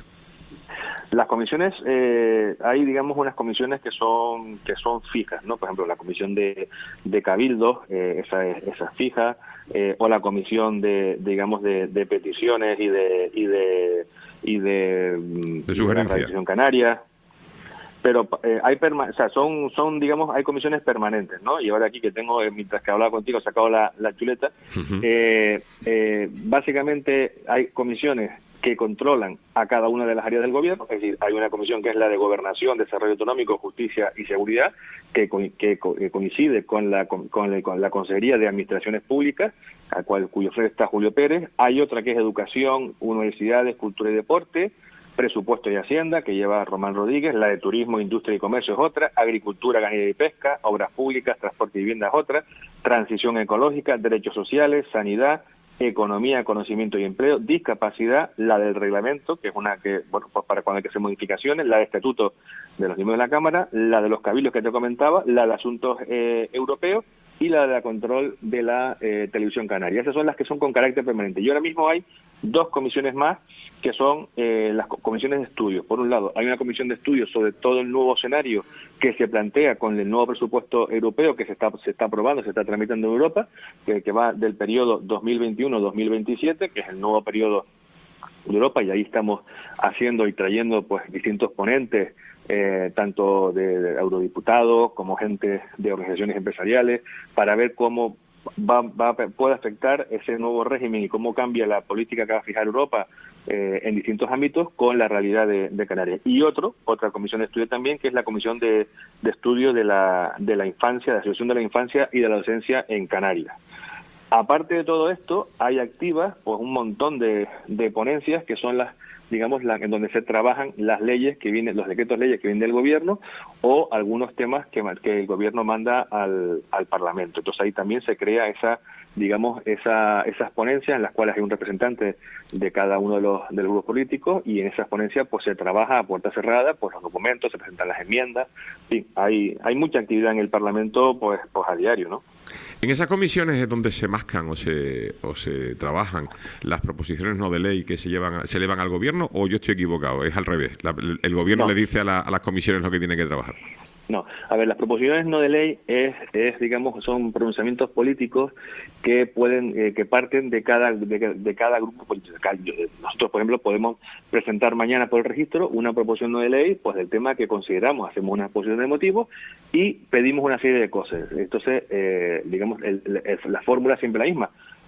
Las comisiones, eh, hay digamos unas comisiones que son que son fijas, ¿no? Por ejemplo, la comisión de, de cabildos, eh, esa es, esa es fija, eh, o la comisión de digamos de, de peticiones y de y de y de, de sugerencia. De la Radiación Canaria. Pero eh, hay perma o sea, son son digamos hay comisiones permanentes, ¿no? Y ahora aquí que tengo eh, mientras que hablaba contigo he sacado la, la chuleta. Uh-huh. eh, eh, básicamente hay comisiones que controlan a cada una de las áreas del gobierno, es decir, hay una comisión que es la de Gobernación, Desarrollo Autonómico, Justicia y Seguridad, que, co que co coincide con la, con, con, con la Consejería de Administraciones Públicas, a cual, cuyo jefe está Julio Pérez. Hay otra que es Educación, Universidades, Cultura y Deporte, Presupuesto y Hacienda, que lleva Román Rodríguez, la de Turismo, Industria y Comercio es otra, Agricultura, Ganadería y Pesca, Obras Públicas, Transporte y Vivienda es otra, Transición Ecológica, Derechos Sociales, Sanidad, Economía, Conocimiento y Empleo, Discapacidad, la del Reglamento, que es una que, bueno, pues para cuando hay que hacer modificaciones, la de Estatuto de los Miembros de la Cámara, la de los Cabildos que te comentaba, la de Asuntos eh, Europeos y la de la control de la eh, Televisión Canaria. Esas son las que son con carácter permanente. Y ahora mismo hay dos comisiones más que son eh, las comisiones de estudios. Por un lado, hay una comisión de estudios sobre todo el nuevo escenario que se plantea con el nuevo presupuesto europeo que se está se está aprobando, se está tramitando en Europa, que, que va del periodo dos mil veintiuno a dos mil veintisiete, que es el nuevo periodo de Europa, y ahí estamos haciendo y trayendo pues distintos ponentes, eh, tanto de, de eurodiputados como gente de organizaciones empresariales, para ver cómo va, va puede afectar ese nuevo régimen y cómo cambia la política que va a fijar Europa eh, en distintos ámbitos con la realidad de, de Canarias. Y otro, otra comisión de estudio también, que es la comisión de, de estudio de la, de la infancia, de la situación de la infancia y de la docencia en Canarias. Aparte de todo esto, hay activas pues un montón de, de ponencias que son las, digamos, la, en donde se trabajan las leyes que vienen, los decretos leyes que vienen del gobierno o algunos temas que, que el gobierno manda al, al Parlamento. Entonces ahí también se crea esa, digamos, esa, esas ponencias en las cuales hay un representante de cada uno de los del grupos políticos y en esas ponencias pues se trabaja a puerta cerrada, pues los documentos, se presentan las enmiendas, sí, hay, hay mucha actividad en el Parlamento pues, pues a diario, ¿no? En esas comisiones es donde se mascan o se, o se trabajan las proposiciones no de ley que se llevan a, se elevan al gobierno, o yo estoy equivocado, es al revés, la, el gobierno no. le dice a, la, a las comisiones lo que tiene que trabajar. No, a ver, las proposiciones no de ley es, es digamos, son pronunciamientos políticos que pueden, eh, que parten de cada, de, de cada grupo político. Nosotros, por ejemplo, podemos presentar mañana por el registro una proposición no de ley, pues del tema que consideramos, hacemos una exposición de motivos y pedimos una serie de cosas. Entonces, eh, digamos, el, el, la fórmula es siempre la misma.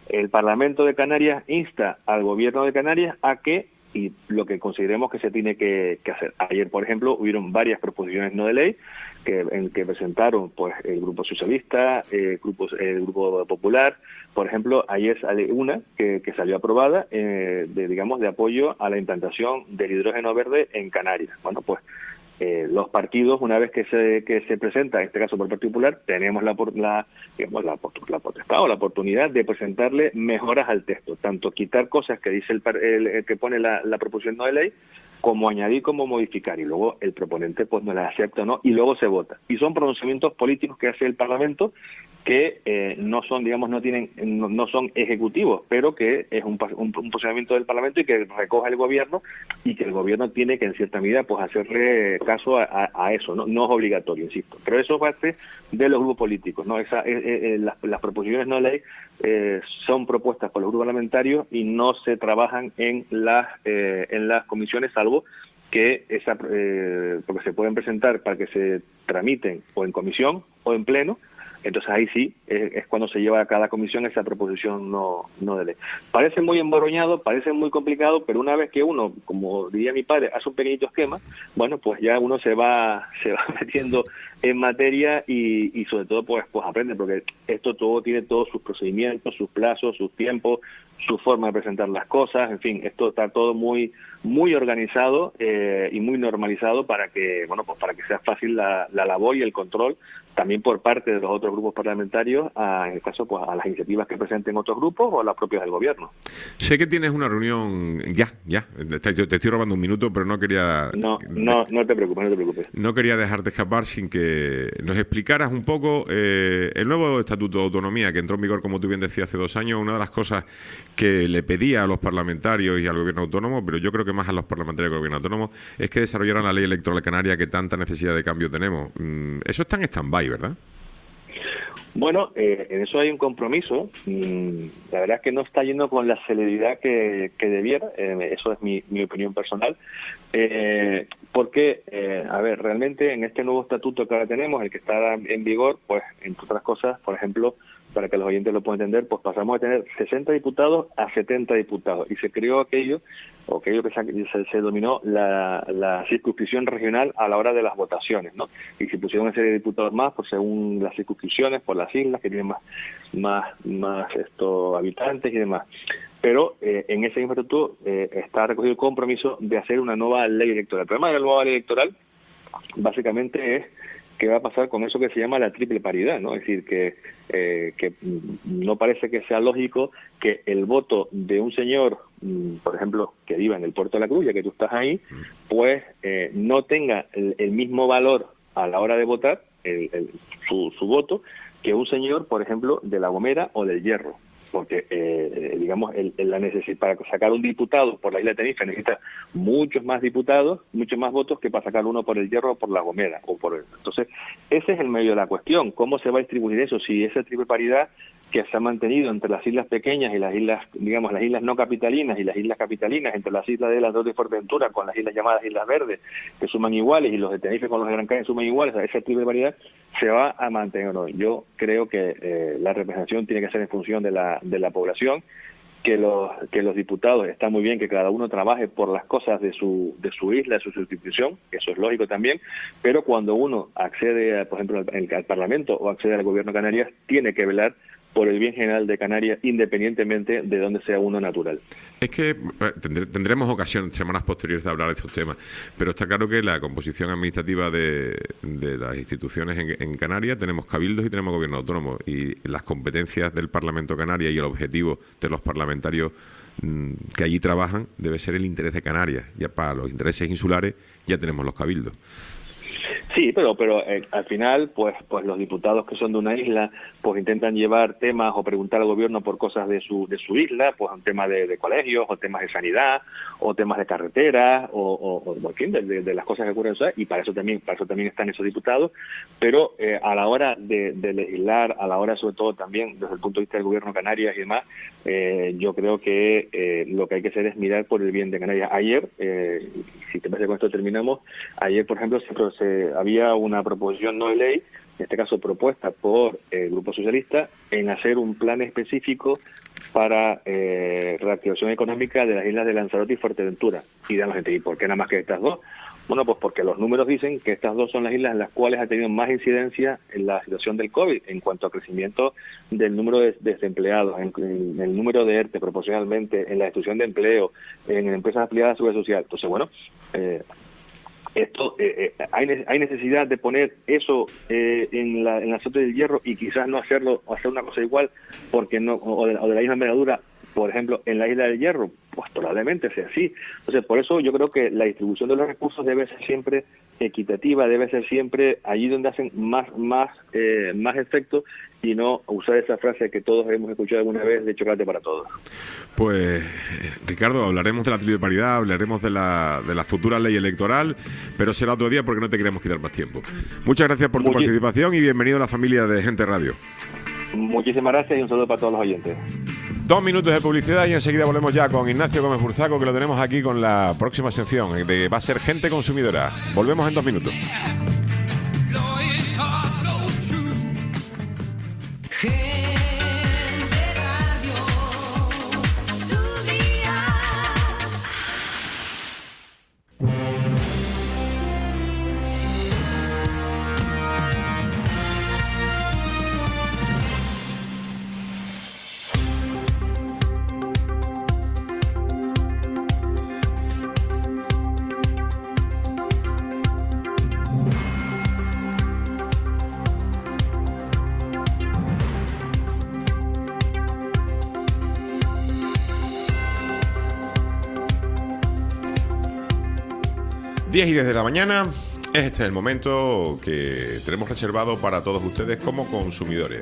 el Parlamento de Canarias insta al Gobierno de Canarias a que, y lo que consideremos que se tiene que, que hacer. Ayer, por ejemplo, hubieron varias proposiciones no de ley que, en que presentaron pues el Grupo Socialista, eh, grupos, el Grupo Popular. Por ejemplo, ayer sale una que, que salió aprobada, eh, de digamos de apoyo a la implantación del hidrógeno verde en Canarias. Bueno, pues Eh, los partidos, una vez que se que se presenta, en este caso por el Partido Popular, tenemos la, la, digamos, la, la potestad o la oportunidad de presentarle mejoras al texto, tanto quitar cosas que dice el, el, el que pone la, la proposición no de ley, como añadir, como modificar, y luego el proponente pues no las acepta o no, y luego se vota. Y son pronunciamientos políticos que hace el Parlamento que eh, no son, digamos, no tienen, no, no son ejecutivos, pero que es un, un, un posicionamiento del Parlamento y que recoja el gobierno, y que el gobierno tiene que en cierta medida pues hacerle caso a, a, a eso, ¿no? No es obligatorio, insisto, pero eso es parte de los grupos políticos, ¿no? Esa, eh, eh, las, las proposiciones no de ley eh, son propuestas por los grupos parlamentarios y no se trabajan en las eh, en las comisiones, salvo que esa eh, porque se pueden presentar para que se tramiten o en comisión o en pleno. Entonces ahí sí es, es cuando se lleva a cada comisión esa proposición no, no de ley. Parece muy emborroñado, parece muy complicado, pero una vez que uno, como diría mi padre, hace un pequeñito esquema, bueno, pues ya uno se va se va metiendo en materia y, y sobre todo pues pues aprende, porque esto todo tiene todos sus procedimientos, sus plazos, sus tiempos, su forma de presentar las cosas, en fin, esto está todo muy muy organizado eh, y muy normalizado para que, bueno, pues para que sea fácil la, la labor y el control también por parte de los otros grupos parlamentarios, a, en el caso pues a las iniciativas que presenten otros grupos o a las propias del gobierno. Sé que tienes una reunión ya, ya, te, te estoy robando un minuto, pero no quería... No, no, no te preocupes, no te preocupes. No quería dejarte escapar sin que nos explicaras un poco eh, el nuevo Estatuto de Autonomía que entró en vigor, como tú bien decías, hace dos años. Una de las cosas que le pedía a los parlamentarios y al gobierno autónomo, pero yo creo que más a los parlamentarios que al gobierno autónomo, es que desarrollaran la ley electoral canaria que tanta necesidad de cambio tenemos. Eso está en stand-by, ¿verdad? Bueno, eh, en eso hay un compromiso. Mm, la verdad es que no está yendo con la celeridad que, que debiera. Eh, eso es mi, mi opinión personal. Eh, porque, eh, a ver, realmente en este nuevo estatuto que ahora tenemos, el que está en vigor, pues, entre otras cosas, por ejemplo, para que los oyentes lo puedan entender, pues pasamos de tener sesenta diputados a setenta diputados. Y se creó aquello, o aquello que se, se denominó la, la circunscripción regional a la hora de las votaciones, ¿no? Y se pusieron una serie de diputados más, por según las circunscripciones, por las islas, que tienen más, más, más esto, habitantes y demás. Pero eh, en ese mismo estatuto eh, está recogido el compromiso de hacer una nueva ley electoral. El problema de la nueva ley electoral, básicamente, es qué va a pasar con eso que se llama la triple paridad, ¿no? Es decir, que, eh, que no parece que sea lógico que el voto de un señor, por ejemplo, que viva en el Puerto de la Cruz, ya que tú estás ahí, pues eh, no tenga el, el mismo valor a la hora de votar, el, el, su, su voto, que un señor, por ejemplo, de La Gomera o del Hierro. Porque, eh, digamos, el, el, la necesidad para sacar un diputado por la isla de Tenerife necesita muchos más diputados, muchos más votos que para sacar uno por el Hierro o por La Gomera. O por el... Entonces, ese es el medio de la cuestión. ¿Cómo se va a distribuir eso? Si esa triple paridad que se ha mantenido entre las islas pequeñas y las islas, digamos, las islas no capitalinas y las islas capitalinas, entre las islas de las dos de Fuerteventura con las islas llamadas Islas Verdes, que suman iguales, y los de Tenerife con los de Gran Canaria suman iguales, esa triple paridad se va a mantener. No, yo creo que eh, la representación tiene que ser en función de la, de la población, que los que los diputados, está muy bien que cada uno trabaje por las cosas de su de su isla, de su circunscripción, eso es lógico también, pero cuando uno accede, a, por ejemplo, al, al Parlamento o accede al Gobierno de Canarias, tiene que velar por el bien general de Canarias, independientemente de dónde sea uno natural. Es que tendremos ocasión, semanas posteriores, de hablar de estos temas, pero está claro que la composición administrativa de, de las instituciones en, en Canarias, tenemos cabildos y tenemos gobierno autónomo, y las competencias del Parlamento Canaria y el objetivo de los parlamentarios mmm, que allí trabajan debe ser el interés de Canarias. Ya para los intereses insulares ya tenemos los cabildos. Sí, pero pero eh, al final, pues pues los diputados que son de una isla, pues intentan llevar temas o preguntar al gobierno por cosas de su de su isla, pues un tema de, de colegios, o temas de sanidad, o temas de carreteras, o, o, o en fin, de, de, de las cosas que ocurren, ¿sabes? Y para eso también para eso también están esos diputados, pero eh, a la hora de, de legislar, a la hora sobre todo también desde el punto de vista del gobierno de Canarias y demás, eh, yo creo que eh, lo que hay que hacer es mirar por el bien de Canarias. Ayer, eh, si te parece con esto terminamos, ayer por ejemplo se, se había una proposición no de ley, en este caso propuesta por el Grupo Socialista, en hacer un plan específico para eh, reactivación económica de las islas de Lanzarote y Fuerteventura. Y de la gente, ¿y por qué nada más que estas dos? Bueno, pues porque los números dicen que estas dos son las islas en las cuales ha tenido más incidencia en la situación del COVID en cuanto a crecimiento del número de desempleados, en, en el número de ERTE proporcionalmente, en la destrucción de empleo, en empresas afiliadas a la Seguridad Social. Entonces, bueno, eh, esto eh, eh, hay, hay necesidad de poner eso eh, en la en la Lanzarote del Hierro y quizás no hacerlo o hacer una cosa igual porque no o de, o de la misma envergadura, por ejemplo, en la isla del Hierro, pues probablemente sea así. Entonces, por eso yo creo que la distribución de los recursos debe ser siempre equitativa, debe ser siempre allí donde hacen más más eh, más efecto y no usar esa frase que todos hemos escuchado alguna vez de chocolate para todos. Pues, Ricardo, hablaremos de la triple paridad, hablaremos de la, de la futura ley electoral, pero será otro día porque no te queremos quitar más tiempo. Muchas gracias por tu Muchis- participación y bienvenido a la familia de Gente Radio. Muchísimas gracias y un saludo para todos los oyentes. Dos minutos de publicidad y enseguida volvemos ya con Ignacio Gómez Burzaco, que lo tenemos aquí con la próxima sección de Va a ser Gente Consumidora. Volvemos en dos minutos. diez y diez de la mañana, este es el momento que tenemos reservado para todos ustedes como consumidores.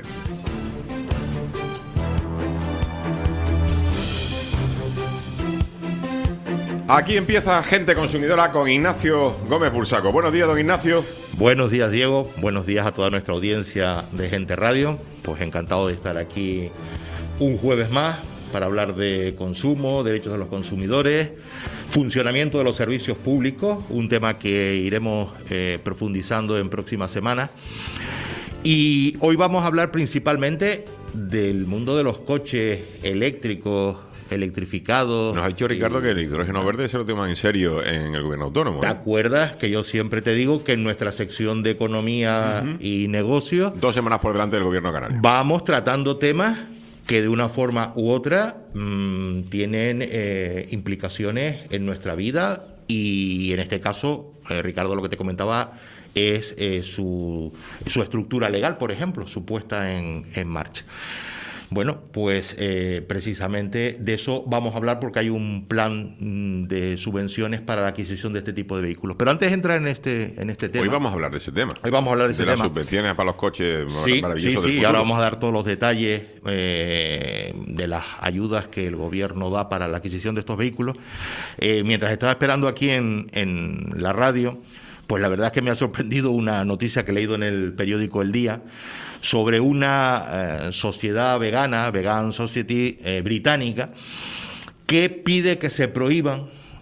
Aquí empieza Gente Consumidora con Ignacio Gómez Burzaco. Buenos días, don Ignacio. Buenos días, Diego. Buenos días a toda nuestra audiencia de Gente Radio. Pues encantado de estar aquí un jueves más para hablar de consumo, derechos de los consumidores, funcionamiento de los servicios públicos, un tema que iremos eh, profundizando en próximas semanas. Y hoy vamos a hablar principalmente del mundo de los coches eléctricos, electrificados. Nos ha dicho Ricardo y... que el hidrógeno verde se lo toman en serio en el gobierno autónomo. ¿Te ¿eh? acuerdas que yo siempre te digo que en nuestra sección de economía uh-huh. y negocios, dos semanas por delante del gobierno canario, vamos tratando temas que de una forma u otra mmm, tienen eh, implicaciones en nuestra vida y en este caso, eh, Ricardo, lo que te comentaba es eh, su, su estructura legal, por ejemplo, su puesta en, en marcha. Bueno, pues eh, precisamente de eso vamos a hablar porque hay un plan de subvenciones para la adquisición de este tipo de vehículos. Pero antes de entrar en este en este tema... Hoy vamos a hablar de ese tema. Hoy vamos a hablar de ese de tema. De las subvenciones para los coches sí, maravillosos sí, del sí, y ahora vamos a dar todos los detalles eh, de las ayudas que el gobierno da para la adquisición de estos vehículos. Eh, mientras estaba esperando aquí en, en la radio, pues la verdad es que me ha sorprendido una noticia que he leído en el periódico El Día, sobre una eh, sociedad vegana, Vegan Society eh, británica, que pide que se prohíban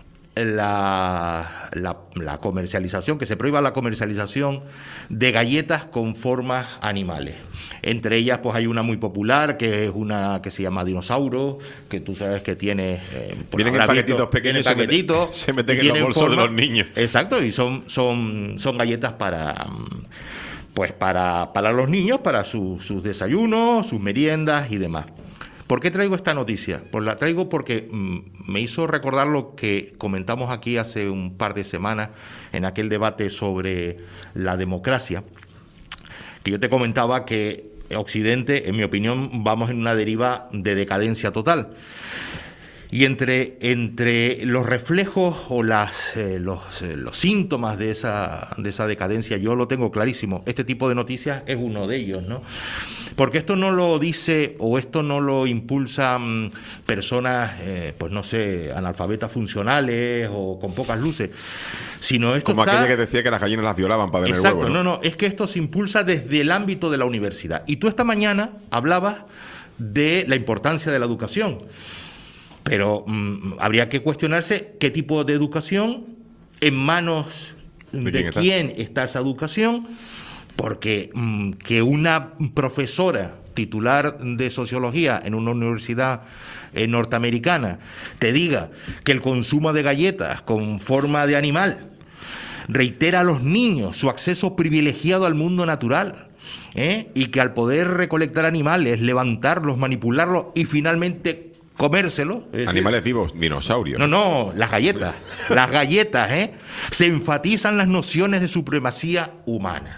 la, la, la comercialización, que se prohíba la comercialización de galletas con formas animales. Entre ellas, pues hay una muy popular, que es una que se llama dinosaurio, que tú sabes que tiene... Eh, vienen en paquetitos pequeños, se meten, se meten en los bolsos forma, de los niños. Exacto, y son, son, son galletas para... Pues para, para los niños, para su, sus desayunos, sus meriendas y demás. ¿Por qué traigo esta noticia? Pues la traigo porque mmm, me hizo recordar lo que comentamos aquí hace un par de semanas en aquel debate sobre la democracia, que yo te comentaba que Occidente, en mi opinión, vamos en una deriva de decadencia total. Y entre, entre los reflejos o las, eh, los, eh, los síntomas de esa, de esa decadencia, yo lo tengo clarísimo. Este tipo de noticias es uno de ellos, ¿no? Porque esto no lo dice o esto no lo impulsan personas, eh, pues no sé, analfabetas funcionales o con pocas luces, sino esto como está... aquella que decía que las gallinas las violaban para tener Exacto, huevo, ¿no? no, no, es que esto se impulsa desde el ámbito de la universidad. Y tú esta mañana hablabas de la importancia de la educación. Pero mmm, habría que cuestionarse qué tipo de educación, en manos de, de quién, está? quién está esa educación, porque mmm, que una profesora titular de sociología en una universidad eh, norteamericana, te diga que el consumo de galletas con forma de animal reitera a los niños su acceso privilegiado al mundo natural, ¿eh? y que al poder recolectar animales, levantarlos, manipularlos y finalmente comérselos. Animales decir, vivos, dinosaurios. No, no, las galletas. Las galletas, ¿eh? Se enfatizan las nociones de supremacía humana.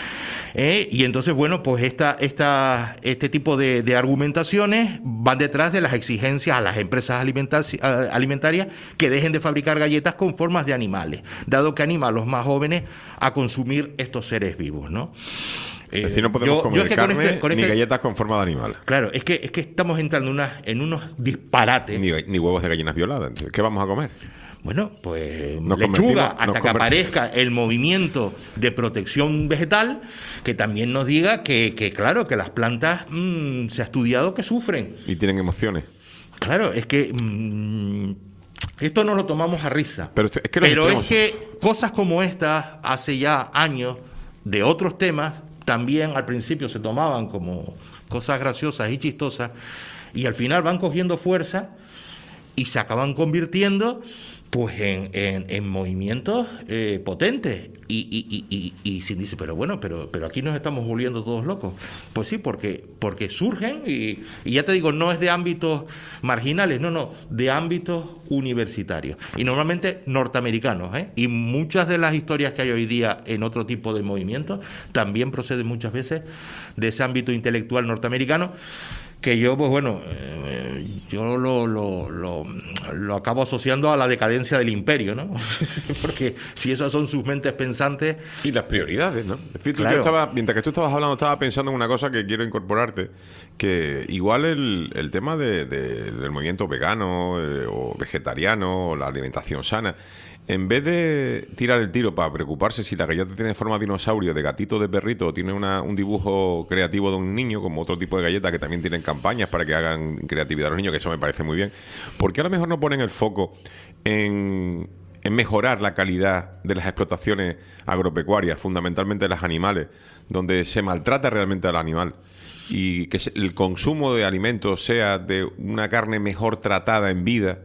¿Eh? Y entonces, bueno, pues esta, esta, este tipo de, de argumentaciones van detrás de las exigencias a las empresas alimentarias que dejen de fabricar galletas con formas de animales, dado que anima a los más jóvenes a consumir estos seres vivos, ¿no? Es decir, no podemos yo, comer yo es que carne con este, con ni este, galletas con forma de animal. Claro, es que, es que estamos entrando una, en unos disparates. Ni, ni huevos de gallinas violadas. ¿Qué vamos a comer? Bueno, pues nos lechuga, hasta nos que aparezca el movimiento de protección vegetal, que también nos diga que, que claro, que las plantas mmm, se ha estudiado que sufren. Y tienen emociones. Claro, es que mmm, esto no lo tomamos a risa. Pero es que, Pero es que cosas como estas, hace ya años, de otros temas, también al principio se tomaban como cosas graciosas y chistosas, y al final van cogiendo fuerza y se acaban convirtiendo pues en, en, en movimientos eh, potentes. Y, y, y, y, y se dice, pero bueno, pero, pero aquí nos estamos volviendo todos locos. Pues sí, porque, porque surgen, y, y ya te digo, no es de ámbitos marginales, no, no, de ámbitos universitarios. Y normalmente norteamericanos, ¿eh? Y muchas de las historias que hay hoy día en otro tipo de movimientos también proceden muchas veces de ese ámbito intelectual norteamericano, que yo, pues bueno, eh, yo lo, lo, lo, lo acabo asociando a la decadencia del imperio, ¿no? Porque si esas son sus mentes pensantes... Y las prioridades, ¿no? En fin, claro. Yo estaba, mientras que tú estabas hablando, estaba pensando en una cosa que quiero incorporarte, que igual el, el tema de, de, del movimiento vegano eh, o vegetariano, o la alimentación sana, en vez de tirar el tiro para preocuparse si la galleta tiene forma de dinosaurio, de gatito, de perrito, o tiene una, un dibujo creativo de un niño, como otro tipo de galletas que también tienen campañas para que hagan creatividad a los niños, que eso me parece muy bien, ¿por qué a lo mejor no ponen el foco en, en mejorar la calidad de las explotaciones agropecuarias, fundamentalmente de los animales, donde se maltrata realmente al animal? Y que el consumo de alimentos sea de una carne mejor tratada en vida,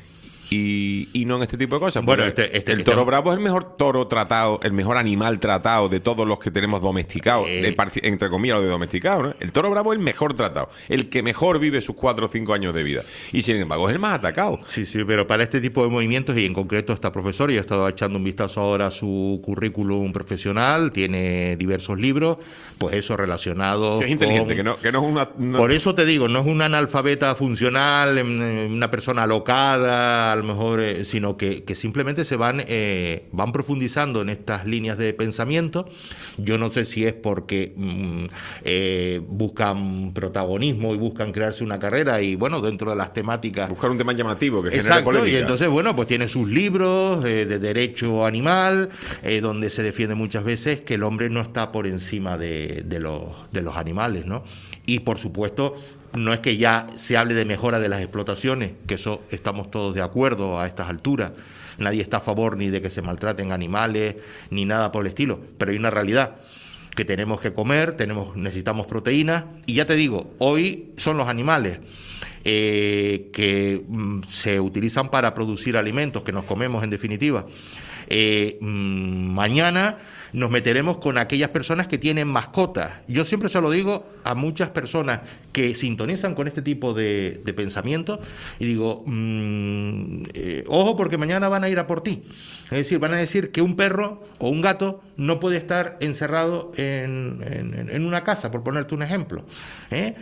Y, y no en este tipo de cosas. Bueno, este, este, el toro este, bravo es el mejor toro tratado, el mejor animal tratado de todos los que tenemos domesticados, eh, de, entre comillas, lo de domesticado, ¿no? El toro bravo es el mejor tratado, el que mejor vive sus cuatro o cinco años de vida. Y sin embargo es el más atacado. Sí, sí, pero para este tipo de movimientos, y en concreto esta profesora, yo he estado echando un vistazo ahora a su currículum profesional, tiene diversos libros, pues eso relacionado. Que es inteligente, con... que, no, que no es una, una... Por eso te digo, no es una analfabeta funcional, una persona alocada, a lo mejor, eh, sino que, que simplemente se van, eh, van profundizando en estas líneas de pensamiento. Yo no sé si es porque mm, eh, buscan protagonismo y buscan crearse una carrera y, bueno, dentro de las temáticas... Buscar un tema llamativo que genere Exacto, polémica. Y entonces, bueno, pues tiene sus libros eh, de derecho animal, eh, donde se defiende muchas veces que el hombre no está por encima de, de, los, de los animales, ¿no? Y, por supuesto, no es que ya se hable de mejora de las explotaciones, que eso estamos todos de acuerdo a estas alturas. Nadie está a favor ni de que se maltraten animales, ni nada por el estilo. Pero hay una realidad, que tenemos que comer, tenemos, necesitamos proteínas. Y ya te digo, hoy son los animales eh, que mm, se utilizan para producir alimentos, que nos comemos en definitiva. Eh, mmm, mañana nos meteremos con aquellas personas que tienen mascotas. Yo siempre se lo digo a muchas personas que sintonizan con este tipo de, de pensamiento y digo, mmm, eh, ojo, porque mañana van a ir a por ti. Es decir, van a decir que un perro o un gato no puede estar encerrado en, en, en una casa, por ponerte un ejemplo, ¿eh?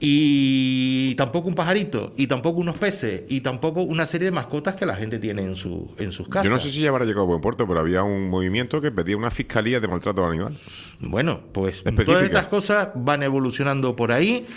Y tampoco un pajarito, y tampoco unos peces, y tampoco una serie de mascotas que la gente tiene en, su, en sus casas. Yo no sé si ya habrá llegado a buen puerto, pero había un movimiento que pedía una fiscalía de maltrato al animal. Bueno, pues específica. Todas estas cosas van evolucionando por ahí.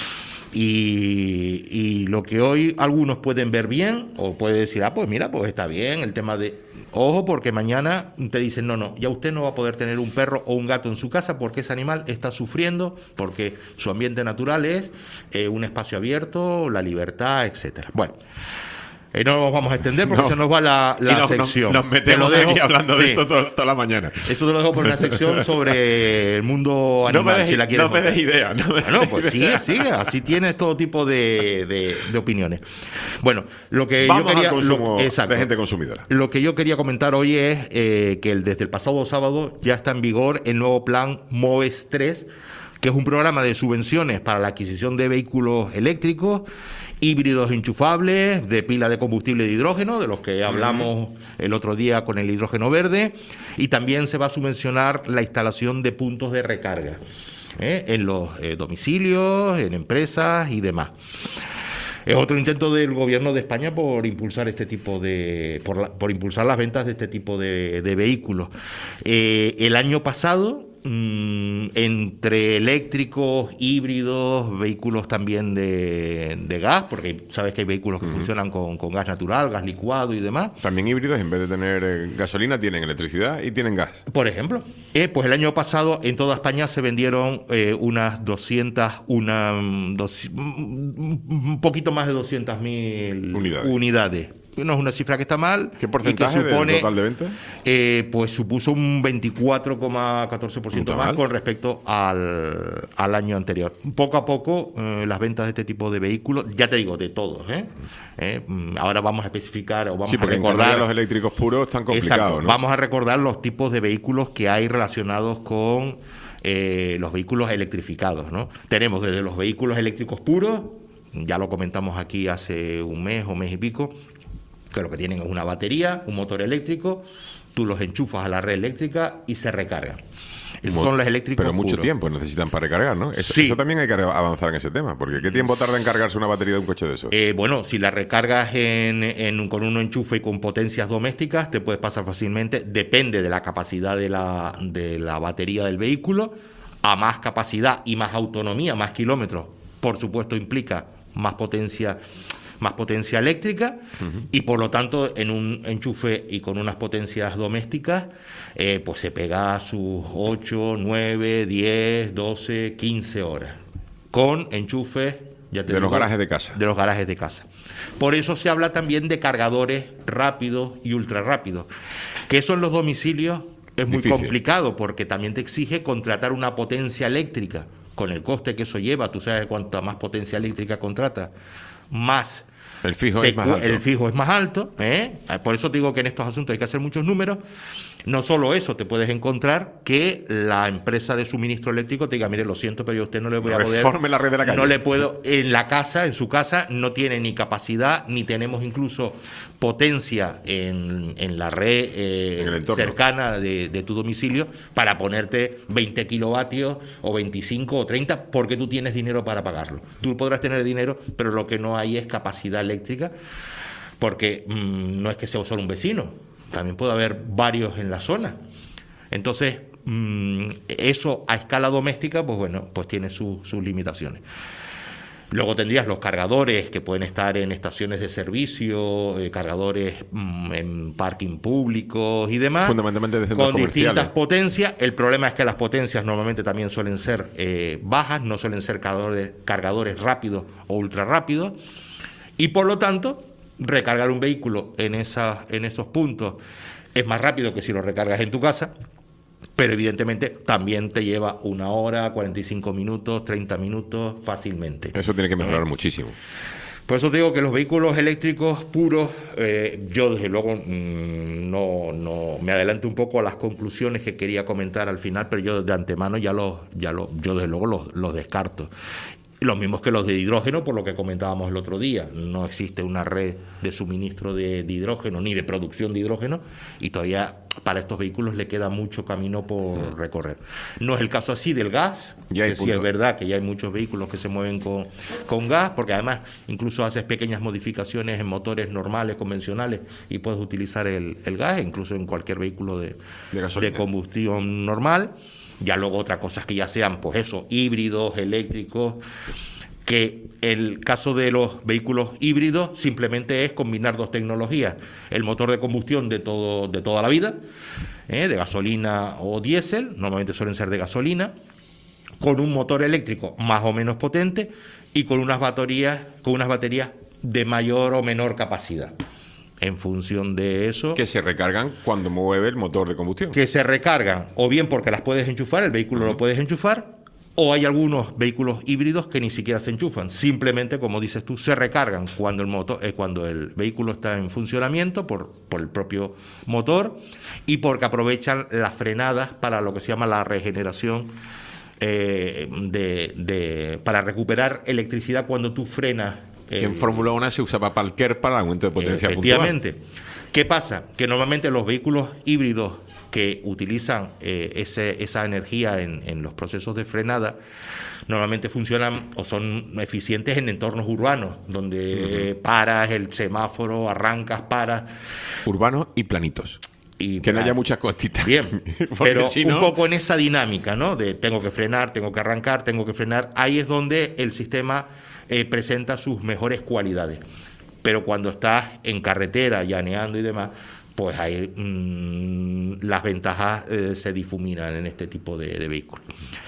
Y, y lo que hoy algunos pueden ver bien, o puede decir, ah, pues mira, pues está bien el tema de... Ojo, porque mañana te dicen, no, no, ya usted no va a poder tener un perro o un gato en su casa porque ese animal está sufriendo, porque su ambiente natural es eh, un espacio abierto, la libertad, etcétera. Bueno, Eh, no nos vamos a extender porque No. se nos va la, la Y nos, sección. Nos, nos metemos Te lo dejo- aquí hablando de sí. esto todo- toda la mañana. Eso te lo dejo por una sección sobre el mundo No animal, me des, si la quieres no me des contar. idea. No me Bueno, des pues idea. sigue, sigue. Así tienes todo tipo de, de- de opiniones. Bueno, lo que Vamos yo quería... al consumo lo- exacto. de gente consumidora. Lo que yo quería comentar hoy es eh, que el- desde el pasado sábado ya está en vigor el nuevo plan MOVES tres, que es un programa de subvenciones para la adquisición de vehículos eléctricos, híbridos enchufables, de pila de combustible de hidrógeno, de los que hablamos el otro día con el hidrógeno verde, y también se va a subvencionar la instalación de puntos de recarga ¿eh? en los eh, domicilios, en empresas y demás. Es otro intento del gobierno de España por impulsar este tipo de, por, la- por impulsar las ventas de este tipo de, de vehículos. Eh, el año pasado, mmm, entre eléctricos, híbridos, vehículos también de, de gas, porque sabes que hay vehículos que uh-huh. funcionan con, con gas natural, gas licuado y demás. También híbridos, en vez de tener eh, gasolina, tienen electricidad y tienen gas. Por ejemplo, eh, pues el año pasado en toda España se vendieron eh, unas doscientas, una, dos, un poquito más de doscientas mil unidades. unidades. No es una cifra que está mal. ¿Qué porcentaje y que supone, del total de ventas? Eh, pues supuso un veinticuatro coma catorce por ciento más mal. Con respecto al, al año anterior. Poco a poco, eh, las ventas de este tipo de vehículos, ya te digo, de todos, ¿eh? Eh, ahora vamos a especificar o vamos sí, a porque recordar. En los eléctricos puros están complicados, Exacto, ¿no? Vamos a recordar los tipos de vehículos que hay relacionados con eh, los vehículos electrificados, ¿no? Tenemos desde los vehículos eléctricos puros, ya lo comentamos aquí hace un mes o mes y pico, que lo que tienen es una batería, un motor eléctrico, tú los enchufas a la red eléctrica y se recargan. Esos son los eléctricos Pero mucho puros. tiempo necesitan para recargar, ¿no? Eso, Sí. eso también hay que avanzar en ese tema, porque ¿qué tiempo tarda en cargarse una batería de un coche de esos? Eh, bueno, si la recargas en, en, con un enchufe y con potencias domésticas, te puedes pasar fácilmente, depende de la capacidad de la, de la batería del vehículo, a más capacidad y más autonomía, más kilómetros, por supuesto implica más potencia más potencia eléctrica uh-huh. y por lo tanto en un enchufe y con unas potencias domésticas eh, pues se pega a sus ocho, nueve, diez, doce, quince horas con enchufes ya te de digo, los garajes de casa de los garajes de casa. Por eso se habla también de cargadores rápidos y ultra rápidos, que eso en los domicilios es muy Difícil. complicado porque también te exige contratar una potencia eléctrica con el coste que eso lleva. Tú sabes cuánta más potencia eléctrica contratas, más el fijo te, es más alto. El fijo es más alto, ¿eh? Por eso digo que en estos asuntos hay que hacer muchos números. No solo eso, te puedes encontrar que la empresa de suministro eléctrico te diga, mire, lo siento, pero yo a usted no le voy a poder... Reforme la red de la calle. No le puedo... En la casa, en su casa, no tiene ni capacidad, ni tenemos incluso potencia en, en la red eh, en el entorno cercana de, de tu domicilio para ponerte veinte kilovatios o veinticinco o treinta porque tú tienes dinero para pagarlo. Tú podrás tener dinero, pero lo que no hay es capacidad eléctrica porque mmm, no es que sea solo un vecino, también puede haber varios en la zona. Entonces, mmm, eso a escala doméstica, pues bueno, pues tiene su, sus limitaciones. Luego tendrías los cargadores que pueden estar en estaciones de servicio, eh, cargadores mmm, en parking públicos y demás. Fundamentalmente de centros con comerciales. Distintas potencias. El problema es que las potencias normalmente también suelen ser eh, bajas, no suelen ser cargadores, cargadores rápidos o ultra rápidos. Y por lo tanto, recargar un vehículo en, esas, en esos puntos es más rápido que si lo recargas en tu casa. Pero evidentemente también te lleva una hora, cuarenta y cinco minutos, treinta minutos fácilmente. Eso tiene que mejorar ¿Eh? muchísimo. Por eso te digo que los vehículos eléctricos puros, eh, yo desde luego mmm, no, no me adelanto un poco a las conclusiones que quería comentar al final, pero yo de antemano ya los, ya los, yo desde luego los, los descarto. Los mismos que los de hidrógeno, por lo que comentábamos el otro día. No existe una red de suministro de, de hidrógeno ni de producción de hidrógeno y todavía para estos vehículos le queda mucho camino por mm. recorrer. No es el caso así del gas, ya que sí es verdad que ya hay muchos vehículos que se mueven con, con gas, porque además incluso haces pequeñas modificaciones en motores normales, convencionales, y puedes utilizar el, el gas, incluso en cualquier vehículo de, de, de combustión normal. Ya luego otras cosas que ya sean, pues eso, híbridos, eléctricos, que el caso de los vehículos híbridos simplemente es combinar dos tecnologías, el motor de combustión de todo de toda la vida, ¿eh? de gasolina o diésel, normalmente suelen ser de gasolina, con un motor eléctrico más o menos potente y con unas baterías, con unas baterías de mayor o menor capacidad. en función de eso. Que se recargan cuando mueve el motor de combustión. Que se recargan, o bien porque las puedes enchufar, el vehículo uh-huh. lo puedes enchufar, o hay algunos vehículos híbridos que ni siquiera se enchufan. Simplemente, como dices tú, se recargan cuando el motor, eh, cuando el vehículo está en funcionamiento por, por el propio motor y porque aprovechan las frenadas para lo que se llama la regeneración, eh, de, de, para recuperar electricidad cuando tú frenas. Que en Fórmula uno se usaba para el K E R, para el aumento de potencia efectivamente. puntual. ¿Qué pasa? Que normalmente los vehículos híbridos que utilizan eh, ese, esa energía en, en los procesos de frenada normalmente funcionan o son eficientes en entornos urbanos, donde uh-huh. paras, el semáforo, arrancas, paras. Urbanos y planitos. Y que no haya muchas costitas. Bien, pero si no... un poco en esa dinámica, ¿no? De tengo que frenar, tengo que arrancar, tengo que frenar. Ahí es donde el sistema eh, presenta sus mejores cualidades. Pero cuando estás en carretera, llaneando y demás, pues ahí mmm, las ventajas eh, se difuminan en este tipo de, de vehículos.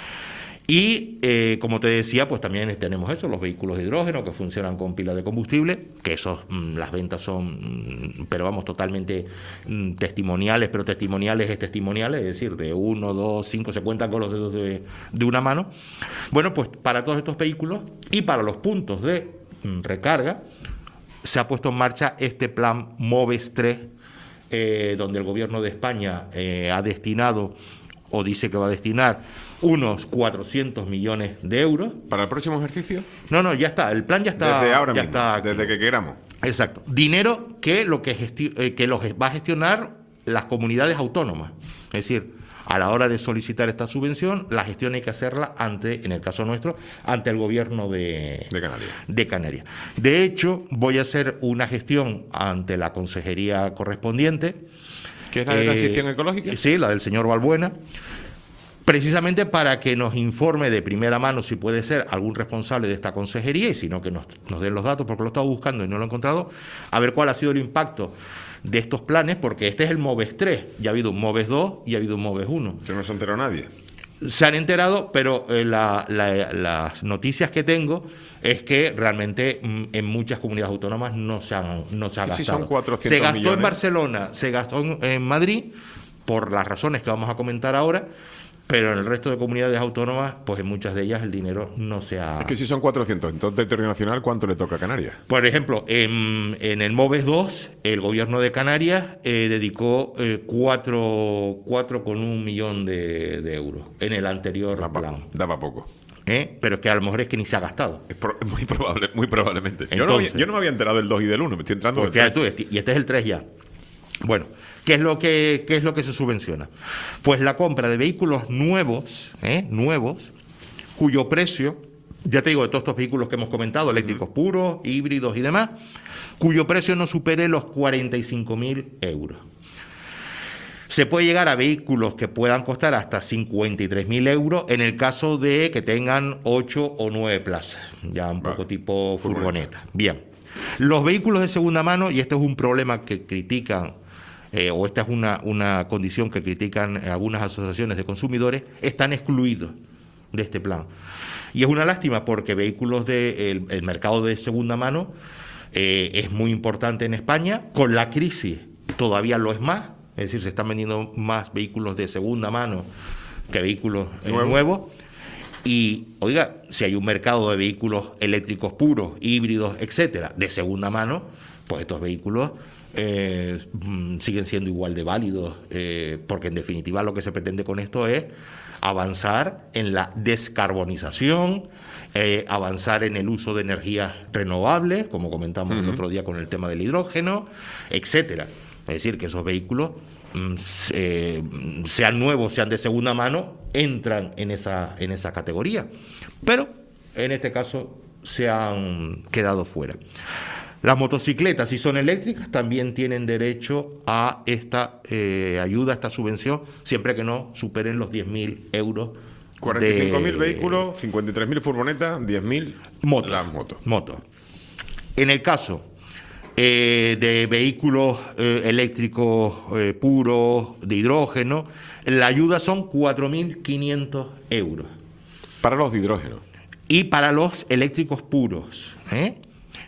Y, eh, como te decía, pues también tenemos eso, los vehículos de hidrógeno que funcionan con pilas de combustible, que esos, mmm, las ventas son, mmm, pero vamos, totalmente mmm, testimoniales, pero testimoniales es testimoniales, es decir, de uno, dos, cinco, se cuentan con los dedos de, de una mano. Bueno, pues para todos estos vehículos y para los puntos de mmm, recarga, se ha puesto en marcha este plan MOVES tres, eh, donde el Gobierno de España eh, ha destinado, o dice que va a destinar, unos cuatrocientos millones de euros. ¿Para el próximo ejercicio? No, no, ya está, el plan ya está. Desde ahora ya mismo, está desde que queramos. Exacto. Dinero que, lo que, gesti- eh, que los va a gestionar las comunidades autónomas. Es decir, a la hora de solicitar esta subvención, la gestión hay que hacerla ante, en el caso nuestro, ante el gobierno de, de Canarias. De Canarias. De hecho, voy a hacer una gestión ante la consejería correspondiente. ¿Qué es la de la transición eh, ecológica? Sí, la del señor Balbuena. Precisamente para que nos informe de primera mano, si puede ser, algún responsable de esta consejería, y si no, que nos, nos den los datos, porque lo he estado buscando y no lo he encontrado, a ver cuál ha sido el impacto de estos planes, porque este es el MOVES tres, ya ha habido un MOVES dos y ha habido un MOVES uno. Que no se enteró nadie. Se han enterado, pero eh, la, la, las noticias que tengo es que realmente mm, en muchas comunidades autónomas no se han, no se ha gastado. Si son cuatrocientos se gastó millones. En Barcelona, se gastó en, en Madrid, por las razones que vamos a comentar ahora, pero en el resto de comunidades autónomas, pues en muchas de ellas el dinero no se ha... Es que si son cuatrocientos, entonces del territorio nacional, ¿cuánto le toca a Canarias? Por ejemplo, en, en el MOVES dos, el gobierno de Canarias eh, dedicó eh, cuatro coma uno millón de, de euros en el anterior daba, plan. Daba poco. ¿Eh? Pero es que a lo mejor es que ni se ha gastado. Es pro, muy probable, muy probablemente. Entonces, yo, no había, yo no me había enterado del dos y del uno, me estoy entrando pues del fíjate tú, y este es el tres ya. Bueno, ¿qué es lo que, qué es lo que se subvenciona? Pues la compra de vehículos nuevos, ¿eh? nuevos, cuyo precio, ya te digo, de todos estos vehículos que hemos comentado, eléctricos puros, híbridos y demás, cuyo precio no supere los cuarenta y cinco mil euros. Se puede llegar a vehículos que puedan costar hasta cincuenta y tres mil euros en el caso de que tengan ocho o nueve plazas, ya un poco tipo furgoneta. Bien, los vehículos de segunda mano, y este es un problema que critican, eh, o esta es una, una condición que critican algunas asociaciones de consumidores, están excluidos de este plan. Y es una lástima porque vehículos de el, el mercado de segunda mano eh, es muy importante en España, con la crisis todavía lo es más. Es decir, se están vendiendo más vehículos de segunda mano que vehículos eh, nuevos. nuevos. Y, oiga, si hay un mercado de vehículos eléctricos puros, híbridos, etcétera, de segunda mano, pues estos vehículos eh, siguen siendo igual de válidos, eh, porque en definitiva lo que se pretende con esto es avanzar en la descarbonización, eh, avanzar en el uso de energías renovables, como comentamos uh-huh. el otro día con el tema del hidrógeno, etcétera. Es decir, que esos vehículos, eh, sean nuevos, sean de segunda mano, entran en esa, en esa categoría. Pero, en este caso, se han quedado fuera. Las motocicletas, si son eléctricas, también tienen derecho a esta eh, ayuda, a esta subvención, siempre que no superen los diez mil euros. cuarenta y cinco mil vehículos, cincuenta y tres mil furgonetas, diez mil motos. Las motos. motos. En el caso Eh, de vehículos eh, eléctricos eh, puros, de hidrógeno, la ayuda son cuatro mil quinientos euros. Para los de hidrógeno. Y para los eléctricos puros, ¿eh?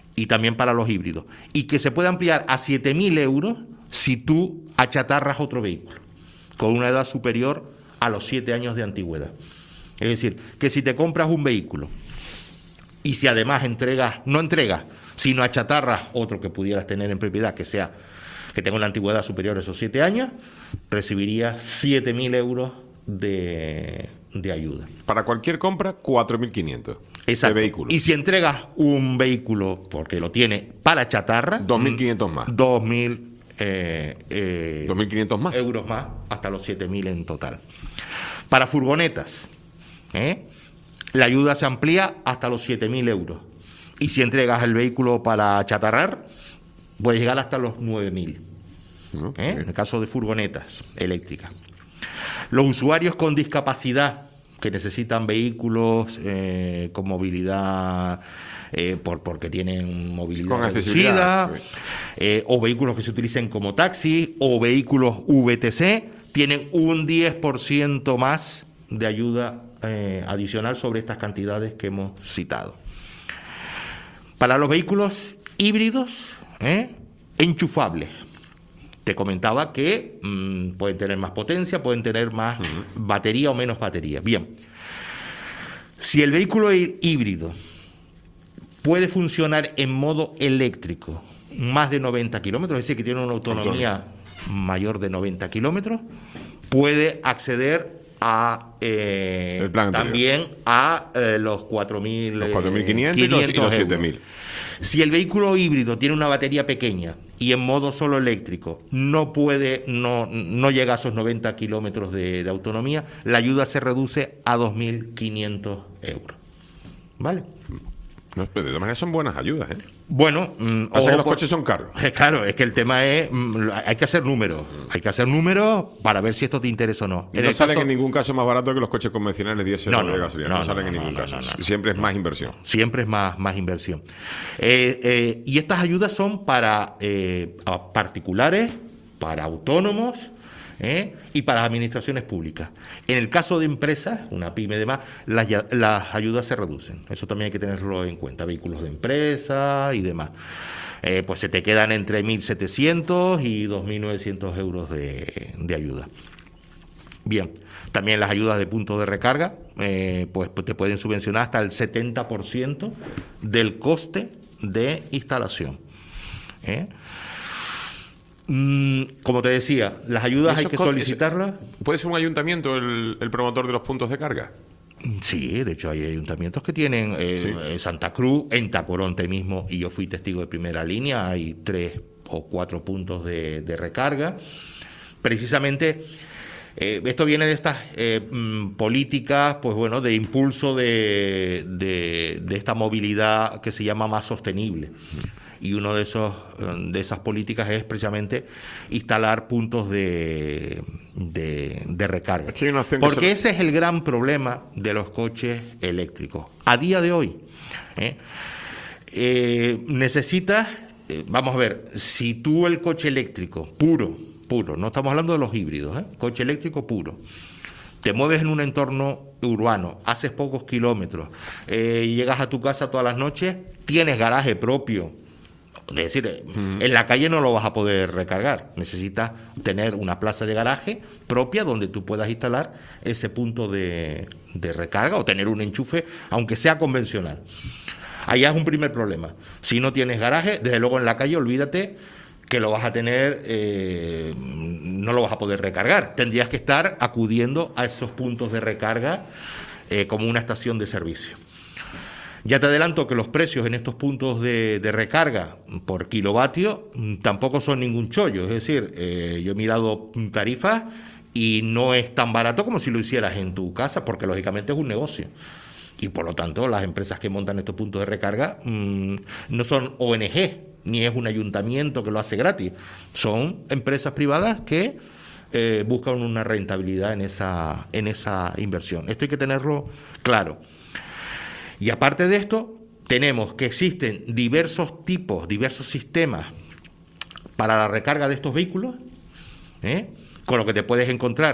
y también para los híbridos, y que se puede ampliar a siete mil euros si tú achatarras otro vehículo con una edad superior a los siete años de antigüedad. Es decir, que si te compras un vehículo y si además entregas, no entregas, sino achatarras otro que pudieras tener en propiedad, que sea que tenga una antigüedad superior a esos siete años, recibirías siete mil euros de, de ayuda. Para cualquier compra, cuatro mil quinientos de vehículo. Y si entregas un vehículo, porque lo tiene para chatarra, dos mil quinientos más. dos mil eh, eh, dos mil quinientos más. Euros más, hasta los siete mil en total. Para furgonetas, ¿eh? la ayuda se amplía hasta los siete mil euros. Y si entregas el vehículo para chatarrar, puede llegar hasta los nueve mil. Okay. ¿eh? En el caso de furgonetas eléctricas. Los usuarios con discapacidad que necesitan vehículos eh, con movilidad, eh, por, porque tienen movilidad con reducida, accesibilidad, eh, o vehículos que se utilicen como taxi, o vehículos V T C, tienen un diez por ciento más de ayuda eh, adicional sobre estas cantidades que hemos citado. Para los vehículos híbridos, ¿eh? enchufables, te comentaba que mmm, pueden tener más potencia, pueden tener más uh-huh. batería o menos batería. Bien, si el vehículo híbrido puede funcionar en modo eléctrico más de noventa kilómetros, es decir, que tiene una autonomía Antonio. mayor de noventa kilómetros, puede acceder a eh, también a eh, los cuatro mil quinientos y los, y los siete mil. Si el vehículo híbrido tiene una batería pequeña y en modo solo eléctrico no puede, no, no llega a esos noventa kilómetros de, de autonomía, la ayuda se reduce a dos mil quinientos euros. ¿Vale? No, pero de todas maneras son buenas ayudas, ¿eh? Bueno, mm, o sea que los por, coches son caros. Eh, claro, es que el tema es, mm, hay que hacer números, hay que hacer números para ver si esto te interesa o no. Y en no el sale caso, en ningún caso más barato que los coches convencionales diésel no, o de no, gasolina. No, No, no sale no, en ningún no, caso. No, no, Siempre no, es más inversión. Siempre es más, más inversión. Eh, eh, y estas ayudas son para eh, particulares, para autónomos, ¿eh? y para administraciones públicas. En el caso de empresas, una pyme y demás, las, las ayudas se reducen. Eso también hay que tenerlo en cuenta. Vehículos de empresa y demás. Eh, pues se te quedan entre mil setecientos y dos mil novecientos euros de, de ayuda. Bien, también las ayudas de punto de recarga, eh, pues te pueden subvencionar hasta el setenta por ciento del coste de instalación. ¿Eh? Como te decía, las ayudas hay que solicitarlas. ¿Puede ser un ayuntamiento el, el promotor de los puntos de carga? Sí, de hecho hay ayuntamientos que tienen, eh, sí. Santa Cruz, en Tacoronte mismo, y yo fui testigo de primera línea, hay tres o cuatro puntos de, de recarga. Precisamente, eh, esto viene de estas eh, políticas, pues bueno, de impulso de, de, de esta movilidad que se llama más sostenible. Y uno de esos de esas políticas es precisamente instalar puntos de, de, de recarga. Es que hay una opción Porque que ese es el gran problema de los coches eléctricos. A día de hoy, ¿eh? Eh, necesitas, eh, vamos a ver, si tú el coche eléctrico puro, puro, no estamos hablando de los híbridos, ¿eh? coche eléctrico puro, te mueves en un entorno urbano, haces pocos kilómetros, eh, llegas a tu casa todas las noches, tienes garaje propio. Es decir, uh-huh. en la calle no lo vas a poder recargar. Necesitas tener una plaza de garaje propia donde tú puedas instalar ese punto de, de recarga o tener un enchufe, aunque sea convencional. Allá es un primer problema. Si no tienes garaje, desde luego en la calle, olvídate que lo vas a tener, eh, no lo vas a poder recargar. Tendrías que estar acudiendo a esos puntos de recarga eh, como una estación de servicio. Ya te adelanto que los precios en estos puntos de, de recarga por kilovatio tampoco son ningún chollo. Es decir, eh, yo he mirado tarifas y no es tan barato como si lo hicieras en tu casa, porque lógicamente es un negocio. Y por lo tanto, las empresas que montan estos puntos de recarga mmm, no son O N G, ni es un ayuntamiento que lo hace gratis. Son empresas privadas que eh, buscan una rentabilidad en esa, en esa inversión. Esto hay que tenerlo claro. Y aparte de esto, tenemos que existen diversos tipos, diversos sistemas para la recarga de estos vehículos, ¿eh? Con lo que te puedes encontrar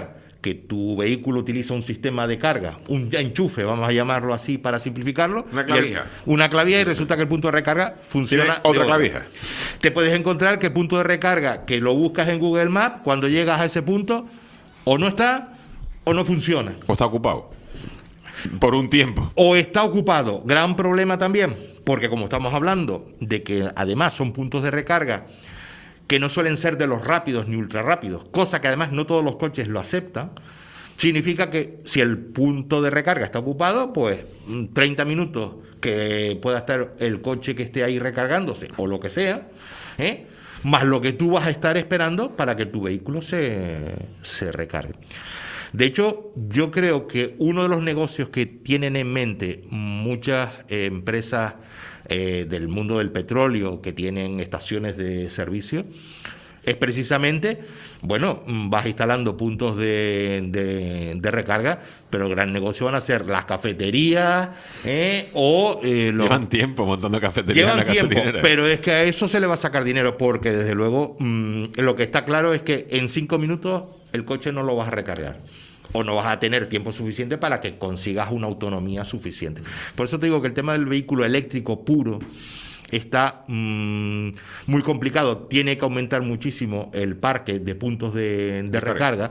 que tu vehículo utiliza un sistema de carga, un enchufe, vamos a llamarlo así para simplificarlo. Una clavija. El, una clavija y resulta que el punto de recarga funciona. Otra clavija. Te puedes encontrar que el punto de recarga que lo buscas en Google Maps, cuando llegas a ese punto, o no está o no funciona. O está ocupado. Por un tiempo. O está ocupado. Gran problema también, porque como estamos hablando de que además son puntos de recarga que no suelen ser de los rápidos ni ultra rápidos, cosa que además no todos los coches lo aceptan, significa que si el punto de recarga está ocupado, pues treinta minutos que pueda estar el coche que esté ahí recargándose, o lo que sea, ¿eh? más lo que tú vas a estar esperando para que tu vehículo se, se recargue. De hecho, yo creo que uno de los negocios que tienen en mente muchas eh, empresas eh, del mundo del petróleo que tienen estaciones de servicio es precisamente, bueno, vas instalando puntos de, de, de recarga, pero el gran negocio van a ser las cafeterías eh, o... Eh, los... Llevan tiempo montando cafeterías Llevan en la tiempo, gasolinera. pero es que a eso se le va a sacar dinero porque, desde luego, mmm, lo que está claro es que en cinco minutos el coche no lo vas a recargar. O no vas a tener tiempo suficiente para que consigas una autonomía suficiente. Por eso te digo que el tema del vehículo eléctrico puro está mmm, muy complicado. Tiene que aumentar muchísimo el parque de puntos de, de recarga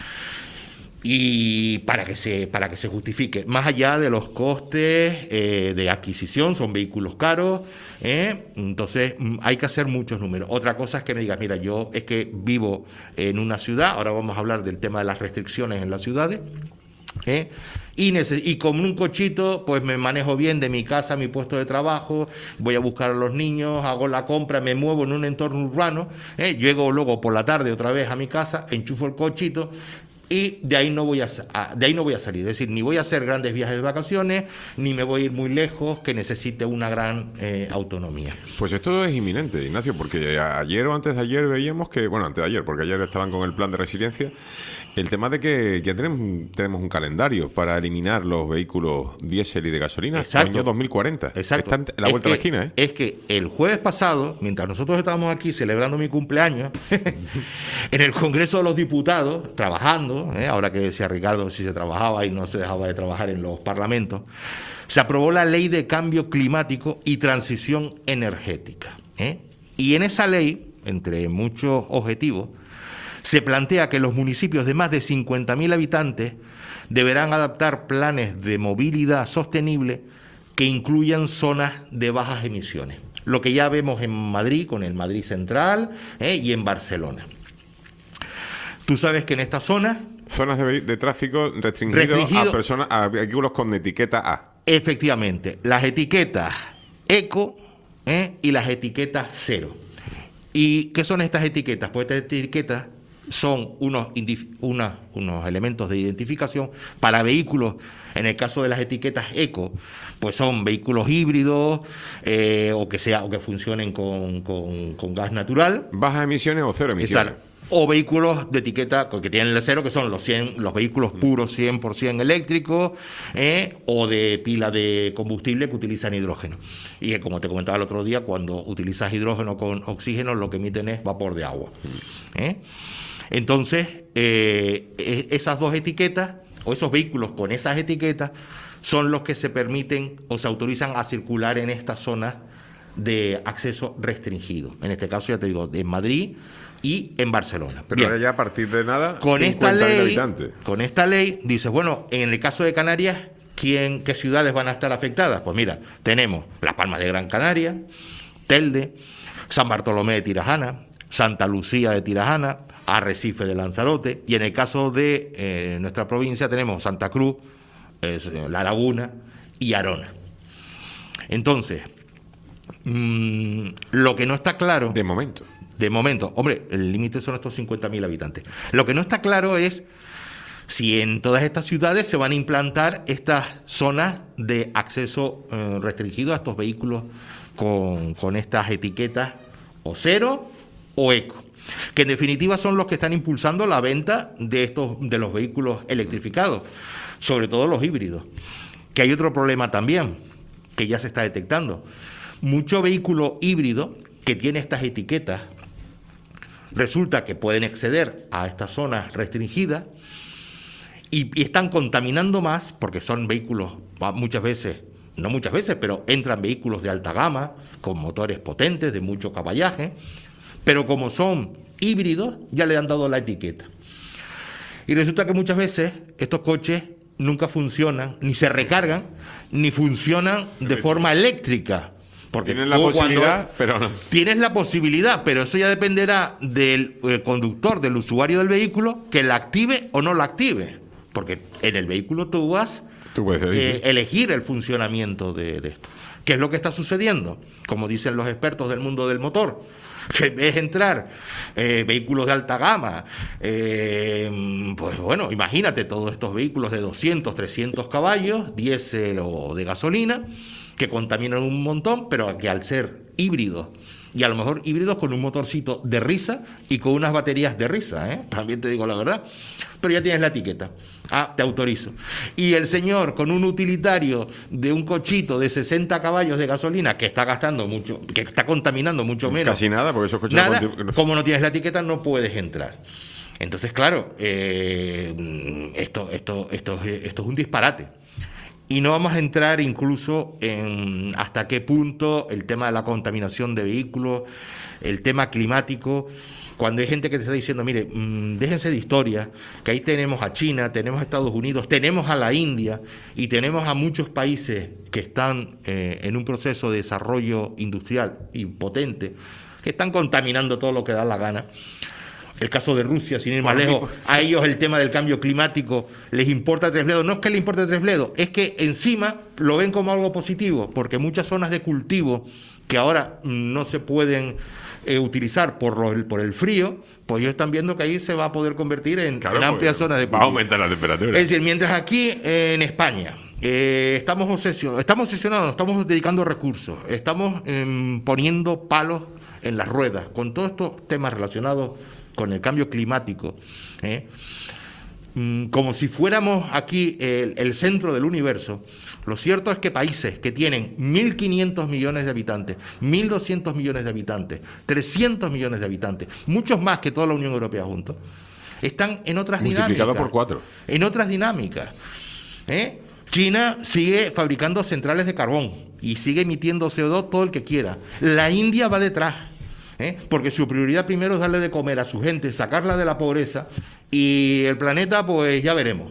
y para que se para que se justifique. Más allá de los costes eh, de adquisición, son vehículos caros, ¿eh? Entonces mmm, hay que hacer muchos números. Otra cosa es que me digas, mira, yo es que vivo en una ciudad, ahora vamos a hablar del tema de las restricciones en las ciudades, ¿eh? Y, neces- y con un cochito pues me manejo bien de mi casa a mi puesto de trabajo, voy a buscar a los niños, hago la compra, me muevo en un entorno urbano, ¿eh? Llego luego por la tarde otra vez a mi casa, enchufo el cochito y de ahí no voy a, de ahí no voy a salir. Es decir, ni voy a hacer grandes viajes de vacaciones, ni me voy a ir muy lejos que necesite una gran eh, autonomía. Pues esto es inminente, Ignacio, porque ayer o antes de ayer veíamos que, bueno, antes de ayer, porque ayer estaban con el plan de resiliencia, el tema de que ya tenemos, tenemos un calendario para eliminar los vehículos diésel y de gasolina hasta el año dos mil cuarenta. Exacto. Está en la Es vuelta de la que- esquina, ¿eh? Es que el jueves pasado, mientras nosotros estábamos aquí celebrando mi cumpleaños, en el Congreso de los Diputados, trabajando, ¿eh? ahora que decía Ricardo si se trabajaba y no se dejaba de trabajar en los parlamentos, se aprobó la Ley de Cambio Climático y Transición Energética, ¿eh? Y en esa ley, entre muchos objetivos, se plantea que los municipios de más de cincuenta mil habitantes deberán adaptar planes de movilidad sostenible que incluyan zonas de bajas emisiones. Lo que ya vemos en Madrid, con el Madrid Central, ¿eh? y en Barcelona. Tú sabes que en estas zonas, Zonas de, de tráfico restringido, Restringido. a personas, a vehículos con etiqueta A. efectivamente, las etiquetas eco ¿eh? y las etiquetas cero. ¿Y qué son estas etiquetas? Pues estas etiquetas son unos, indif- una- unos elementos de identificación para vehículos. En el caso de las etiquetas eco, pues son vehículos híbridos eh, o que sea o que funcionen con, con- con gas natural. ¿Bajas emisiones o cero emisiones? Exacto. O vehículos de etiqueta que tienen el cero, que son los cien, los vehículos puros cien por ciento eléctricos, ¿eh? o de pila de combustible que utilizan hidrógeno. Y que, como te comentaba el otro día, cuando utilizas hidrógeno con oxígeno, lo que emiten es vapor de agua. ¿eh? Entonces, eh, esas dos etiquetas, o esos vehículos con esas etiquetas, son los que se permiten o se autorizan a circular en estas zonas de acceso restringido. En este caso, ya te digo, en Madrid y en Barcelona. Pero Bien. ahora ya a partir de nada, Con esta cincuenta mil ley, habitantes. con esta ley, dices, bueno, en el caso de Canarias, ¿quién, qué ciudades van a estar afectadas? Pues mira, tenemos Las Palmas de Gran Canaria, Telde, San Bartolomé de Tirajana, Santa Lucía de Tirajana, Arrecife de Lanzarote, y en el caso de eh, nuestra provincia tenemos Santa Cruz, es, eh, La Laguna y Arona. Entonces, mmm, lo que no está claro... De momento. De momento, hombre, el límite son estos cincuenta mil habitantes. Lo que no está claro es si en todas estas ciudades se van a implantar estas zonas de acceso eh, restringido a estos vehículos con, con estas etiquetas o cero o eco, que en definitiva son los que están impulsando la venta de estos de los vehículos electrificados, sobre todo los híbridos. Que hay otro problema también, que ya se está detectando. Mucho vehículo híbrido que tiene estas etiquetas resulta que pueden acceder a estas zonas restringidas, y, y están contaminando más porque son vehículos muchas veces, no muchas veces, pero entran vehículos de alta gama con motores potentes, de mucho caballaje, pero como son híbridos ya le han dado la etiqueta. Y resulta que muchas veces estos coches nunca funcionan, ni se recargan, ni funcionan de forma eléctrica. Porque tienes la posibilidad, pero no. Tienes la posibilidad, pero eso ya dependerá del eh, conductor, del usuario del vehículo, que la active o no la active. Porque en el vehículo tú vas tú puedes elegir. Eh, elegir el funcionamiento de, de esto. ¿Qué es lo que está sucediendo? Como dicen los expertos del mundo del motor, que ves entrar eh, vehículos de alta gama, eh, pues bueno, imagínate todos estos vehículos de doscientos, trescientos caballos, diésel o de gasolina, que contaminan un montón, pero que al ser híbridos, y a lo mejor híbridos con un motorcito de risa y con unas baterías de risa, ¿eh? También te digo la verdad, pero ya tienes la etiqueta. Ah, te autorizo. Y el señor con un utilitario de un cochito de sesenta caballos de gasolina que está gastando mucho, que está contaminando mucho menos. Casi nada, porque esos coches... Nada, no... como no tienes la etiqueta no puedes entrar. Entonces, claro, eh, esto, esto, esto, esto es un disparate. Y no vamos a entrar incluso en hasta qué punto el tema de la contaminación de vehículos, el tema climático, cuando hay gente que te está diciendo, mire, mmm, déjense de historia, que ahí tenemos a China, tenemos a Estados Unidos, tenemos a la India y tenemos a muchos países que están eh, en un proceso de desarrollo industrial y potente, que están contaminando todo lo que da la gana. El caso de Rusia, sin ir más lejos, a ellos el tema del cambio climático les importa tres bledos. No es que les importe tres bledos, es que encima lo ven como algo positivo, porque muchas zonas de cultivo que ahora no se pueden eh, utilizar por, lo, por el frío, pues ellos están viendo que ahí se va a poder convertir en, claro, en amplias zonas de cultivo. Va a aumentar la temperatura. Es decir, mientras aquí eh, en España eh, estamos obsesionados, estamos obsesionados, estamos dedicando recursos, estamos eh, poniendo palos en las ruedas, con todos estos temas relacionados con el cambio climático, ¿eh? mm, como si fuéramos aquí el, el centro del universo. Lo cierto es que países que tienen mil quinientos millones de habitantes, mil doscientos millones de habitantes, trescientos millones de habitantes, muchos más que toda la Unión Europea juntos, están en otras dinámicas. Multiplicado por cuatro. En otras dinámicas. ¿eh? China sigue fabricando centrales de carbón y sigue emitiendo C O dos todo el que quiera. La India va detrás. ¿Eh? Porque su prioridad primero es darle de comer a su gente, sacarla de la pobreza, y el planeta pues ya veremos.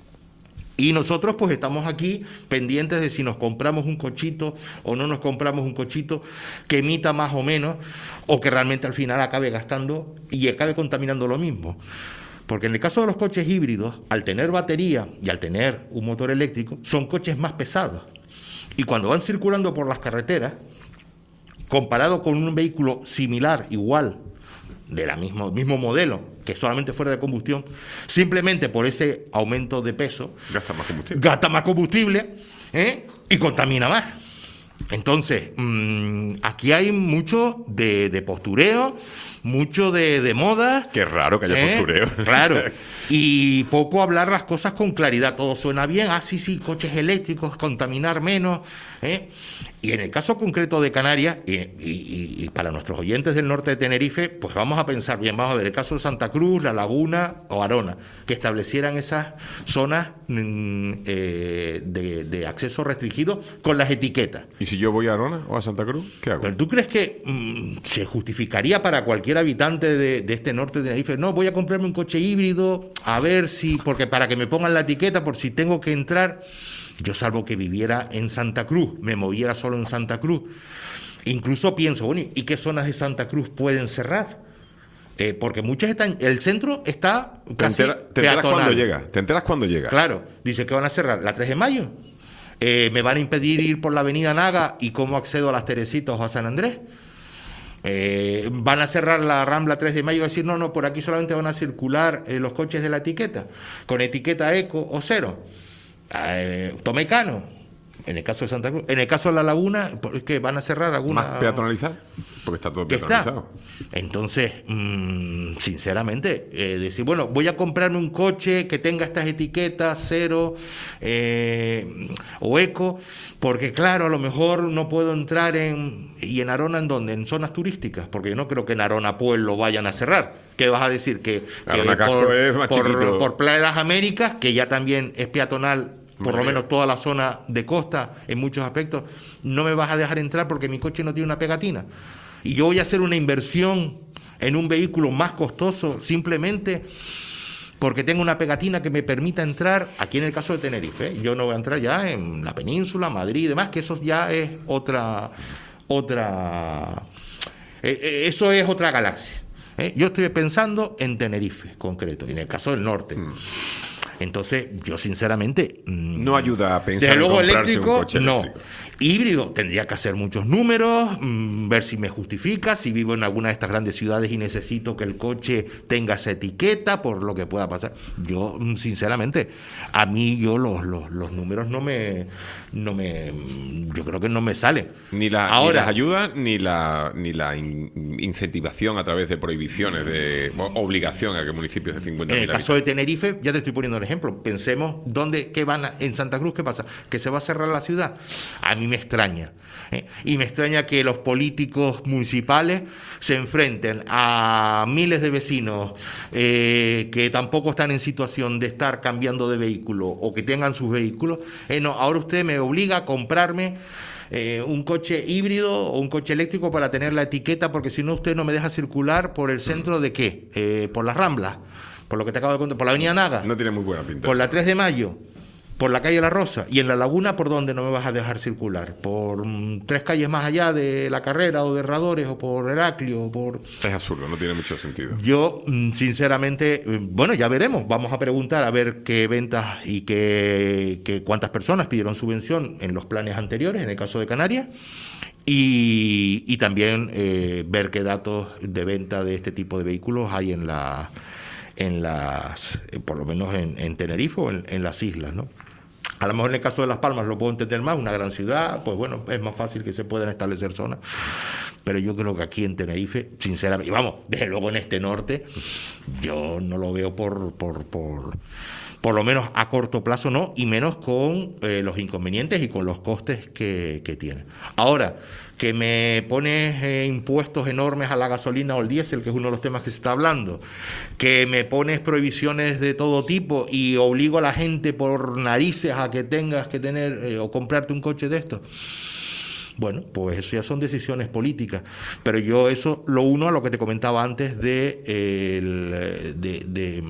Y nosotros pues estamos aquí pendientes de si nos compramos un cochito o no nos compramos un cochito que emita más o menos, o que realmente al final acabe gastando y acabe contaminando lo mismo. Porque en el caso de los coches híbridos, al tener batería y al tener un motor eléctrico, son coches más pesados. Y cuando van circulando por las carreteras, comparado con un vehículo similar, igual, de la mismo, mismo modelo, que solamente fuera de combustión, simplemente por ese aumento de peso, gasta más combustible, gasta más combustible ¿eh? y contamina más. Entonces, mmm, aquí hay mucho de, de postureo, mucho de, de moda. Qué raro que haya ¿eh? postureo. Claro. Y poco hablar las cosas con claridad. Todo suena bien. Ah, sí, sí, coches eléctricos, contaminar menos. ¿eh? Y en el caso concreto de Canarias, y, y, y para nuestros oyentes del norte de Tenerife, pues vamos a pensar bien, vamos a ver el caso de Santa Cruz, La Laguna o Arona, que establecieran esas zonas mm, eh, de, de acceso restringido con las etiquetas. ¿Y si yo voy a Arona o a Santa Cruz, qué hago? ¿Pero tú crees que mm, se justificaría para cualquier habitante de, de este norte de Tenerife? No, voy a comprarme un coche híbrido, a ver si, porque para que me pongan la etiqueta, por si tengo que entrar. Yo, salvo que viviera en Santa Cruz, me moviera solo en Santa Cruz. Incluso pienso, bueno, ¿y qué zonas de Santa Cruz pueden cerrar? Eh, porque muchas están, el centro está casi te entera, te enteras peatonal. cuando llega, te enteras cuando llega. Claro, dice que van a cerrar la tres de mayo. Eh, me van a impedir ir por la avenida Naga y cómo accedo a las Teresitas o a San Andrés. Eh, van a cerrar la Rambla tres de mayo y decir, no, no, por aquí solamente van a circular eh, los coches de la etiqueta, con etiqueta eco o cero. Eh, Tomecano, En el caso de Santa Cruz. En el caso de La Laguna, ¿es que van a cerrar alguna? ¿Más peatonalizar? Porque está todo ¿Qué peatonalizado. está? Entonces, mmm, sinceramente, eh, decir, bueno, voy a comprarme un coche que tenga estas etiquetas, cero eh, o eco, porque claro, a lo mejor no puedo entrar en... ¿Y en Arona en dónde? En zonas turísticas, porque yo no creo que en Arona Pueblo vayan a cerrar. ¿Qué vas a decir? Que, que Arona Casco por, es más por, chiquito. por Playa de las Américas, que ya también es peatonal, por Muy lo bien. menos toda la zona de costa en muchos aspectos, no me vas a dejar entrar porque mi coche no tiene una pegatina. Y yo voy a hacer una inversión en un vehículo más costoso simplemente porque tengo una pegatina que me permita entrar, aquí en el caso de Tenerife, ¿eh? Yo no voy a entrar ya en la península, Madrid y demás, que eso ya es otra, otra, eh, eh, eso es otra galaxia. ¿eh? Yo estoy pensando en Tenerife, concreto, y en el caso del norte. Hmm. Entonces, yo sinceramente... No ayuda a pensar Desde en luego comprarse eléctrico, un coche no. eléctrico. Híbrido, tendría que hacer muchos números, mmm, ver si me justifica, si vivo en alguna de estas grandes ciudades y necesito que el coche tenga esa etiqueta por lo que pueda pasar. Yo, mmm, sinceramente, a mí yo los, los, los números no me, no me... Yo creo que no me salen. Ni, la, Ahora, ni las ayudas, ni la, ni la in- incentivación a través de prohibiciones, de o- obligación a que municipios de cincuenta en mil el caso de Tenerife, ya te estoy poniendo un ejemplo. Pensemos dónde, qué van a, en Santa Cruz, ¿qué pasa? ¿Que se va a cerrar la ciudad? A mí me extraña. ¿eh? Y me extraña que los políticos municipales se enfrenten a miles de vecinos eh, que tampoco están en situación de estar cambiando de vehículo o que tengan sus vehículos. Eh, no, ahora usted me obliga a comprarme Eh, un coche híbrido o un coche eléctrico para tener la etiqueta, porque si no usted no me deja circular por el centro de qué, eh, por las Ramblas, por lo que te acabo de contar, por la Avenida Naga, No tiene muy buena pinta. por la tres de mayo, por la calle La Rosa, y en La Laguna, ¿por dónde no me vas a dejar circular? Por mm, tres calles más allá de La Carrera o de Herradores o por Heraclio o por... Es absurdo, no tiene mucho sentido. Yo, mm, sinceramente, eh, bueno, ya veremos. Vamos a preguntar a ver qué ventas y qué, qué cuántas personas pidieron subvención en los planes anteriores, en el caso de Canarias, y, y también eh, ver qué datos de venta de este tipo de vehículos hay en la, en las, eh, por lo menos en, en Tenerife o en, en las islas, ¿no? A lo mejor en el caso de Las Palmas lo puedo entender más, una gran ciudad, pues bueno, es más fácil que se puedan establecer zonas. Pero yo creo que aquí en Tenerife, sinceramente, y vamos, desde luego en este norte, yo no lo veo por, por, por, por lo menos a corto plazo, no, y menos con eh, los inconvenientes y con los costes que, que tiene. Ahora, que me pones eh, impuestos enormes a la gasolina o el diésel, que es uno de los temas que se está hablando, que me pones prohibiciones de todo tipo y obligo a la gente por narices a que tengas que tener eh, o comprarte un coche de estos. Bueno, pues eso ya son decisiones políticas, pero yo eso lo uno a lo que te comentaba antes de, eh, el, de, de,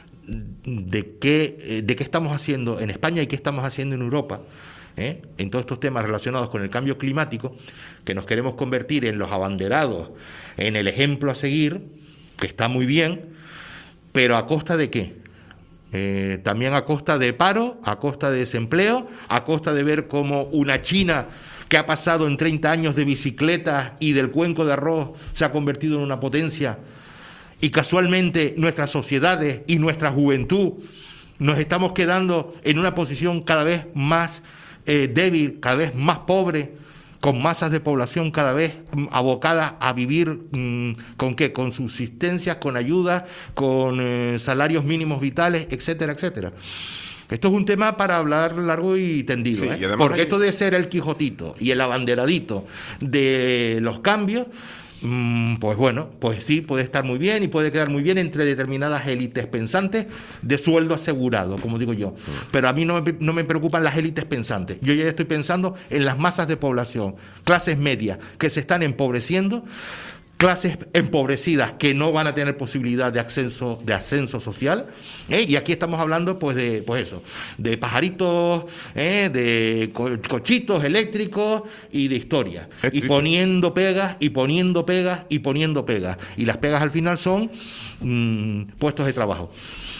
de, qué, de qué estamos haciendo en España y qué estamos haciendo en Europa, ¿eh? en todos estos temas relacionados con el cambio climático, que nos queremos convertir en los abanderados, en el ejemplo a seguir, que está muy bien, pero ¿a costa de qué? Eh, también a costa de paro, a costa de desempleo, a costa de ver cómo una China que ha pasado en treinta años de bicicletas y del cuenco de arroz se ha convertido en una potencia, y casualmente nuestras sociedades y nuestra juventud nos estamos quedando en una posición cada vez más eh, débil, cada vez más pobre, con masas de población cada vez mm, abocadas a vivir mmm, con qué, con subsistencias, con ayudas, con eh, salarios mínimos vitales, etcétera, etcétera. Esto es un tema para hablar largo y tendido, Sí, ¿eh? y además Porque hay- esto de ser el Quijotito y el abanderadito de los cambios, mm, pues bueno, pues sí, puede estar muy bien y puede quedar muy bien entre determinadas élites pensantes de sueldo asegurado, como digo yo. Pero a mí no me, no me preocupan las élites pensantes. Yo ya estoy pensando en las masas de población, clases medias que se están empobreciendo, clases empobrecidas que no van a tener posibilidad de ascenso, de ascenso social, ¿eh? Y aquí estamos hablando pues de pues eso, de pajaritos, ¿eh? de co- cochitos eléctricos y de historia. Es Y triste. poniendo pegas, y poniendo pegas, y poniendo pegas. Y las pegas al final son mm, puestos de trabajo.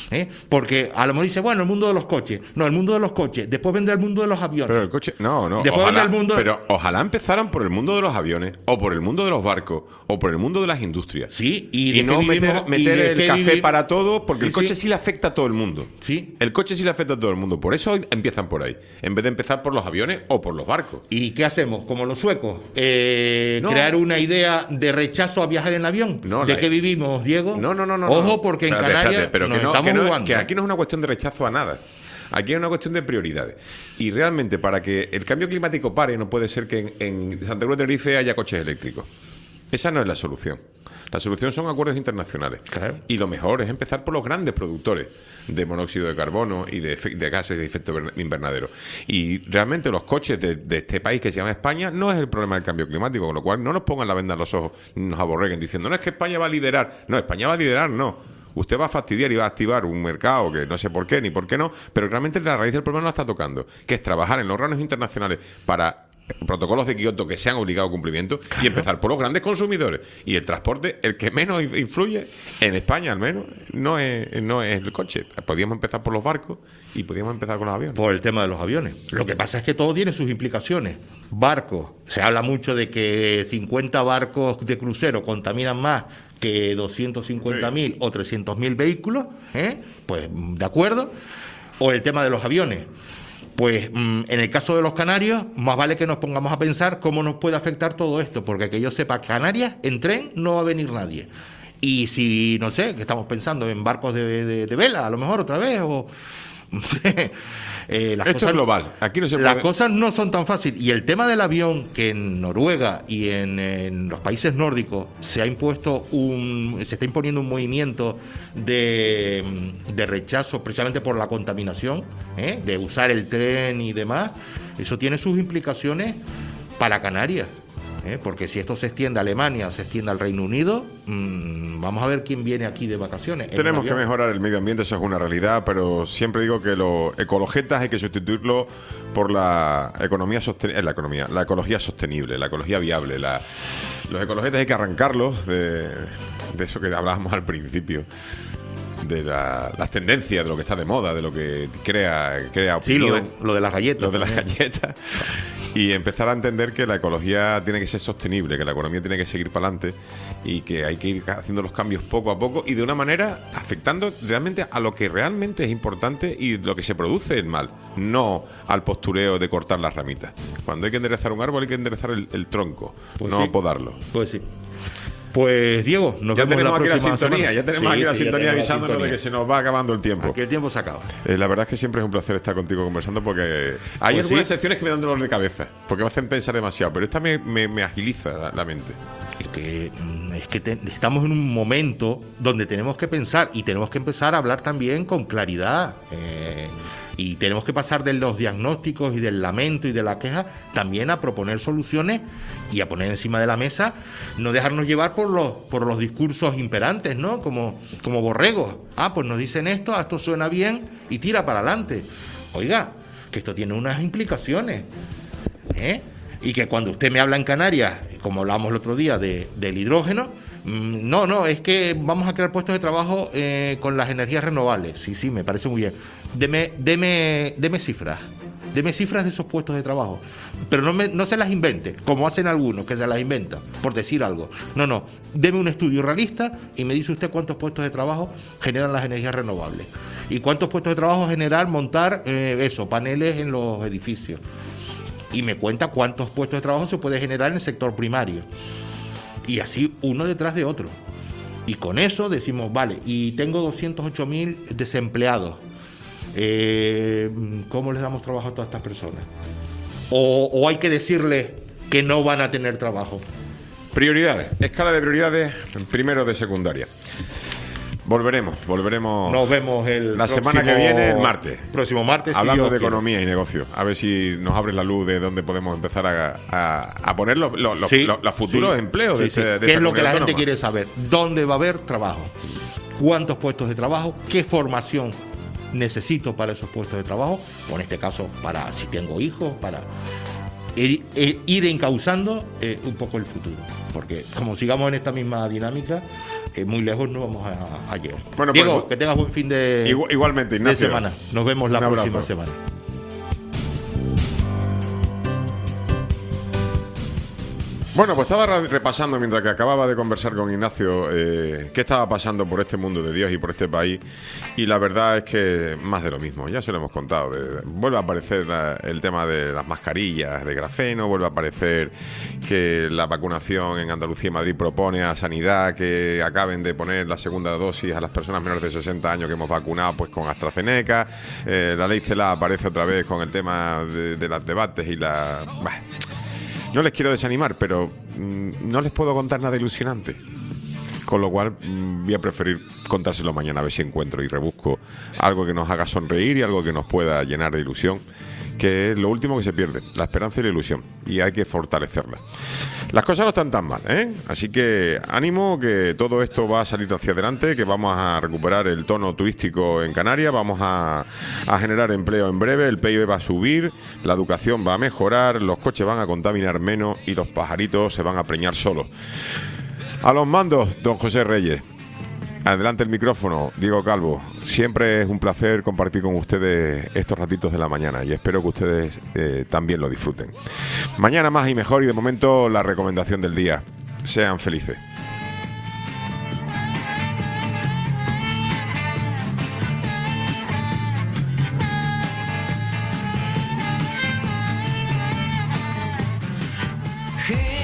¿eh? Porque a lo mejor dice, bueno, el mundo de los coches. No, el mundo de los coches. Después vendrá el mundo de los aviones. Pero el coche, no, no. Después Ojalá, vendrá el mundo... Pero ojalá empezaran por el mundo de los aviones, o por el mundo de los barcos, o por el mundo de las industrias. Sí, y, y de no qué meter, vivimos, meter y de el qué café vivir... para todo, porque Sí, el coche sí. sí. sí le afecta a todo el mundo. Sí. El coche sí le afecta a todo el mundo. Por eso empiezan por ahí, en vez de empezar por los aviones o por los barcos. ¿Y qué hacemos? Como los suecos, eh, No. crear una idea de rechazo a viajar en avión. No, ¿De la- qué vivimos, Diego? No, no, no, no. Ojo, no. porque en Espérate, Canarias espérate, pero nos que no, estamos que no- jugando. que aquí no es una cuestión de rechazo a nada. Aquí es una cuestión de prioridades. Y realmente, para que el cambio climático pare, no puede ser que en, en Santa Cruz de Tenerife haya coches eléctricos. Esa no es la solución. La solución son acuerdos internacionales. Claro. Y lo mejor es empezar por los grandes productores de monóxido de carbono y de, efe- de gases de efecto invernadero. Y realmente los coches de, de este país que se llama España no es el problema del cambio climático, con lo cual no nos pongan la venda en los ojos ni nos aborreguen diciendo, no es que España va a liderar. No, España va a liderar, no. Usted va a fastidiar y va a activar un mercado que no sé por qué ni por qué no, pero realmente la raíz del problema no la está tocando, que es trabajar en los órganos internacionales para protocolos de Kioto que sean obligados a cumplimiento, claro, y empezar por los grandes consumidores. Y el transporte, el que menos influye, en España al menos, no es, no es el coche. Podríamos empezar por los barcos y podríamos empezar con los aviones. Por el tema de los aviones. Lo que pasa es que todo tiene sus implicaciones. Barcos. Se habla mucho de que cincuenta barcos de crucero contaminan más que doscientos cincuenta mil sí. o trescientos mil vehículos. ¿eh? Pues de acuerdo. O el tema de los aviones. Pues en el caso de los canarios, más vale que nos pongamos a pensar cómo nos puede afectar todo esto, porque que yo sepa, Canarias, en tren no va a venir nadie. Y si, no sé, que estamos pensando en barcos de, de, de vela, a lo mejor otra vez, o... eh, las Esto cosas, es global. Aquí no se las puede... cosas no son tan fáciles. Y el tema del avión, que en Noruega y en, en los países nórdicos se ha impuesto un, se está imponiendo un movimiento de, de rechazo precisamente por la contaminación, ¿eh? de usar el tren y demás. Eso tiene sus implicaciones para Canarias. ¿Eh? Porque si esto se extiende a Alemania, se extiende al Reino Unido, mmm, vamos a ver quién viene aquí de vacaciones. Tenemos que mejorar el medio ambiente, eso es una realidad, pero siempre digo que los ecologetas hay que sustituirlo por la economía sostenible, la economía, la ecología sostenible, la ecología viable. La, los ecologetas hay que arrancarlos de, de eso que hablábamos al principio, de la, las tendencias, de lo que está de moda, de lo que crea, crea opinión. Sí, lo de, lo de las galletas. Lo de las galletas. Y empezar a entender que la ecología tiene que ser sostenible, que la economía tiene que seguir para adelante y que hay que ir haciendo los cambios poco a poco y de una manera afectando realmente a lo que realmente es importante y lo que se produce es mal, no al postureo de cortar las ramitas. Cuando hay que enderezar un árbol hay que enderezar el, el tronco, pues no sí. podarlo. Pues sí. Pues Diego, nos ya vemos tenemos la aquí la próxima sintonía, semana. ya tenemos Sí, aquí la sí, sintonía la avisándonos sintonía. de que se nos va acabando el tiempo. Aquí el tiempo se acaba. Eh, la verdad es que siempre es un placer estar contigo conversando porque hay Pues algunas sí. secciones que me dan dolor de cabeza, porque me hacen pensar demasiado, pero esta me, me, me agiliza la, la mente. Es que, es que te, estamos en un momento donde tenemos que pensar y tenemos que empezar a hablar también con claridad. Eh, y tenemos que pasar de los diagnósticos y del lamento y de la queja también a proponer soluciones y a poner encima de la mesa, no dejarnos llevar por los por los discursos imperantes, ¿no? Como, como borregos. Ah, pues nos dicen esto, ah, esto suena bien y tira para adelante. Oiga, que esto tiene unas implicaciones, ¿eh? Y que cuando usted me habla en Canarias, como hablábamos el otro día de, del hidrógeno, mmm, no, no, es que vamos a crear puestos de trabajo eh, con las energías renovables. Sí, sí, me parece muy bien. Deme, deme, deme cifras, deme cifras de esos puestos de trabajo, pero no, me, no se las invente, como hacen algunos que se las inventan, por decir algo. No, no, deme un estudio realista y me dice usted cuántos puestos de trabajo generan las energías renovables y cuántos puestos de trabajo generar montar eh, eso, paneles en los edificios. Y me cuenta cuántos puestos de trabajo se puede generar en el sector primario. Y así uno detrás de otro. Y con eso decimos, vale, y tengo doscientos ocho mil desempleados. Eh, ¿Cómo les damos trabajo a todas estas personas? O, o hay que decirles que no van a tener trabajo. Prioridades, escala de prioridades, primero de secundaria. Volveremos, volveremos. Nos vemos el la próximo, semana que viene, el martes. Próximo martes. Hablando si de Dios economía quiere. y negocio. A ver si nos abre la luz de dónde podemos empezar a, a, a poner los, los, Sí, los, los futuros sí, empleos sí, de, sí. este, de ¿Qué esta es lo que la comunidad gente autónoma? quiere saber? ¿Dónde va a haber trabajo? ¿Cuántos puestos de trabajo? ¿Qué formación necesito para esos puestos de trabajo? O en este caso, para si tengo hijos, para ir, ir encauzando eh, un poco el futuro. Porque como sigamos en esta misma dinámica, eh, muy lejos no vamos a, a llegar. Bueno, Diego, pues, que tengas buen fin de, igual, igualmente, Ignacio, de semana. Nos vemos la un abrazo. próxima semana. Bueno, pues estaba repasando mientras que acababa de conversar con Ignacio eh, qué estaba pasando por este mundo de Dios y por este país, y la verdad es que más de lo mismo, ya se lo hemos contado. De, vuelve a aparecer la, el tema de las mascarillas de grafeno, vuelve a aparecer que la vacunación en Andalucía y Madrid propone a Sanidad que acaben de poner la segunda dosis a las personas menores de sesenta años que hemos vacunado pues con AstraZeneca. Eh, la ley CELA aparece otra vez con el tema de, de los debates y la... Bah, no les quiero desanimar, pero mmm, no les puedo contar nada ilusionante. Con lo cual mmm, voy a preferir contárselo mañana, a ver si encuentro y rebusco algo que nos haga sonreír y algo que nos pueda llenar de ilusión, que es lo último que se pierde, la esperanza y la ilusión, y hay que fortalecerla. Las cosas no están tan mal, ¿eh? Así que ánimo, que todo esto va a salir hacia adelante, que vamos a recuperar el tono turístico en Canarias, vamos a, a generar empleo en breve, el P I B va a subir, la educación va a mejorar, los coches van a contaminar menos y los pajaritos se van a preñar solos. A los mandos, don José Reyes. Adelante el micrófono, Diego Calvo. Siempre es un placer compartir con ustedes estos ratitos de la mañana y espero que ustedes eh, también lo disfruten. Mañana más y mejor, y de momento la recomendación del día: sean felices. Hey.